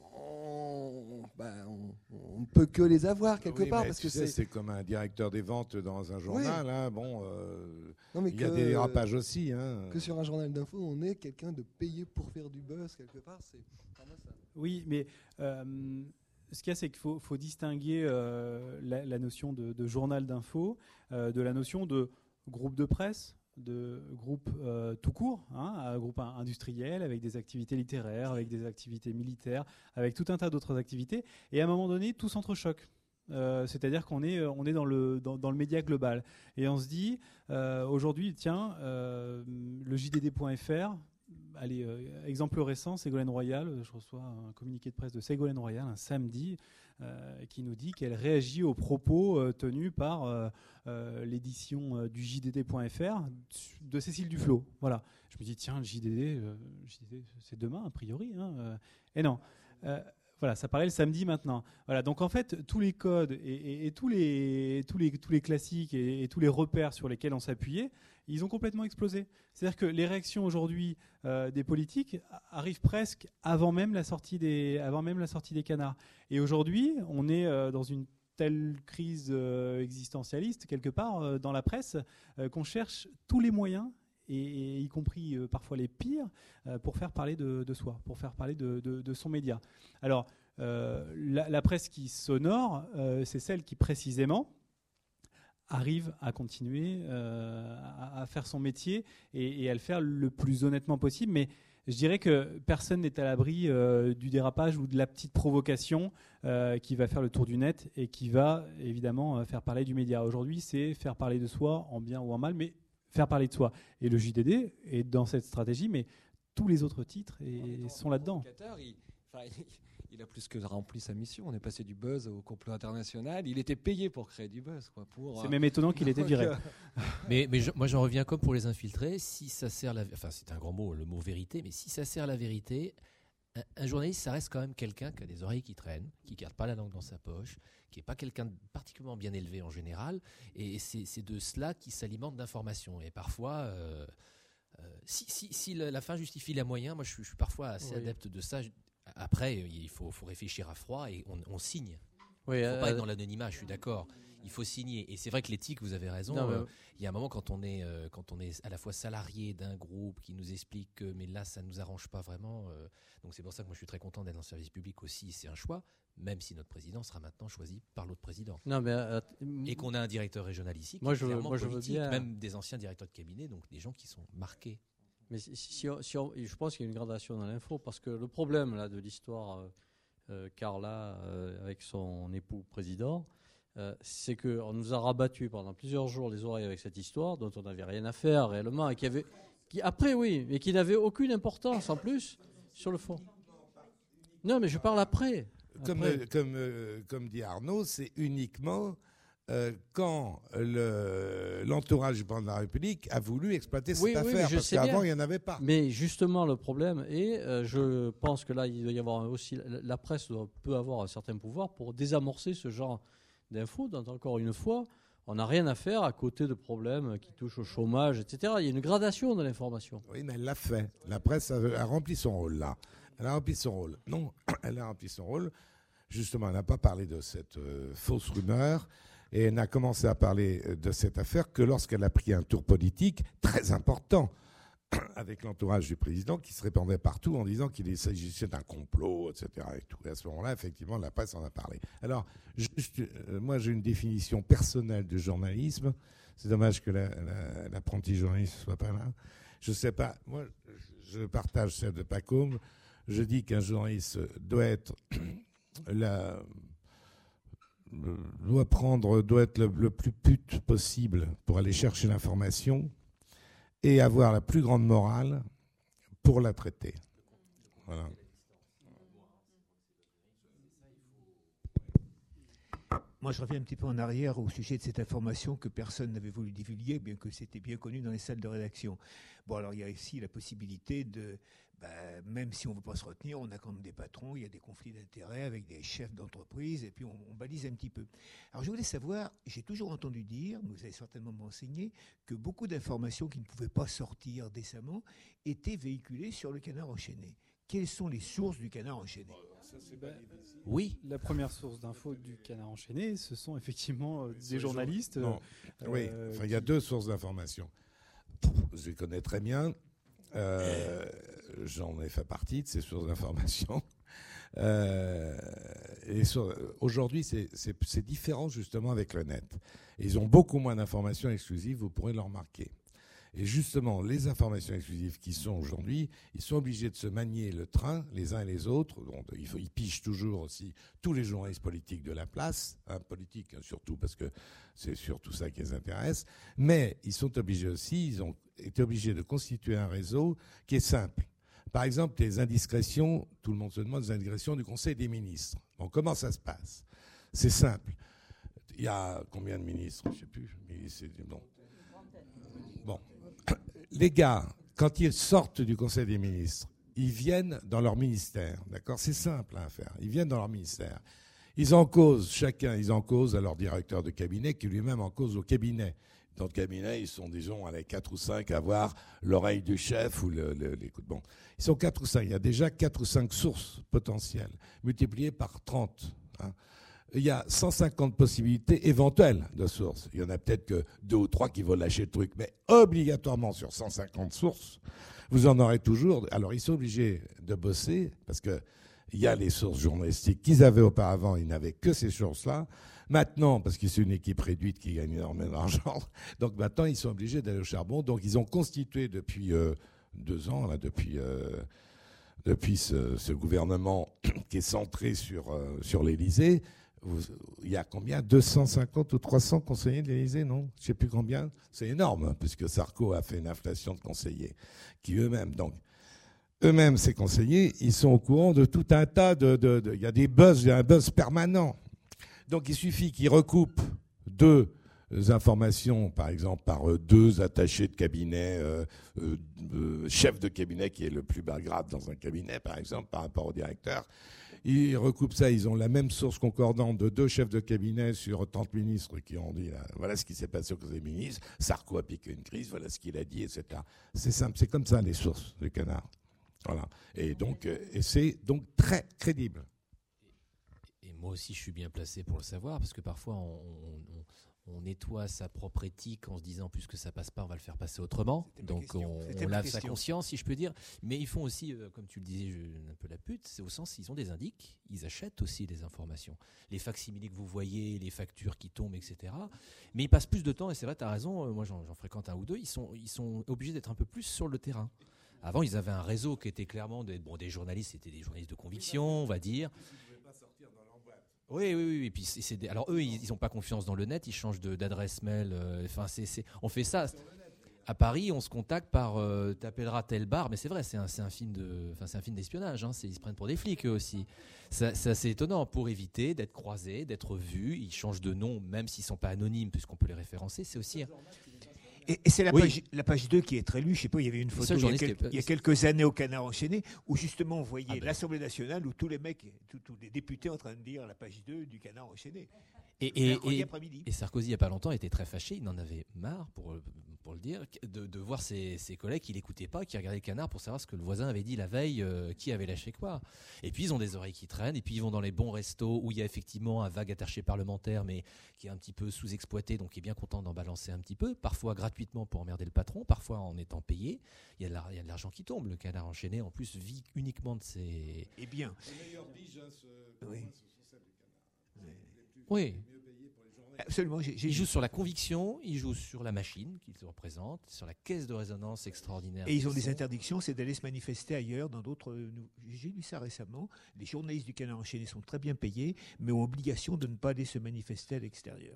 on, bah, on ne peut que les avoir quelque oui, part. Mais parce tu que sais, c'est... c'est comme un directeur des ventes dans un journal. Oui. Hein, bon, euh, non, mais il que, y a des dérapages aussi. Hein. Que sur un journal d'info, on est quelqu'un de payé pour faire du buzz quelque part. C'est... Enfin, moi, ça... Oui, mais euh, ce qu'il y a, c'est qu'il faut, faut distinguer euh, la, la notion de, de journal d'info euh, de la notion de groupe de presse, de groupe euh, tout court, hein, un groupe industriel avec des activités littéraires, avec des activités militaires, avec tout un tas d'autres activités. Et à un moment donné, tout s'entrechoque. Euh, c'est-à-dire qu'on est, on est dans le, dans, dans le média global. Et on se dit, euh, aujourd'hui, tiens, euh, le J D D point F R, allez, euh, exemple récent, Ségolène Royal, je reçois un communiqué de presse de Ségolène Royal un samedi euh, qui nous dit qu'elle réagit aux propos euh, tenus par euh, euh, l'édition euh, du J D D point F R de Cécile Duflot. Voilà. Je me dis, tiens, le J D D, euh, J D D c'est demain, a priori. Hein, euh, et non. Euh, Voilà, ça paraît le samedi maintenant. Voilà, donc en fait, tous les codes et, et, et tous, les, tous, les, tous les classiques et, et tous les repères sur lesquels on s'appuyait, ils ont complètement explosé. C'est-à-dire que les réactions aujourd'hui euh, des politiques arrivent presque avant même la sortie des, avant même la sortie des canards. Et aujourd'hui, on est euh, dans une telle crise euh, existentialiste, quelque part, euh, dans la presse, euh, qu'on cherche tous les moyens, et, et y compris euh, parfois les pires, euh, pour faire parler de, de soi, pour faire parler de, de, de son média. Alors, euh, la, la presse qui s'honore, euh, c'est celle qui précisément arrive à continuer euh, à, à faire son métier et, et à le faire le plus honnêtement possible. Mais je dirais que personne n'est à l'abri euh, du dérapage ou de la petite provocation euh, qui va faire le tour du net et qui va évidemment euh, faire parler du média. Aujourd'hui, c'est faire parler de soi en bien ou en mal, mais faire parler de soi. Et le J D D est dans cette stratégie, mais tous les autres titres et, sont là-dedans. Il, enfin, il, il a plus que rempli sa mission. On est passé du buzz au complot international. Il était payé pour créer du buzz. Quoi, pour, c'est euh, même étonnant qu'il était viré. mais mais je, moi, j'en reviens comme pour les infiltrés. Si ça sert la, enfin, c'est un grand mot, le mot vérité, mais si ça sert la vérité, un, un journaliste, ça reste quand même quelqu'un qui a des oreilles qui traînent, qui garde pas la langue dans sa poche, qui n'est pas quelqu'un de particulièrement bien élevé en général, et c'est, c'est de cela qui s'alimente d'informations. Et parfois, euh, euh, si, si, si la, la fin justifie la moyen, moi je suis, je suis parfois assez oui. adepte de ça. Après, il faut, faut réfléchir à froid et on, on signe. Il oui, ne faut euh, pas être dans l'anonymat, je suis d'accord. il faut signer. Et c'est vrai que l'éthique, vous avez raison. Non, mais... euh, il y a un moment quand on est euh, quand on est à la fois salarié d'un groupe qui nous explique que mais là ça nous arrange pas vraiment. Euh, donc c'est pour ça que moi je suis très content d'être dans le service public aussi. C'est un choix, même si notre président sera maintenant choisi par l'autre président. Non, mais, euh, et qu'on a un directeur régional ici qui moi, est je, clairement moi, je veux politique, bien... même des anciens directeurs de cabinet, donc des gens qui sont marqués. Mais si, si on, si on, je pense qu'il y a une gradation dans l'info, parce que le problème là, de l'histoire euh, euh, Carla euh, avec son époux président, euh, c'est qu'on nous a rabattu pendant plusieurs jours les oreilles avec cette histoire dont on n'avait rien à faire réellement, et qui avait, qui, après oui, mais qui n'avait aucune importance en plus sur le fond. Non, mais je parle après. Comme, après. euh, comme, euh, comme dit Arnaud, c'est uniquement euh, quand le, l'entourage du président de la République a voulu exploiter cette oui, affaire, oui, parce qu'avant, il n'y en avait pas. Mais justement, le problème est, euh, je pense que là, il doit y avoir aussi, la presse doit, peut avoir un certain pouvoir pour désamorcer ce genre d'infos, dont encore une fois, on n'a rien à faire à côté de problèmes qui touchent au chômage, et cetera. Il y a une gradation de l'information. Oui, mais elle l'a fait. La presse a, a rempli son rôle là. Elle a rempli son rôle. Non, elle a rempli son rôle. Justement, elle n'a pas parlé de cette euh, fausse rumeur et elle n'a commencé à parler de cette affaire que lorsqu'elle a pris un tour politique très important avec l'entourage du président qui se répandait partout en disant qu'il s'agissait d'un complot, et cetera. Et, tout. Et à ce moment-là, effectivement, la presse en a parlé. Alors, juste, euh, moi, j'ai une définition personnelle du journalisme. C'est dommage que la, la, l'apprenti journaliste ne soit pas là. Je ne sais pas. Moi, je partage celle de Pacôme. Je dis qu'un journaliste doit être la, doit prendre, doit être le, le plus pute possible pour aller chercher l'information et avoir la plus grande morale pour la traiter. Voilà. Moi, je reviens un petit peu en arrière au sujet de cette information que personne n'avait voulu divulguer, bien que c'était bien connu dans les salles de rédaction. Bon, alors il y a ici la possibilité de, ben, même si on ne veut pas se retenir, on a quand même des patrons, il y a des conflits d'intérêts avec des chefs d'entreprise, et puis on, on balise un petit peu. Alors je voulais savoir, j'ai toujours entendu dire, vous avez certainement m'enseigné, que beaucoup d'informations qui ne pouvaient pas sortir décemment étaient véhiculées sur le Canard enchaîné. Quelles sont les sources du Canard enchaîné ? Ben, oui. La première source d'infos du Canard enchaîné, ce sont effectivement euh, des journalistes. Non. Euh, oui, enfin, il y a deux sources d'information. Je les connais très bien. Euh, j'en ai fait partie de ces sources d'information. Euh, et sur, aujourd'hui, c'est, c'est, c'est différent justement avec le net. Ils ont beaucoup moins d'informations exclusives, vous pourrez le remarquer. Et justement, les informations exclusives qui sont aujourd'hui, ils sont obligés de se manier le train, les uns et les autres. Donc, il faut, ils pigent toujours aussi tous les journalistes politiques de la place, hein, politiques surtout, parce que c'est surtout ça qui les intéresse. Mais ils sont obligés aussi, ils ont été obligés de constituer un réseau qui est simple. Par exemple, les indiscrétions, tout le monde se demande, les indiscrétions du Conseil des ministres. Bon, comment ça se passe ? C'est simple. Il y a combien de ministres ? Je ne sais plus. Mais c'est, bon. Bon. Les gars, quand ils sortent du Conseil des ministres, ils viennent dans leur ministère, d'accord ? C'est simple à faire. Ils viennent dans leur ministère. Ils en causent, chacun, ils en causent à leur directeur de cabinet, qui lui-même en cause au cabinet. Dans le cabinet, ils sont, disons, allez, quatre ou cinq à avoir l'oreille du chef ou le, le, l'écoute. Bon, ils sont quatre ou cinq. Il y a déjà quatre ou cinq sources potentielles, multipliées par trente. Hein. Il y a cent cinquante possibilités éventuelles de sources. Il y en a peut-être que deux ou trois qui vont lâcher le truc, mais obligatoirement sur cent cinquante sources, vous en aurez toujours. Alors, ils sont obligés de bosser parce que il y a les sources journalistiques qu'ils avaient auparavant, ils n'avaient que ces sources-là. Maintenant, parce que c'est une équipe réduite qui gagne énormément d'argent, donc maintenant, ils sont obligés d'aller au charbon. Donc, ils ont constitué depuis euh, deux ans, là, depuis... Euh, depuis ce, ce gouvernement qui est centré sur, euh, sur l'Élysée. Vous, il y a combien ? deux cent cinquante ou trois cents conseillers de l'Élysée, non ? Je ne sais plus combien. C'est énorme, puisque Sarko a fait une inflation de conseillers, qui eux-mêmes, donc, eux-mêmes, ces conseillers, ils sont au courant de tout un tas de... de, de il y a des buzz, il y a un buzz permanent. Donc, il suffit qu'ils recoupent deux informations, par exemple, par euh, deux attachés de cabinet, euh, euh, euh, chef de cabinet qui est le plus bas grade dans un cabinet, par exemple, par rapport au directeur. Ils recoupent ça, ils ont la même source concordante de deux chefs de cabinet sur trente ministres qui ont dit, là, voilà ce qui s'est passé au Conseil des ministres, Sarko a piqué une crise, voilà ce qu'il a dit, et cetera. C'est simple, c'est comme ça les sources du Canard. Voilà. Et donc, euh, et c'est donc très crédible. Et moi aussi, je suis bien placé pour le savoir, parce que parfois, on, on, on nettoie sa propre éthique en se disant, puisque ça passe pas, on va le faire passer autrement. Donc, on, on lave sa conscience, si je peux dire. Mais ils font aussi, euh, comme tu le disais, je, un peu la pute, c'est au sens, ils ont des indices, ils achètent aussi des informations. Les facsimilés que vous voyez, les factures qui tombent, et cetera. Mais ils passent plus de temps, et c'est vrai, tu as raison, euh, moi j'en, j'en fréquente un ou deux, ils sont, ils sont obligés d'être un peu plus sur le terrain. Avant, ils avaient un réseau qui était clairement des, bon, des journalistes, c'était des journalistes de conviction, on va dire. Oui, oui, oui. Et puis c'est, c'est des, alors eux, ils n'ont pas confiance dans le net, ils changent de, d'adresse mail. Enfin, euh, c'est, c'est, on fait ça. À Paris, on se contacte par euh, t'appelleras tel bar, mais c'est vrai, c'est un, c'est un film de, enfin, c'est un film d'espionnage. Hein, c'est, ils se prennent pour des flics eux aussi. Ça, c'est assez étonnant. Pour éviter d'être croisés, d'être vus, ils changent de nom, même s'ils sont pas anonymes, puisqu'on peut les référencer. C'est aussi. Et, et c'est la, oui. page, la page deux qui est très lue. Je sais pas, il y avait une photo il y, a quel, il y a quelques années au Canard enchaîné où justement on voyait ah ben. l'Assemblée nationale où tous les mecs, tous, tous les députés en train de dire la page deux du Canard enchaîné. Et, et, et, et Sarkozy, il n'y a pas longtemps, était très fâché. Il en avait marre, pour, pour le dire, de, de voir ses, ses collègues qui n'écoutaient pas, qui regardaient le Canard pour savoir ce que le voisin avait dit la veille, euh, qui avait lâché quoi. Et puis, ils ont des oreilles qui traînent. Et puis, ils vont dans les bons restos où il y a effectivement un vague attaché parlementaire, mais qui est un petit peu sous-exploité, donc qui est bien content d'en balancer un petit peu, parfois gratuitement pour emmerder le patron, parfois en étant payé. Il y a de, la, il y a de l'argent qui tombe. Le Canard enchaîné, en plus, vit uniquement de ses... Eh bien... Les meilleurs biges, hein, ce... oui. sont celles du Canard. Oui. Absolument. J'ai, j'ai... Il joue sur la conviction, il joue sur la machine qu'il se représente, sur la caisse de résonance extraordinaire. Et ils ont des interdictions, c'est d'aller se manifester ailleurs, dans d'autres. J'ai lu ça récemment. Les journalistes du Canard enchaîné sont très bien payés, mais ont obligation de ne pas aller se manifester à l'extérieur.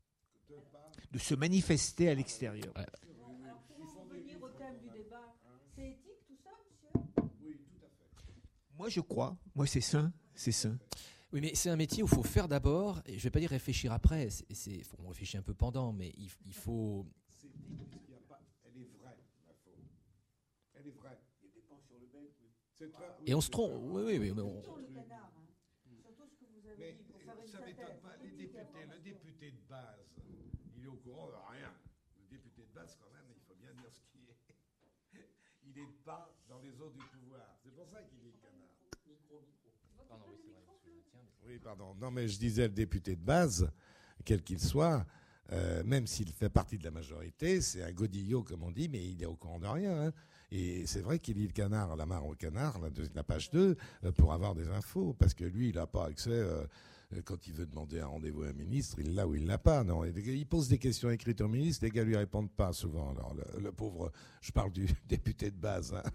De se manifester à l'extérieur. Ouais. Alors, pour revenir au thème du débat, c'est éthique tout ça, monsieur ? Oui, tout à fait. Moi, je crois. Moi, c'est sain. C'est sain. Oui, mais c'est un métier où il faut faire d'abord, et je ne vais pas dire réfléchir après, c'est, c'est, faut, on réfléchit un peu pendant, mais il, il faut... C'est dit parce qu'il y a pas... Elle est vraie, la faute. Elle est vraie. Il y a des pans sur le bec. C'est très... Et on se trompe, oui, oui, oui. Mais on... Sur le Canard, hein. Surtout ce que vous avez mais dit, pour faire une ça synthèse. m'étonne pas. Les députés, le député de base, il est au courant de rien. Le député de base, quand même, il faut bien dire ce qui est. Il n'est pas dans les eaux du pouvoir. C'est pour ça qu'il est Canard. Micro, micro. Pardon, oui, c'est vrai. Oui, pardon. Non, mais je disais le député de base, quel qu'il soit, euh, même s'il fait partie de la majorité, c'est un godillot, comme on dit, mais il est au courant de rien. Hein. Et c'est vrai qu'il lit le Canard, la mare au Canard, la, de, la page deux, euh, pour avoir des infos, parce que lui, il n'a pas accès, euh, quand il veut demander un rendez-vous à un ministre, il l'a ou il l'a pas. Non, il pose des questions écrites au ministre, les gars lui répondent pas souvent. Alors, le, le pauvre, je parle du député de base. Hein.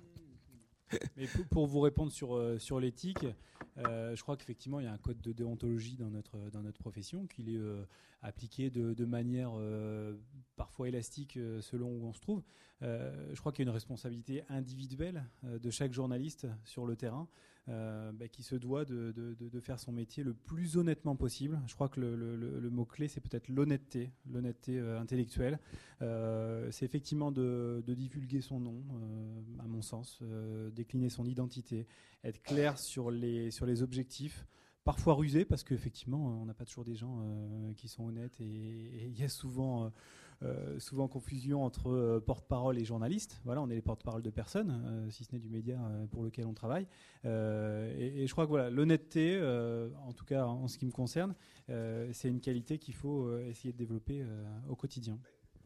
Mais pour, pour vous répondre sur, euh, sur l'éthique, euh, je crois qu'effectivement il y a un code de déontologie dans notre, dans notre profession, qu'il est euh, appliqué de, de manière euh, parfois élastique euh, selon où on se trouve. Euh, je crois qu'il y a une responsabilité individuelle euh, de chaque journaliste sur le terrain euh, bah, qui se doit de, de, de faire son métier le plus honnêtement possible. Je crois que le, le, le mot-clé, c'est peut-être l'honnêteté, l'honnêteté euh, intellectuelle. Euh, c'est effectivement de, de divulguer son nom, euh, à mon sens, euh, décliner son identité, être clair sur les, sur les objectifs, parfois rusé, parce qu'effectivement, on n'a pas toujours des gens euh, qui sont honnêtes, et il y a souvent, euh, euh, souvent confusion entre euh, porte-parole et journaliste. Voilà, on est les porte-parole de personne, euh, si ce n'est du média euh, pour lequel on travaille. Euh, et, et je crois que voilà, l'honnêteté, euh, en tout cas en ce qui me concerne, euh, c'est une qualité qu'il faut euh, essayer de développer euh, au quotidien.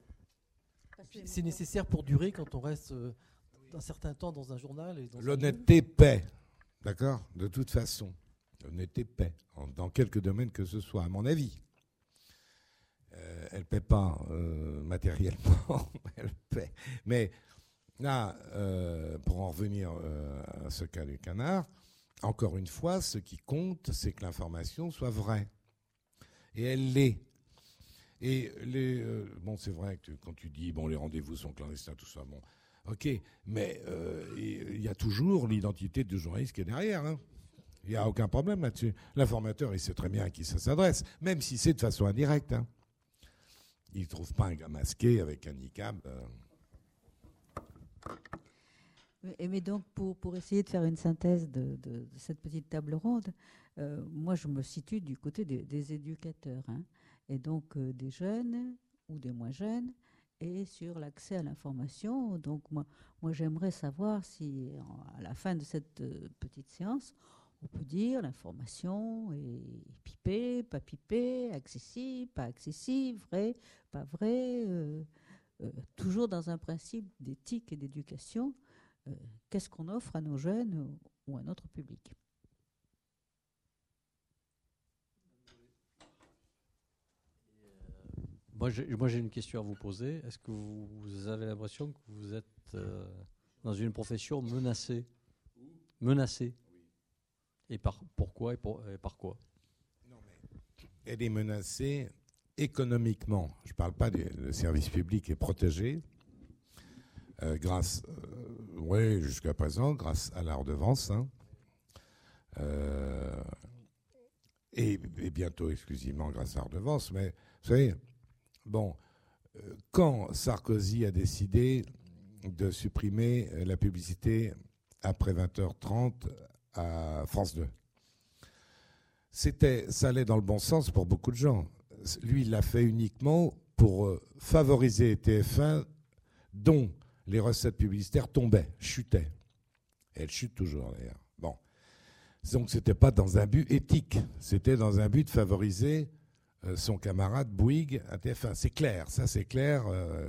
C'est nécessaire pour durer quand on reste euh, un certain temps dans un journal. Et dans L'honnêteté paie, d'accord ? De toute façon. L'honnêteté paie, dans quelques domaines que ce soit, à mon avis. Euh, elle ne paie pas euh, matériellement, elle paie. Mais là, euh, pour en revenir euh, à ce cas du Canard, encore une fois, ce qui compte, c'est que l'information soit vraie. Et elle l'est. Et les, euh, bon, c'est vrai que tu, quand tu dis, bon, les rendez-vous sont clandestins, tout ça, bon, ok, mais euh, il y a toujours l'identité du journaliste qui est derrière, hein. Il n'y a aucun problème là-dessus. L'informateur, il sait très bien à qui ça s'adresse, même si c'est de façon indirecte. Hein. Il ne trouve pas un gars masqué avec un niqab. Euh. Mais, mais donc, pour, pour essayer de faire une synthèse de, de, de cette petite table ronde, euh, moi, je me situe du côté des, des éducateurs, hein, et donc euh, des jeunes ou des moins jeunes, et sur l'accès à l'information. Donc, moi, moi j'aimerais savoir si, à la fin de cette euh, petite séance, On peut dire l'information est pipée, pas pipée, accessible, pas accessible, vrai, pas vrai, euh, euh, toujours dans un principe d'éthique et d'éducation. Euh, qu'est-ce qu'on offre à nos jeunes ou, ou à notre public? Moi, j'ai, moi, j'ai une question à vous poser. Est-ce que vous, vous avez l'impression que vous êtes euh, dans une profession menacée? Menacée. Et par, pourquoi et, pour, et par quoi? Non, mais elle est menacée économiquement. Je ne parle pas du service public est protégé euh, grâce, euh, oui, jusqu'à présent, grâce à la redevance. Hein, euh, et, et bientôt exclusivement grâce à la redevance. Mais vous savez, bon, euh, quand Sarkozy a décidé de supprimer la publicité après vingt heures trente à France deux, c'était, ça allait dans le bon sens pour beaucoup de gens. Lui, il l'a fait uniquement pour euh, favoriser T F un, dont les recettes publicitaires tombaient, chutaient. Et elles chutent toujours, d'ailleurs. Bon. Donc, ce n'était pas dans un but éthique. C'était dans un but de favoriser euh, son camarade Bouygues à T F un. C'est clair, ça, c'est clair. Euh...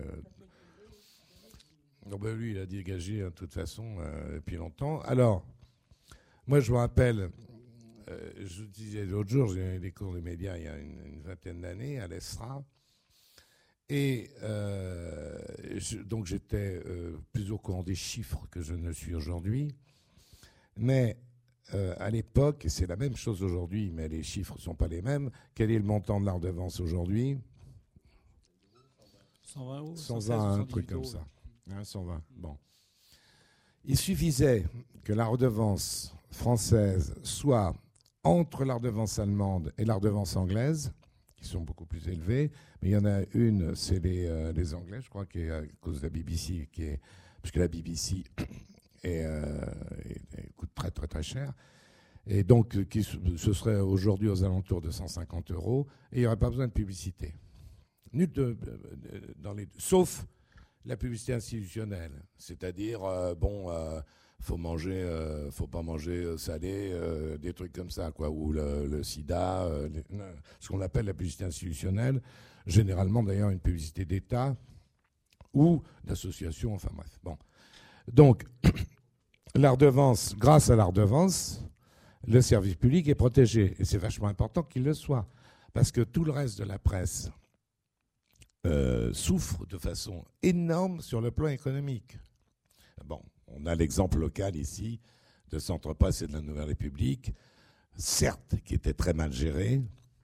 Non, ben, lui, il a dégagé, hein, de toute façon, euh, depuis longtemps. Alors, moi, je me rappelle... Euh, je vous disais l'autre jour, j'ai eu des cours de médias il y a une, une vingtaine d'années à l'E S R A. Et euh, je, donc j'étais euh, plus au courant des chiffres que je ne suis aujourd'hui. Mais euh, à l'époque, et c'est la même chose aujourd'hui, mais les chiffres ne sont pas les mêmes, quel est le montant de la redevance aujourd'hui? cent vingt euros. cent vingt, un truc comme ça. Hein, cent vingt. Bon. Il suffisait que la redevance française soit entre la redevance allemande et la redevance anglaise, qui sont beaucoup plus élevées, mais il y en a une, c'est les, euh, les Anglais, je crois, qui est à cause de la B B C, qui est, puisque la B B C est, euh, est, est, coûte très très très cher, et donc qui, ce serait aujourd'hui aux alentours de cent cinquante euros, et il n'y aurait pas besoin de publicité. Nul de, de, dans les, sauf la publicité institutionnelle, c'est-à-dire, euh, bon... Euh, faut manger, euh, faut pas manger salé, euh, des trucs comme ça, quoi, ou le, le sida, euh, les, ce qu'on appelle la publicité institutionnelle, généralement d'ailleurs une publicité d'État ou d'association, enfin bref. Bon, donc la redevance, grâce à la redevance, le service public est protégé et c'est vachement important qu'il le soit, parce que tout le reste de la presse euh, souffre de façon énorme sur le plan économique. Bon. On a l'exemple local ici de Centre Presse et de la Nouvelle République, certes, qui était très mal géré.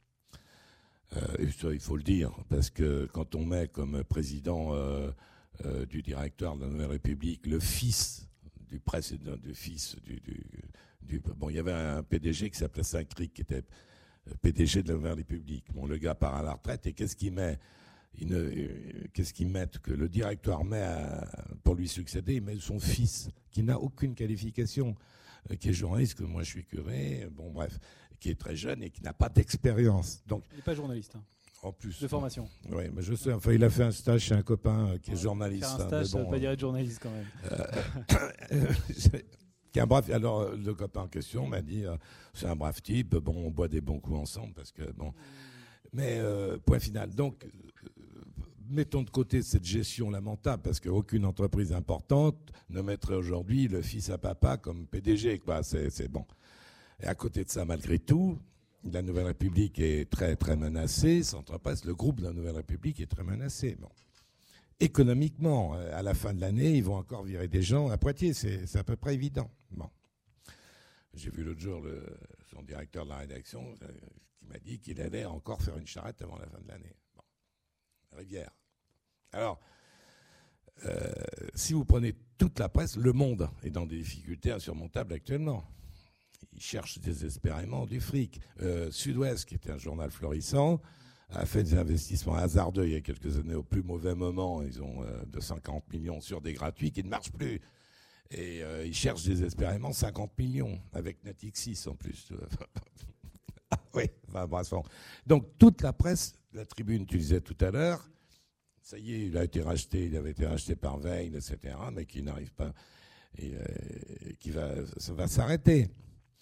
Euh, et ça, il faut le dire, parce que quand on met comme président euh, euh, du directoire de la Nouvelle République le fils du précédent, du fils du, du, du... Bon, il y avait un P D G qui s'appelait Saint-Cric, qui était P D G de la Nouvelle République. Bon, le gars part à la retraite, et qu'est-ce qu'il met? Il ne, qu'est-ce qu'ils mettent que le directoire met à, pour lui succéder? Il met son fils, qui n'a aucune qualification, euh, qui est journaliste, que moi je suis curé, bon bref, qui est très jeune et qui n'a pas d'expérience. Donc, il n'est pas journaliste. Hein. En plus. De formation. Oui, mais je sais. Enfin, il a fait un stage chez un copain euh, qui est journaliste. Faire un stage, ça bon, ne veut pas dire être journaliste quand même. Euh, qui est un brave. Alors, le copain en question m'a dit, euh, c'est un brave type. Bon, on boit des bons coups ensemble parce que bon. Mais euh, point final. Donc, euh, mettons de côté cette gestion lamentable, parce qu'aucune entreprise importante ne mettrait aujourd'hui le fils à papa comme P D G, quoi. C'est, c'est bon. Et à côté de ça, malgré tout, la Nouvelle République est très très menacée. Centre Presse, le groupe de la Nouvelle République est très menacé. Bon. Économiquement, à la fin de l'année, ils vont encore virer des gens à Poitiers. C'est, c'est à peu près évident. Bon. J'ai vu l'autre jour le, son directeur de la rédaction euh, qui m'a dit qu'il allait encore faire une charrette avant la fin de l'année. Bon. Rivière. Alors, euh, si vous prenez toute la presse, Le Monde est dans des difficultés insurmontables actuellement. Ils cherchent désespérément du fric. Euh, Sud-Ouest, qui était un journal florissant, a fait des investissements hasardeux il y a quelques années au plus mauvais moment. Ils ont euh, de cinquante millions sur des gratuits qui ne marchent plus. Et euh, ils cherchent désespérément cinquante millions, avec Natixis en plus. Ah oui, enfin, bref. Donc toute la presse, la Tribune, tu disais tout à l'heure, ça y est, il a été racheté, il avait été racheté par Veil, et cetera, mais qui n'arrive pas, et euh, qui va, ça va s'arrêter.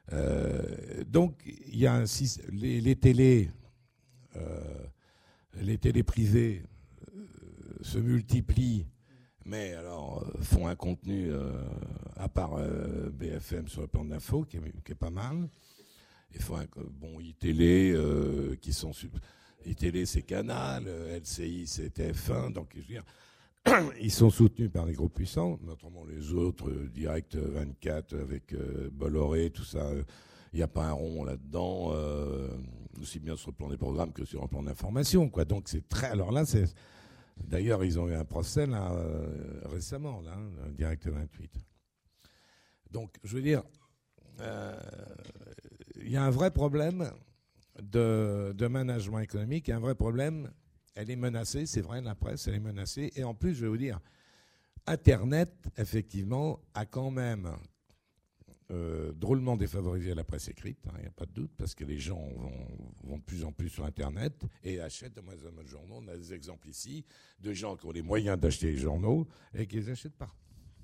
Euh, donc, il y a un, les, les télés, euh, les télés privées euh, se multiplient, mais alors euh, font un contenu euh, à part euh, B F M sur le plan de l'info qui, qui est pas mal. Ils font un, bon I Télé euh, qui sont I Télé c'est Canal, L C I c'est T F un, donc je veux dire. Ils sont soutenus par les groupes puissants, notamment les autres, euh, Direct vingt-quatre avec euh, Bolloré, tout ça. Il euh, n'y a pas un rond là-dedans, euh, aussi bien sur le plan des programmes que sur le plan d'information, quoi. Donc c'est très. Alors là, c'est. D'ailleurs, ils ont eu un procès là euh, récemment, là, hein, Direct vingt-huit. Donc, je veux dire, il euh, y a un vrai problème de, de management économique, et un vrai problème. Elle est menacée, c'est vrai, la presse, elle est menacée. Et en plus, je vais vous dire, Internet, effectivement, a quand même euh, drôlement défavorisé la presse écrite, il hein, n'y a pas de doute, parce que les gens vont, vont de plus en plus sur Internet et achètent de moins en moins de journaux. On a des exemples ici de gens qui ont les moyens d'acheter les journaux et qui ne les achètent pas.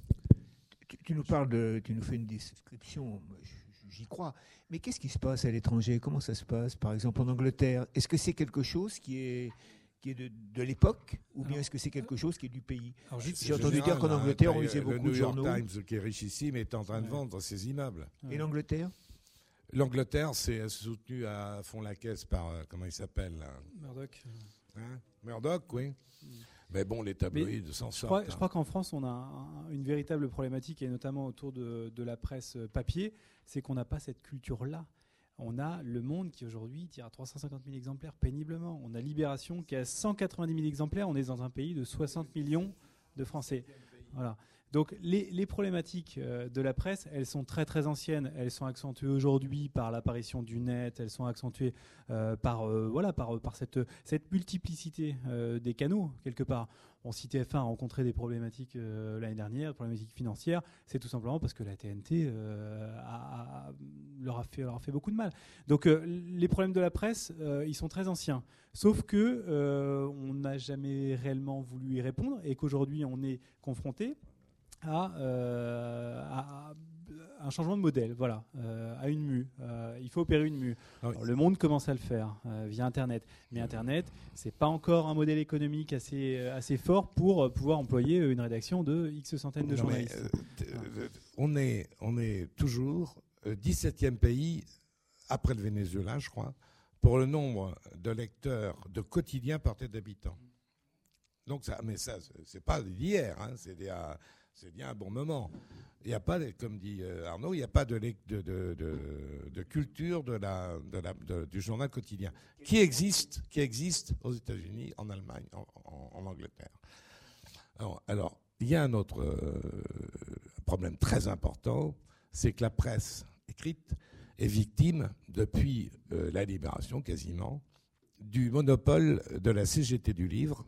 Tu, tu nous parles de, tu nous fais une description, j'y crois. Mais qu'est-ce qui se passe à l'étranger? Comment ça se passe, par exemple, en Angleterre? Est-ce que c'est quelque chose qui est... qui est de, de l'époque, ou bien est-ce que c'est quelque chose qui est du pays? J'ai entendu dire qu'en Angleterre, on lisait beaucoup de journaux. Le New York Times, qui est richissime, est en train de vendre ses immeubles. Et l'Angleterre? L'Angleterre, c'est soutenu à fond la caisse par, comment il s'appelle? Murdoch. Hein Murdoch, oui. Mm. Mais bon, les tabloïds s'en sortent. Je crois, hein. je crois qu'en France, on a un, une véritable problématique, et notamment autour de, de la presse papier, c'est qu'on n'a pas cette culture-là. On a Le Monde qui aujourd'hui tire à trois cent cinquante mille exemplaires péniblement. On a Libération qui a cent quatre-vingt-dix mille exemplaires. On est dans un pays de soixante millions de Français. Voilà. Donc les, les problématiques de la presse, elles sont très très anciennes. Elles sont accentuées aujourd'hui par l'apparition du net. Elles sont accentuées euh, par euh, voilà par par cette cette multiplicité euh, des canaux quelque part. On C T F un a rencontré des problématiques euh, l'année dernière, des problématiques financières. C'est tout simplement parce que la T N T euh, a, a, leur, a fait, leur a fait beaucoup de mal. Donc euh, les problèmes de la presse, euh, ils sont très anciens. Sauf que euh, on n'a jamais réellement voulu y répondre et qu'aujourd'hui on est confronté à, euh, à, à un changement de modèle, voilà, euh, à une mue. Euh, il faut opérer une mue. Alors, le Monde commence à le faire euh, via Internet, mais Internet, c'est pas encore un modèle économique assez assez fort pour pouvoir employer une rédaction de X centaines de non, journalistes. Mais, euh, voilà. On est on est toujours dix-septième pays après le Venezuela, je crois, pour le nombre de lecteurs de quotidiens par tête d'habitant. Donc ça, mais ça, c'est pas d'hier, hein, c'est d'il y a C'est bien un bon moment. Il n'y a pas, comme dit Arnaud, il n'y a pas de, de, de, de, de culture de la, de la, de, du journal quotidien qui existe, qui existe aux États-Unis, en Allemagne, en, en, en Angleterre. Alors, alors, il y a un autre euh, problème très important, c'est que la presse écrite est victime, depuis euh, la Libération quasiment, du monopole de la C G T du livre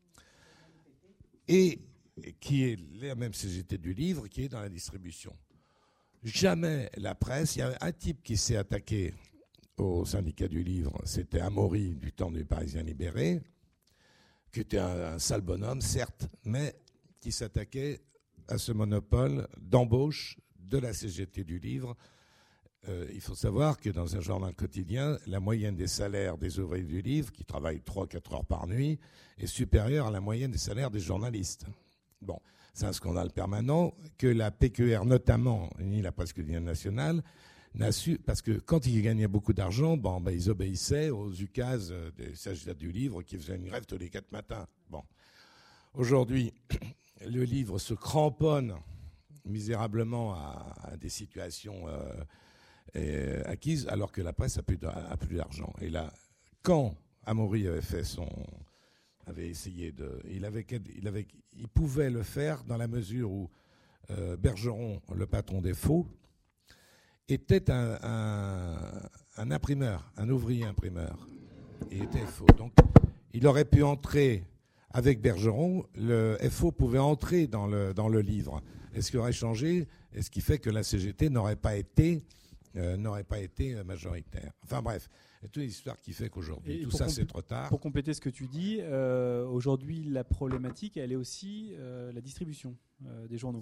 et qui est la même C G T du livre, qui est dans la distribution. Jamais la presse, il y a un type qui s'est attaqué au syndicat du livre, c'était Amaury du temps du Parisien libéré, qui était un, un sale bonhomme, certes, mais qui s'attaquait à ce monopole d'embauche de la C G T du livre. Euh, il faut savoir que dans un journal quotidien, la moyenne des salaires des ouvriers du livre, qui travaillent trois à quatre heures par nuit, est supérieure à la moyenne des salaires des journalistes. Bon, c'est un scandale permanent que la P Q R, notamment, ni la presse quotidienne nationale, n'a su, parce que quand ils gagnaient beaucoup d'argent, bon, ben, ils obéissaient aux ukases des sages du livre qui faisaient une grève tous les quatre matins. Bon. Aujourd'hui, le livre se cramponne misérablement à, à des situations euh, acquises, alors que la presse a plus, a plus d'argent. Et là, quand Amaury avait fait son... avait essayé de... Il, avait, il, avait, il pouvait le faire dans la mesure où euh, Bergeron, le patron des Faux, était un, un, un imprimeur, un ouvrier imprimeur. Il était F O. Donc, il aurait pu entrer avec Bergeron, le F O pouvait entrer dans le, dans le livre. Est-ce qu'il aurait changé? Et ce qui fait que la C G T n'aurait pas été, euh, n'aurait pas été majoritaire. Enfin bref, c'est toute une histoire qui fait qu'aujourd'hui, tout ça, c'est trop tard. Pour compléter ce que tu dis, euh, aujourd'hui, la problématique, elle est aussi euh, la distribution euh, des journaux.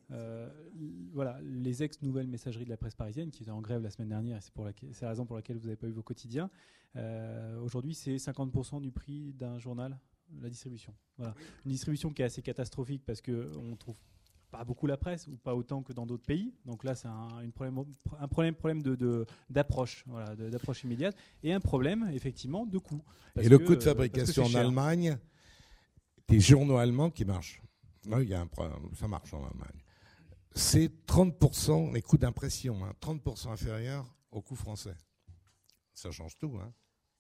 Euh, voilà, les ex-nouvelles messageries de la presse parisienne, qui étaient en grève la semaine dernière, et c'est, pour laquelle, c'est la raison pour laquelle vous n'avez pas eu vos quotidiens, euh, aujourd'hui c'est cinquante pour cent du prix d'un journal, la distribution. Voilà. Une distribution qui est assez catastrophique parce qu'on trouve pas beaucoup la presse, ou pas autant que dans d'autres pays. Donc là, c'est un, une problème, un problème, problème de, de, d'approche, voilà, de, d'approche immédiate, et un problème, effectivement, de coût. Et le que, coût de fabrication en Allemagne, des journaux allemands qui marchent. Il y a un problème, ça marche en Allemagne. C'est trente pour cent les coûts d'impression, hein, trente pour cent inférieurs aux coûts français. Ça change tout, hein.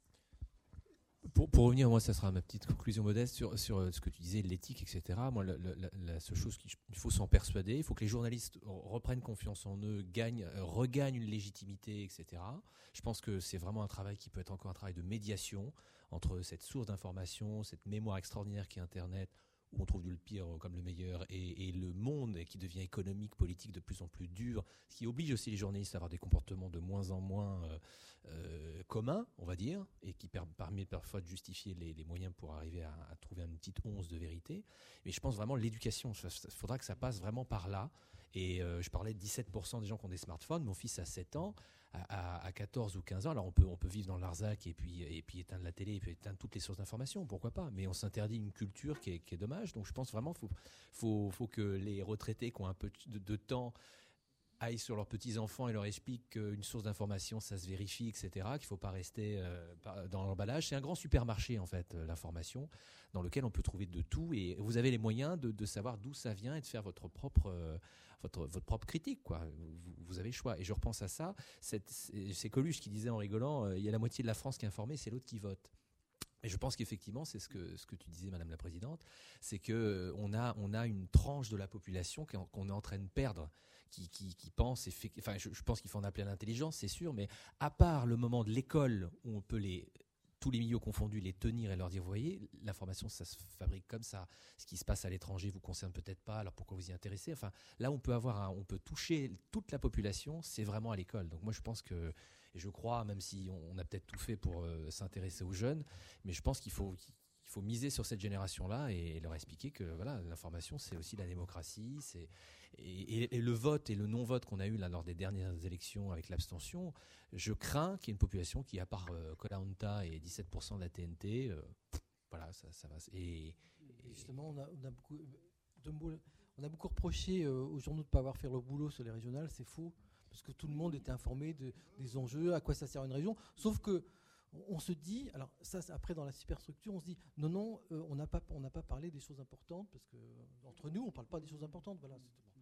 Pour, pour revenir, moi, ça sera ma petite conclusion modeste sur, sur ce que tu disais, l'éthique, et cetera. Moi, la, la, la seule chose qu'il faut s'en persuader, il faut que les journalistes reprennent confiance en eux, gagnent, euh, regagnent une légitimité, et cetera. Je pense que c'est vraiment un travail qui peut être encore un travail de médiation entre cette source d'information, cette mémoire extraordinaire qui est Internet, où on trouve le pire comme le meilleur, et, et le monde qui devient économique, politique de plus en plus dur, ce qui oblige aussi les journalistes à avoir des comportements de moins en moins euh, euh, communs, on va dire, et qui permet parfois de justifier les, les moyens pour arriver à, à trouver une petite once de vérité. Mais je pense vraiment l'éducation, il faudra que ça passe vraiment par là. Et euh, je parlais de dix-sept pour cent des gens qui ont des smartphones. Mon fils a sept ans, à, à, à quatorze ou quinze ans. Alors on peut, on peut vivre dans le Larzac et puis, et puis éteindre la télé et puis éteindre toutes les sources d'information, pourquoi pas. Mais on s'interdit une culture qui est, qui est dommage. Donc je pense vraiment qu'il faut, faut, faut que les retraités qui ont un peu de, de temps aillent sur leurs petits-enfants et leur expliquent qu'une source d'information, ça se vérifie, et cetera, qu'il ne faut pas rester euh, dans l'emballage. C'est un grand supermarché, en fait, euh, l'information, dans lequel on peut trouver de tout. Et vous avez les moyens de, de savoir d'où ça vient et de faire votre propre, euh, votre, votre propre critique, quoi. Vous, vous avez le choix. Et je repense à ça. C'est, c'est Coluche qui disait en rigolant, euh, il y a la moitié de la France qui est informée, c'est l'autre qui vote. Et je pense qu'effectivement, c'est ce que, ce que tu disais, Madame la Présidente, c'est qu'on a, on a une tranche de la population qu'on est en train de perdre, qui, qui, qui pense, enfin, je, je pense qu'il faut en appeler à l'intelligence, c'est sûr, mais à part le moment de l'école où on peut les, tous les milieux confondus, les tenir et leur dire, vous voyez, l'information, ça se fabrique comme ça. Ce qui se passe à l'étranger vous concerne peut-être pas, alors pourquoi vous y intéressez? Enfin, là, on peut avoir, un, on peut toucher toute la population, c'est vraiment à l'école. Donc moi, je pense que, et je crois, même si on, on a peut-être tout fait pour euh, s'intéresser aux jeunes, mais je pense qu'il faut, qu'il faut miser sur cette génération-là et, et leur expliquer que voilà, l'information, c'est aussi la démocratie, c'est et, et, et le vote et le non-vote qu'on a eu là lors des dernières élections avec l'abstention. Je crains qu'il y ait une population qui, à part euh, Koh-Lanta et dix-sept pour cent de la T N T, euh, voilà, ça, ça va. Et, et justement, on a, on a beaucoup, de, on a beaucoup reproché euh, aux journaux de ne pas avoir fait leur boulot sur les régionales. C'est faux, parce que tout le monde était informé de, des enjeux, à quoi ça sert une région. Sauf que on se dit, alors ça, après dans la superstructure, on se dit non, non, euh, on n'a pas, on n'a pas parlé des choses importantes, parce que entre nous, on ne parle pas des choses importantes. Voilà.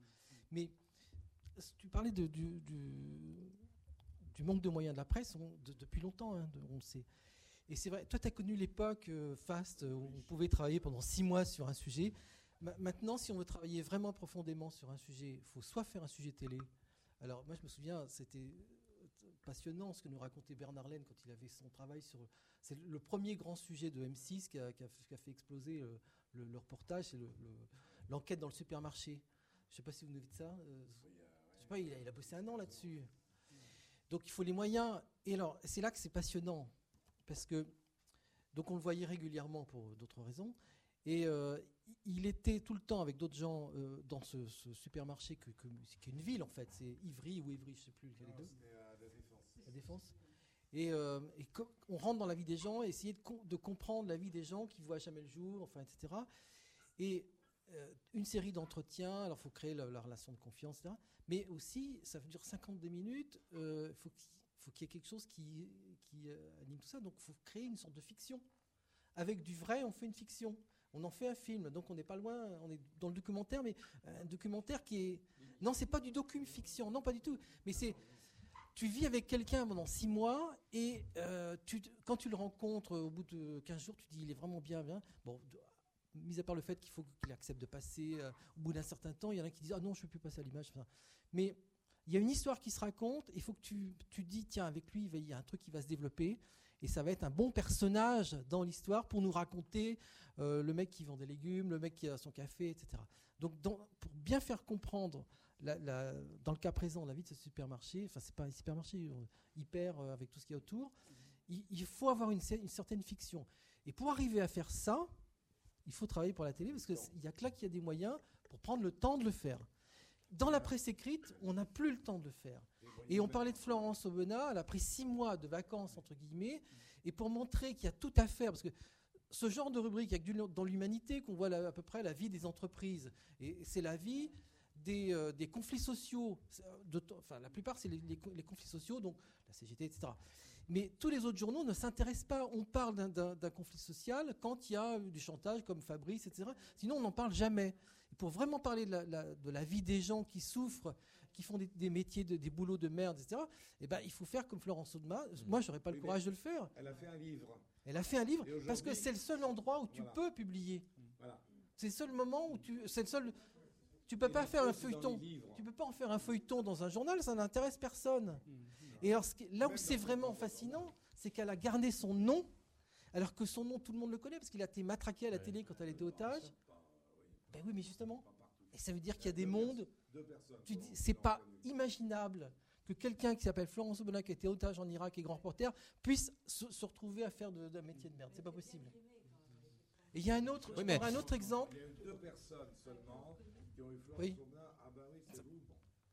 Mais tu parlais de, du, du, du manque de moyens de la presse on, de, depuis longtemps, hein, de, on le sait. Et c'est vrai, toi, tu as connu l'époque euh, faste où on pouvait travailler pendant six mois sur un sujet. Ma- maintenant, si on veut travailler vraiment profondément sur un sujet, il faut soit faire un sujet télé. Alors, moi, je me souviens, c'était passionnant ce que nous racontait Bernard Laine quand il avait son travail sur. C'est le premier grand sujet de M six qui a, qui a, qui a fait exploser euh, le, le reportage, c'est le, le, l'enquête dans le supermarché. Je ne sais pas si vous avez vu ça. Euh, je sais pas, il a, il a bossé un an là-dessus. Donc il faut les moyens. Et alors, c'est là que c'est passionnant. Parce que, donc on le voyait régulièrement pour d'autres raisons. Et euh, il était tout le temps avec d'autres gens euh, dans ce, ce supermarché que, que, qui est une ville en fait. C'est Ivry ou Évry, je ne sais plus lequel des deux. À la Défense. La Défense. Et, euh, et co- on rentre dans la vie des gens, et essayer de, com- de comprendre la vie des gens qui ne voient jamais le jour, enfin, et cetera. Et euh, une série d'entretiens, alors il faut créer la, la relation de confiance, et cetera. Mais aussi, ça dure cinquante-deux minutes, il euh, faut, qu'il, faut qu'il y ait quelque chose qui, qui euh, anime tout ça. Donc il faut créer une sorte de fiction. Avec du vrai, on fait une fiction. On en fait un film, donc on n'est pas loin, on est dans le documentaire, mais un documentaire qui est... Non, c'est pas du docu-fiction, non, pas du tout. Mais c'est... Tu vis avec quelqu'un pendant six mois et euh, tu, quand tu le rencontres au bout de quinze jours, tu te dis il est vraiment bien, bien. Bon, de, mis à part le fait qu'il faut qu'il accepte de passer, euh, au bout d'un certain temps, il y en a qui disent ah non, je ne peux plus passer à l'image. Enfin, mais il y a une histoire qui se raconte, il faut que tu, tu dis tiens, avec lui, il y a un truc qui va se développer. Et ça va être un bon personnage dans l'histoire pour nous raconter euh, le mec qui vend des légumes, le mec qui a son café, et cetera. Donc, dans, pour bien faire comprendre, la, la, dans le cas présent, la vie de ce supermarché, enfin, c'est pas un supermarché euh, hyper euh, avec tout ce qu'il y a autour, il, il faut avoir une, une certaine fiction. Et pour arriver à faire ça, il faut travailler pour la télé, parce qu'il n'y a que là qu'il y a des moyens pour prendre le temps de le faire. dans la presse écrite, on n'a plus le temps de le faire. Et on parlait de Florence Aubenas, elle a pris six mois de vacances, entre guillemets, et pour montrer qu'il y a tout à faire, parce que ce genre de rubrique, il y a que dans l'humanité qu'on voit la, à peu près la vie des entreprises. Et c'est la vie des, euh, des conflits sociaux. De, enfin, la plupart, c'est les, les, les conflits sociaux, donc la C G T, et cetera. Mais tous les autres journaux ne s'intéressent pas. On parle d'un, d'un, d'un conflit social quand il y a du chantage comme Fabrice, et cetera. Sinon, on n'en parle jamais. Et pour vraiment parler de la, la, de la vie des gens qui souffrent, qui font des, des métiers, de, des boulots de merde, et cetera, eh ben, il faut faire comme Florence Aubenas. Mmh. Moi, je n'aurais pas oui, le courage de le faire. Elle a fait un livre. Elle a fait un livre parce que c'est le seul endroit où tu voilà. peux publier. Voilà. C'est le seul moment où tu... C'est le seul... Tu ne peux pas faire un feuilleton. Tu peux pas en faire un feuilleton dans un journal, ça n'intéresse personne. Mmh. Et alors, là où c'est vraiment fascinant, c'est qu'elle a gardé son nom, alors que son nom, tout le monde le connaît, parce qu'il a été matraqué à la télé quand elle était otage. Ben oui, mais justement. Et ça veut dire qu'il y a des mondes... Tu dis, c'est pas imaginable que quelqu'un qui s'appelle Florence Aubenas, qui a été otage en Irak et grand reporter, puisse se, se retrouver à faire de, de, d'un métier de merde. C'est pas possible. Et il y a un autre, oui, mais... un autre exemple. Il y a eu deux personnes seulement qui ont eu Florence oui. Aubenas. Ah bah oui, c'est vous. Bon.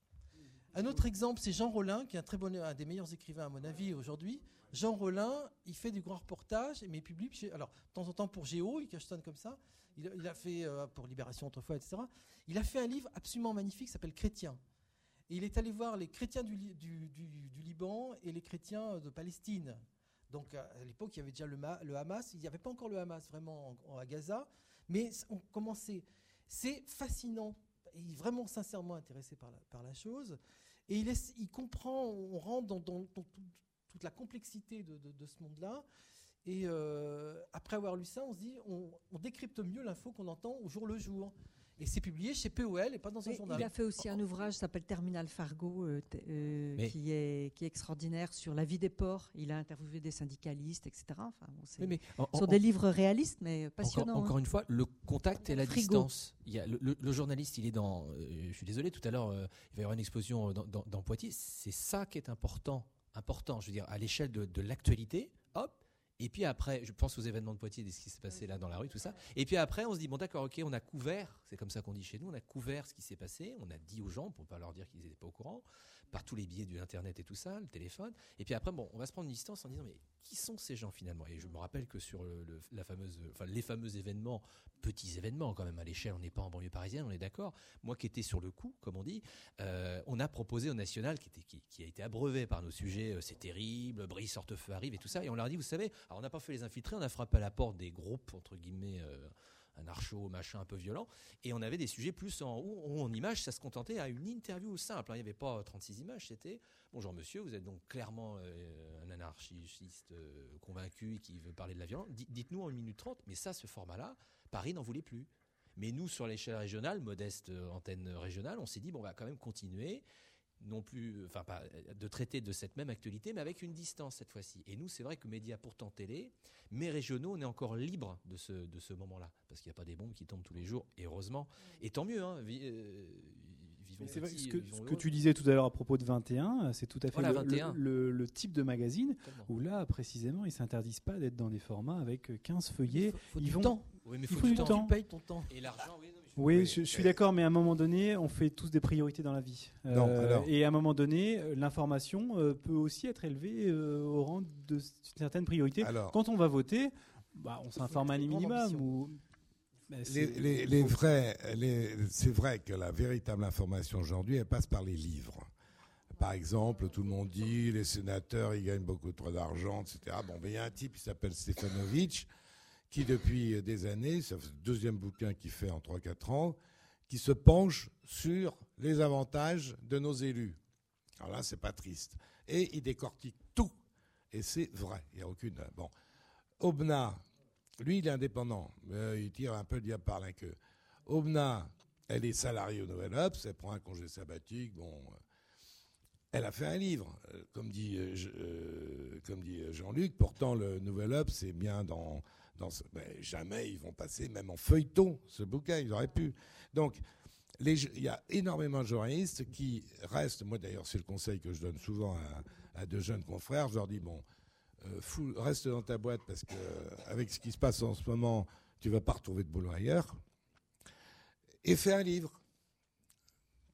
Un autre exemple, c'est Jean Rollin, qui est un, très bon, un des meilleurs écrivains à mon avis aujourd'hui. Jean Rollin, il fait du grand reportage, mais il publie chez, alors de temps en temps pour Géo, il cachetonne comme ça. Il, il a fait euh, pour Libération autrefois, et cetera. Il a fait un livre absolument magnifique qui s'appelle Chrétien. Et il est allé voir les chrétiens du, du, du, du Liban et les chrétiens de Palestine. Donc à l'époque, il y avait déjà le, le Hamas. Il n'y avait pas encore le Hamas vraiment en, en, à Gaza, mais on commençait. C'est fascinant. Il est vraiment sincèrement intéressé par la, par la chose. Et il, est, il comprend, on rentre dans, dans, dans tout, toute la complexité de, de, de ce monde-là. Et euh, après avoir lu ça, on se dit, on, on décrypte mieux l'info qu'on entend au jour le jour. Et c'est publié chez P O L et pas dans un mais journal. Il a fait aussi un ouvrage qui s'appelle Terminal Fargo, euh, euh, qui, est, qui est extraordinaire sur la vie des ports. Il a interviewé des syndicalistes, et cetera. Enfin, bon, c'est, oui, mais en, sur en, des livres réalistes, mais passionnants. Encore, encore hein. une fois, le contact et la Frigo. distance. Il y a le, le, le journaliste, il est dans... Euh, je suis désolé, tout à l'heure, euh, il va y avoir une exposition dans, dans, dans Poitiers. C'est ça qui est important. Important, je veux dire, à l'échelle de, de l'actualité, hop. Et puis après, je pense aux événements de Poitiers, de ce qui s'est passé là dans la rue, tout ça. Et puis après, on se dit, bon d'accord, ok, on a couvert, c'est comme ça qu'on dit chez nous, on a couvert ce qui s'est passé, on a dit aux gens, pour ne pas leur dire qu'ils n'étaient pas au courant, par tous les biais de l'Internet et tout ça, le téléphone. Et puis après, bon, on va se prendre une distance en disant, mais qui sont ces gens finalement ? Et je me rappelle que sur le, le, la fameuse, enfin, les fameux événements, petits événements quand même à l'échelle, on n'est pas en banlieue parisienne, on est d'accord. Moi qui étais sur le coup, comme on dit, euh, on a proposé au National, qui, était, qui, qui a été abreuvé par nos sujets, euh, c'est terrible, Brice Hortefeux arrive et tout ça, et on leur a dit, vous savez, alors on n'a pas fait les infiltrés, on a frappé à la porte des groupes, entre guillemets, euh, un archo, machin un peu violent, et on avait des sujets plus en, où, en images, ça se contentait à une interview simple, hein, il n'y avait pas trente-six images, c'était « Bonjour monsieur, vous êtes donc clairement euh, un anarchiste euh, convaincu qui veut parler de la violence, D- dites-nous en une minute trente, mais ça, ce format-là, Paris n'en voulait plus. » Mais nous, sur l'échelle régionale, modeste euh, antenne régionale, on s'est dit, bon, on va quand même continuer, non plus, enfin, pas de traiter de cette même actualité, mais avec une distance cette fois-ci. Et nous, c'est vrai que médias pourtant télé, mais régionaux, on est encore libre de ce, de ce moment-là, parce qu'il n'y a pas des bombes qui tombent tous les jours, et heureusement. Et tant mieux, hein, vi, euh, vivons c'est vrai, petit, ce que, vivons ce heureux. que tu disais tout à l'heure à propos de vingt et un, c'est tout à fait Voilà, le, vingt et un. le, le, le type de magazine Tellement. où là, précisément, ils ne s'interdisent pas d'être dans des formats avec quinze feuillets. Il faut, faut ils du vont... temps. Oui, mais il faut, faut du du temps. temps. Tu payes ton temps. Et l'argent, oui, non, mais je Oui, Oui, je, je suis et- d'accord, mais à un moment donné, on fait tous des priorités dans la vie. Non, alors- et à un moment donné, euh, l'information euh, peut aussi être élevée euh, au rang de s- certaines priorités. Alors- Quand on va voter, bah, on s'informe à un des grandes minimum. ambitions. Ou... Mais Les, c'est- les- les vrais, les- c'est vrai que la véritable information aujourd'hui, elle passe par les livres. Par exemple, tout le monde dit les sénateurs, ils gagnent beaucoup trop d'argent, et cetera. Bon, mais il y a un type qui s'appelle Stefanovic, qui depuis des années, c'est le deuxième bouquin qu'il fait en trois quatre ans, qui se penche sur les avantages de nos élus. Alors là, c'est pas triste. Et il décortique tout. Et c'est vrai. Il n'y a aucune. Bon. Aubenas, lui, il est indépendant. Euh, il tire un peu le diable par la queue. Aubenas, elle est salariée au Nouvel Obs, elle prend un congé sabbatique. Bon. euh, Elle a fait un livre, euh, comme dit, euh, je- euh, comme dit Jean-Luc. Pourtant, le Nouvel Obs, c'est bien dans. dans ce- ben, jamais ils vont passer, même en feuilleton, ce bouquin. Ils auraient pu. Donc, les je- il y a énormément de journalistes qui restent. Moi, d'ailleurs, c'est le conseil que je donne souvent à, à de jeunes confrères. Je leur dis bon, euh, fou- reste dans ta boîte parce que euh, avec ce qui se passe en ce moment, tu vas pas retrouver de boulot ailleurs. Et fais un livre.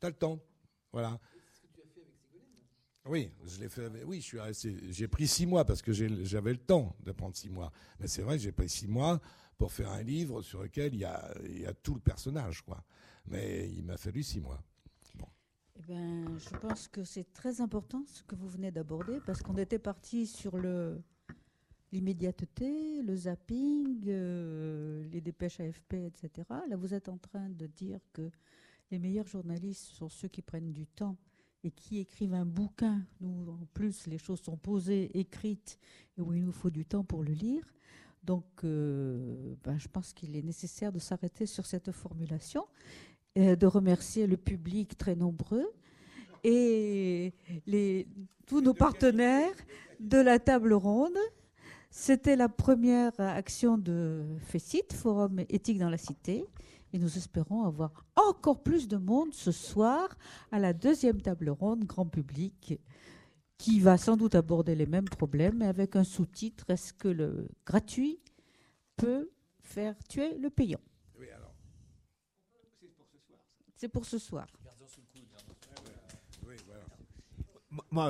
T'as le temps. Voilà. Oui, je l'ai fait. Avec, oui, je suis resté. J'ai pris six mois parce que j'ai, j'avais le temps de prendre six mois. Mais c'est vrai que j'ai pris six mois pour faire un livre sur lequel il y a, il y a tout le personnage, quoi. Mais il m'a fallu six mois. Bon. Eh ben, je pense que c'est très important ce que vous venez d'aborder parce qu'on était parti sur le l'immédiateté, le zapping, euh, les dépêches A F P, et cetera. Là, vous êtes en train de dire que les meilleurs journalistes sont ceux qui prennent du temps et qui écrivent un bouquin. Nous, en plus, les choses sont posées, écrites, et où il nous faut du temps pour le lire. Donc, euh, ben, je pense qu'il est nécessaire de s'arrêter sur cette formulation, et de remercier le public très nombreux et les, tous nos partenaires de la table ronde. C'était la première action de FECIT, Forum éthique dans la cité. Et nous espérons avoir encore plus de monde ce soir à la deuxième table ronde grand public qui va sans doute aborder les mêmes problèmes, mais avec un sous-titre. Est-ce que le gratuit peut faire tuer le payant? Oui, alors. C'est pour ce soir. Moi,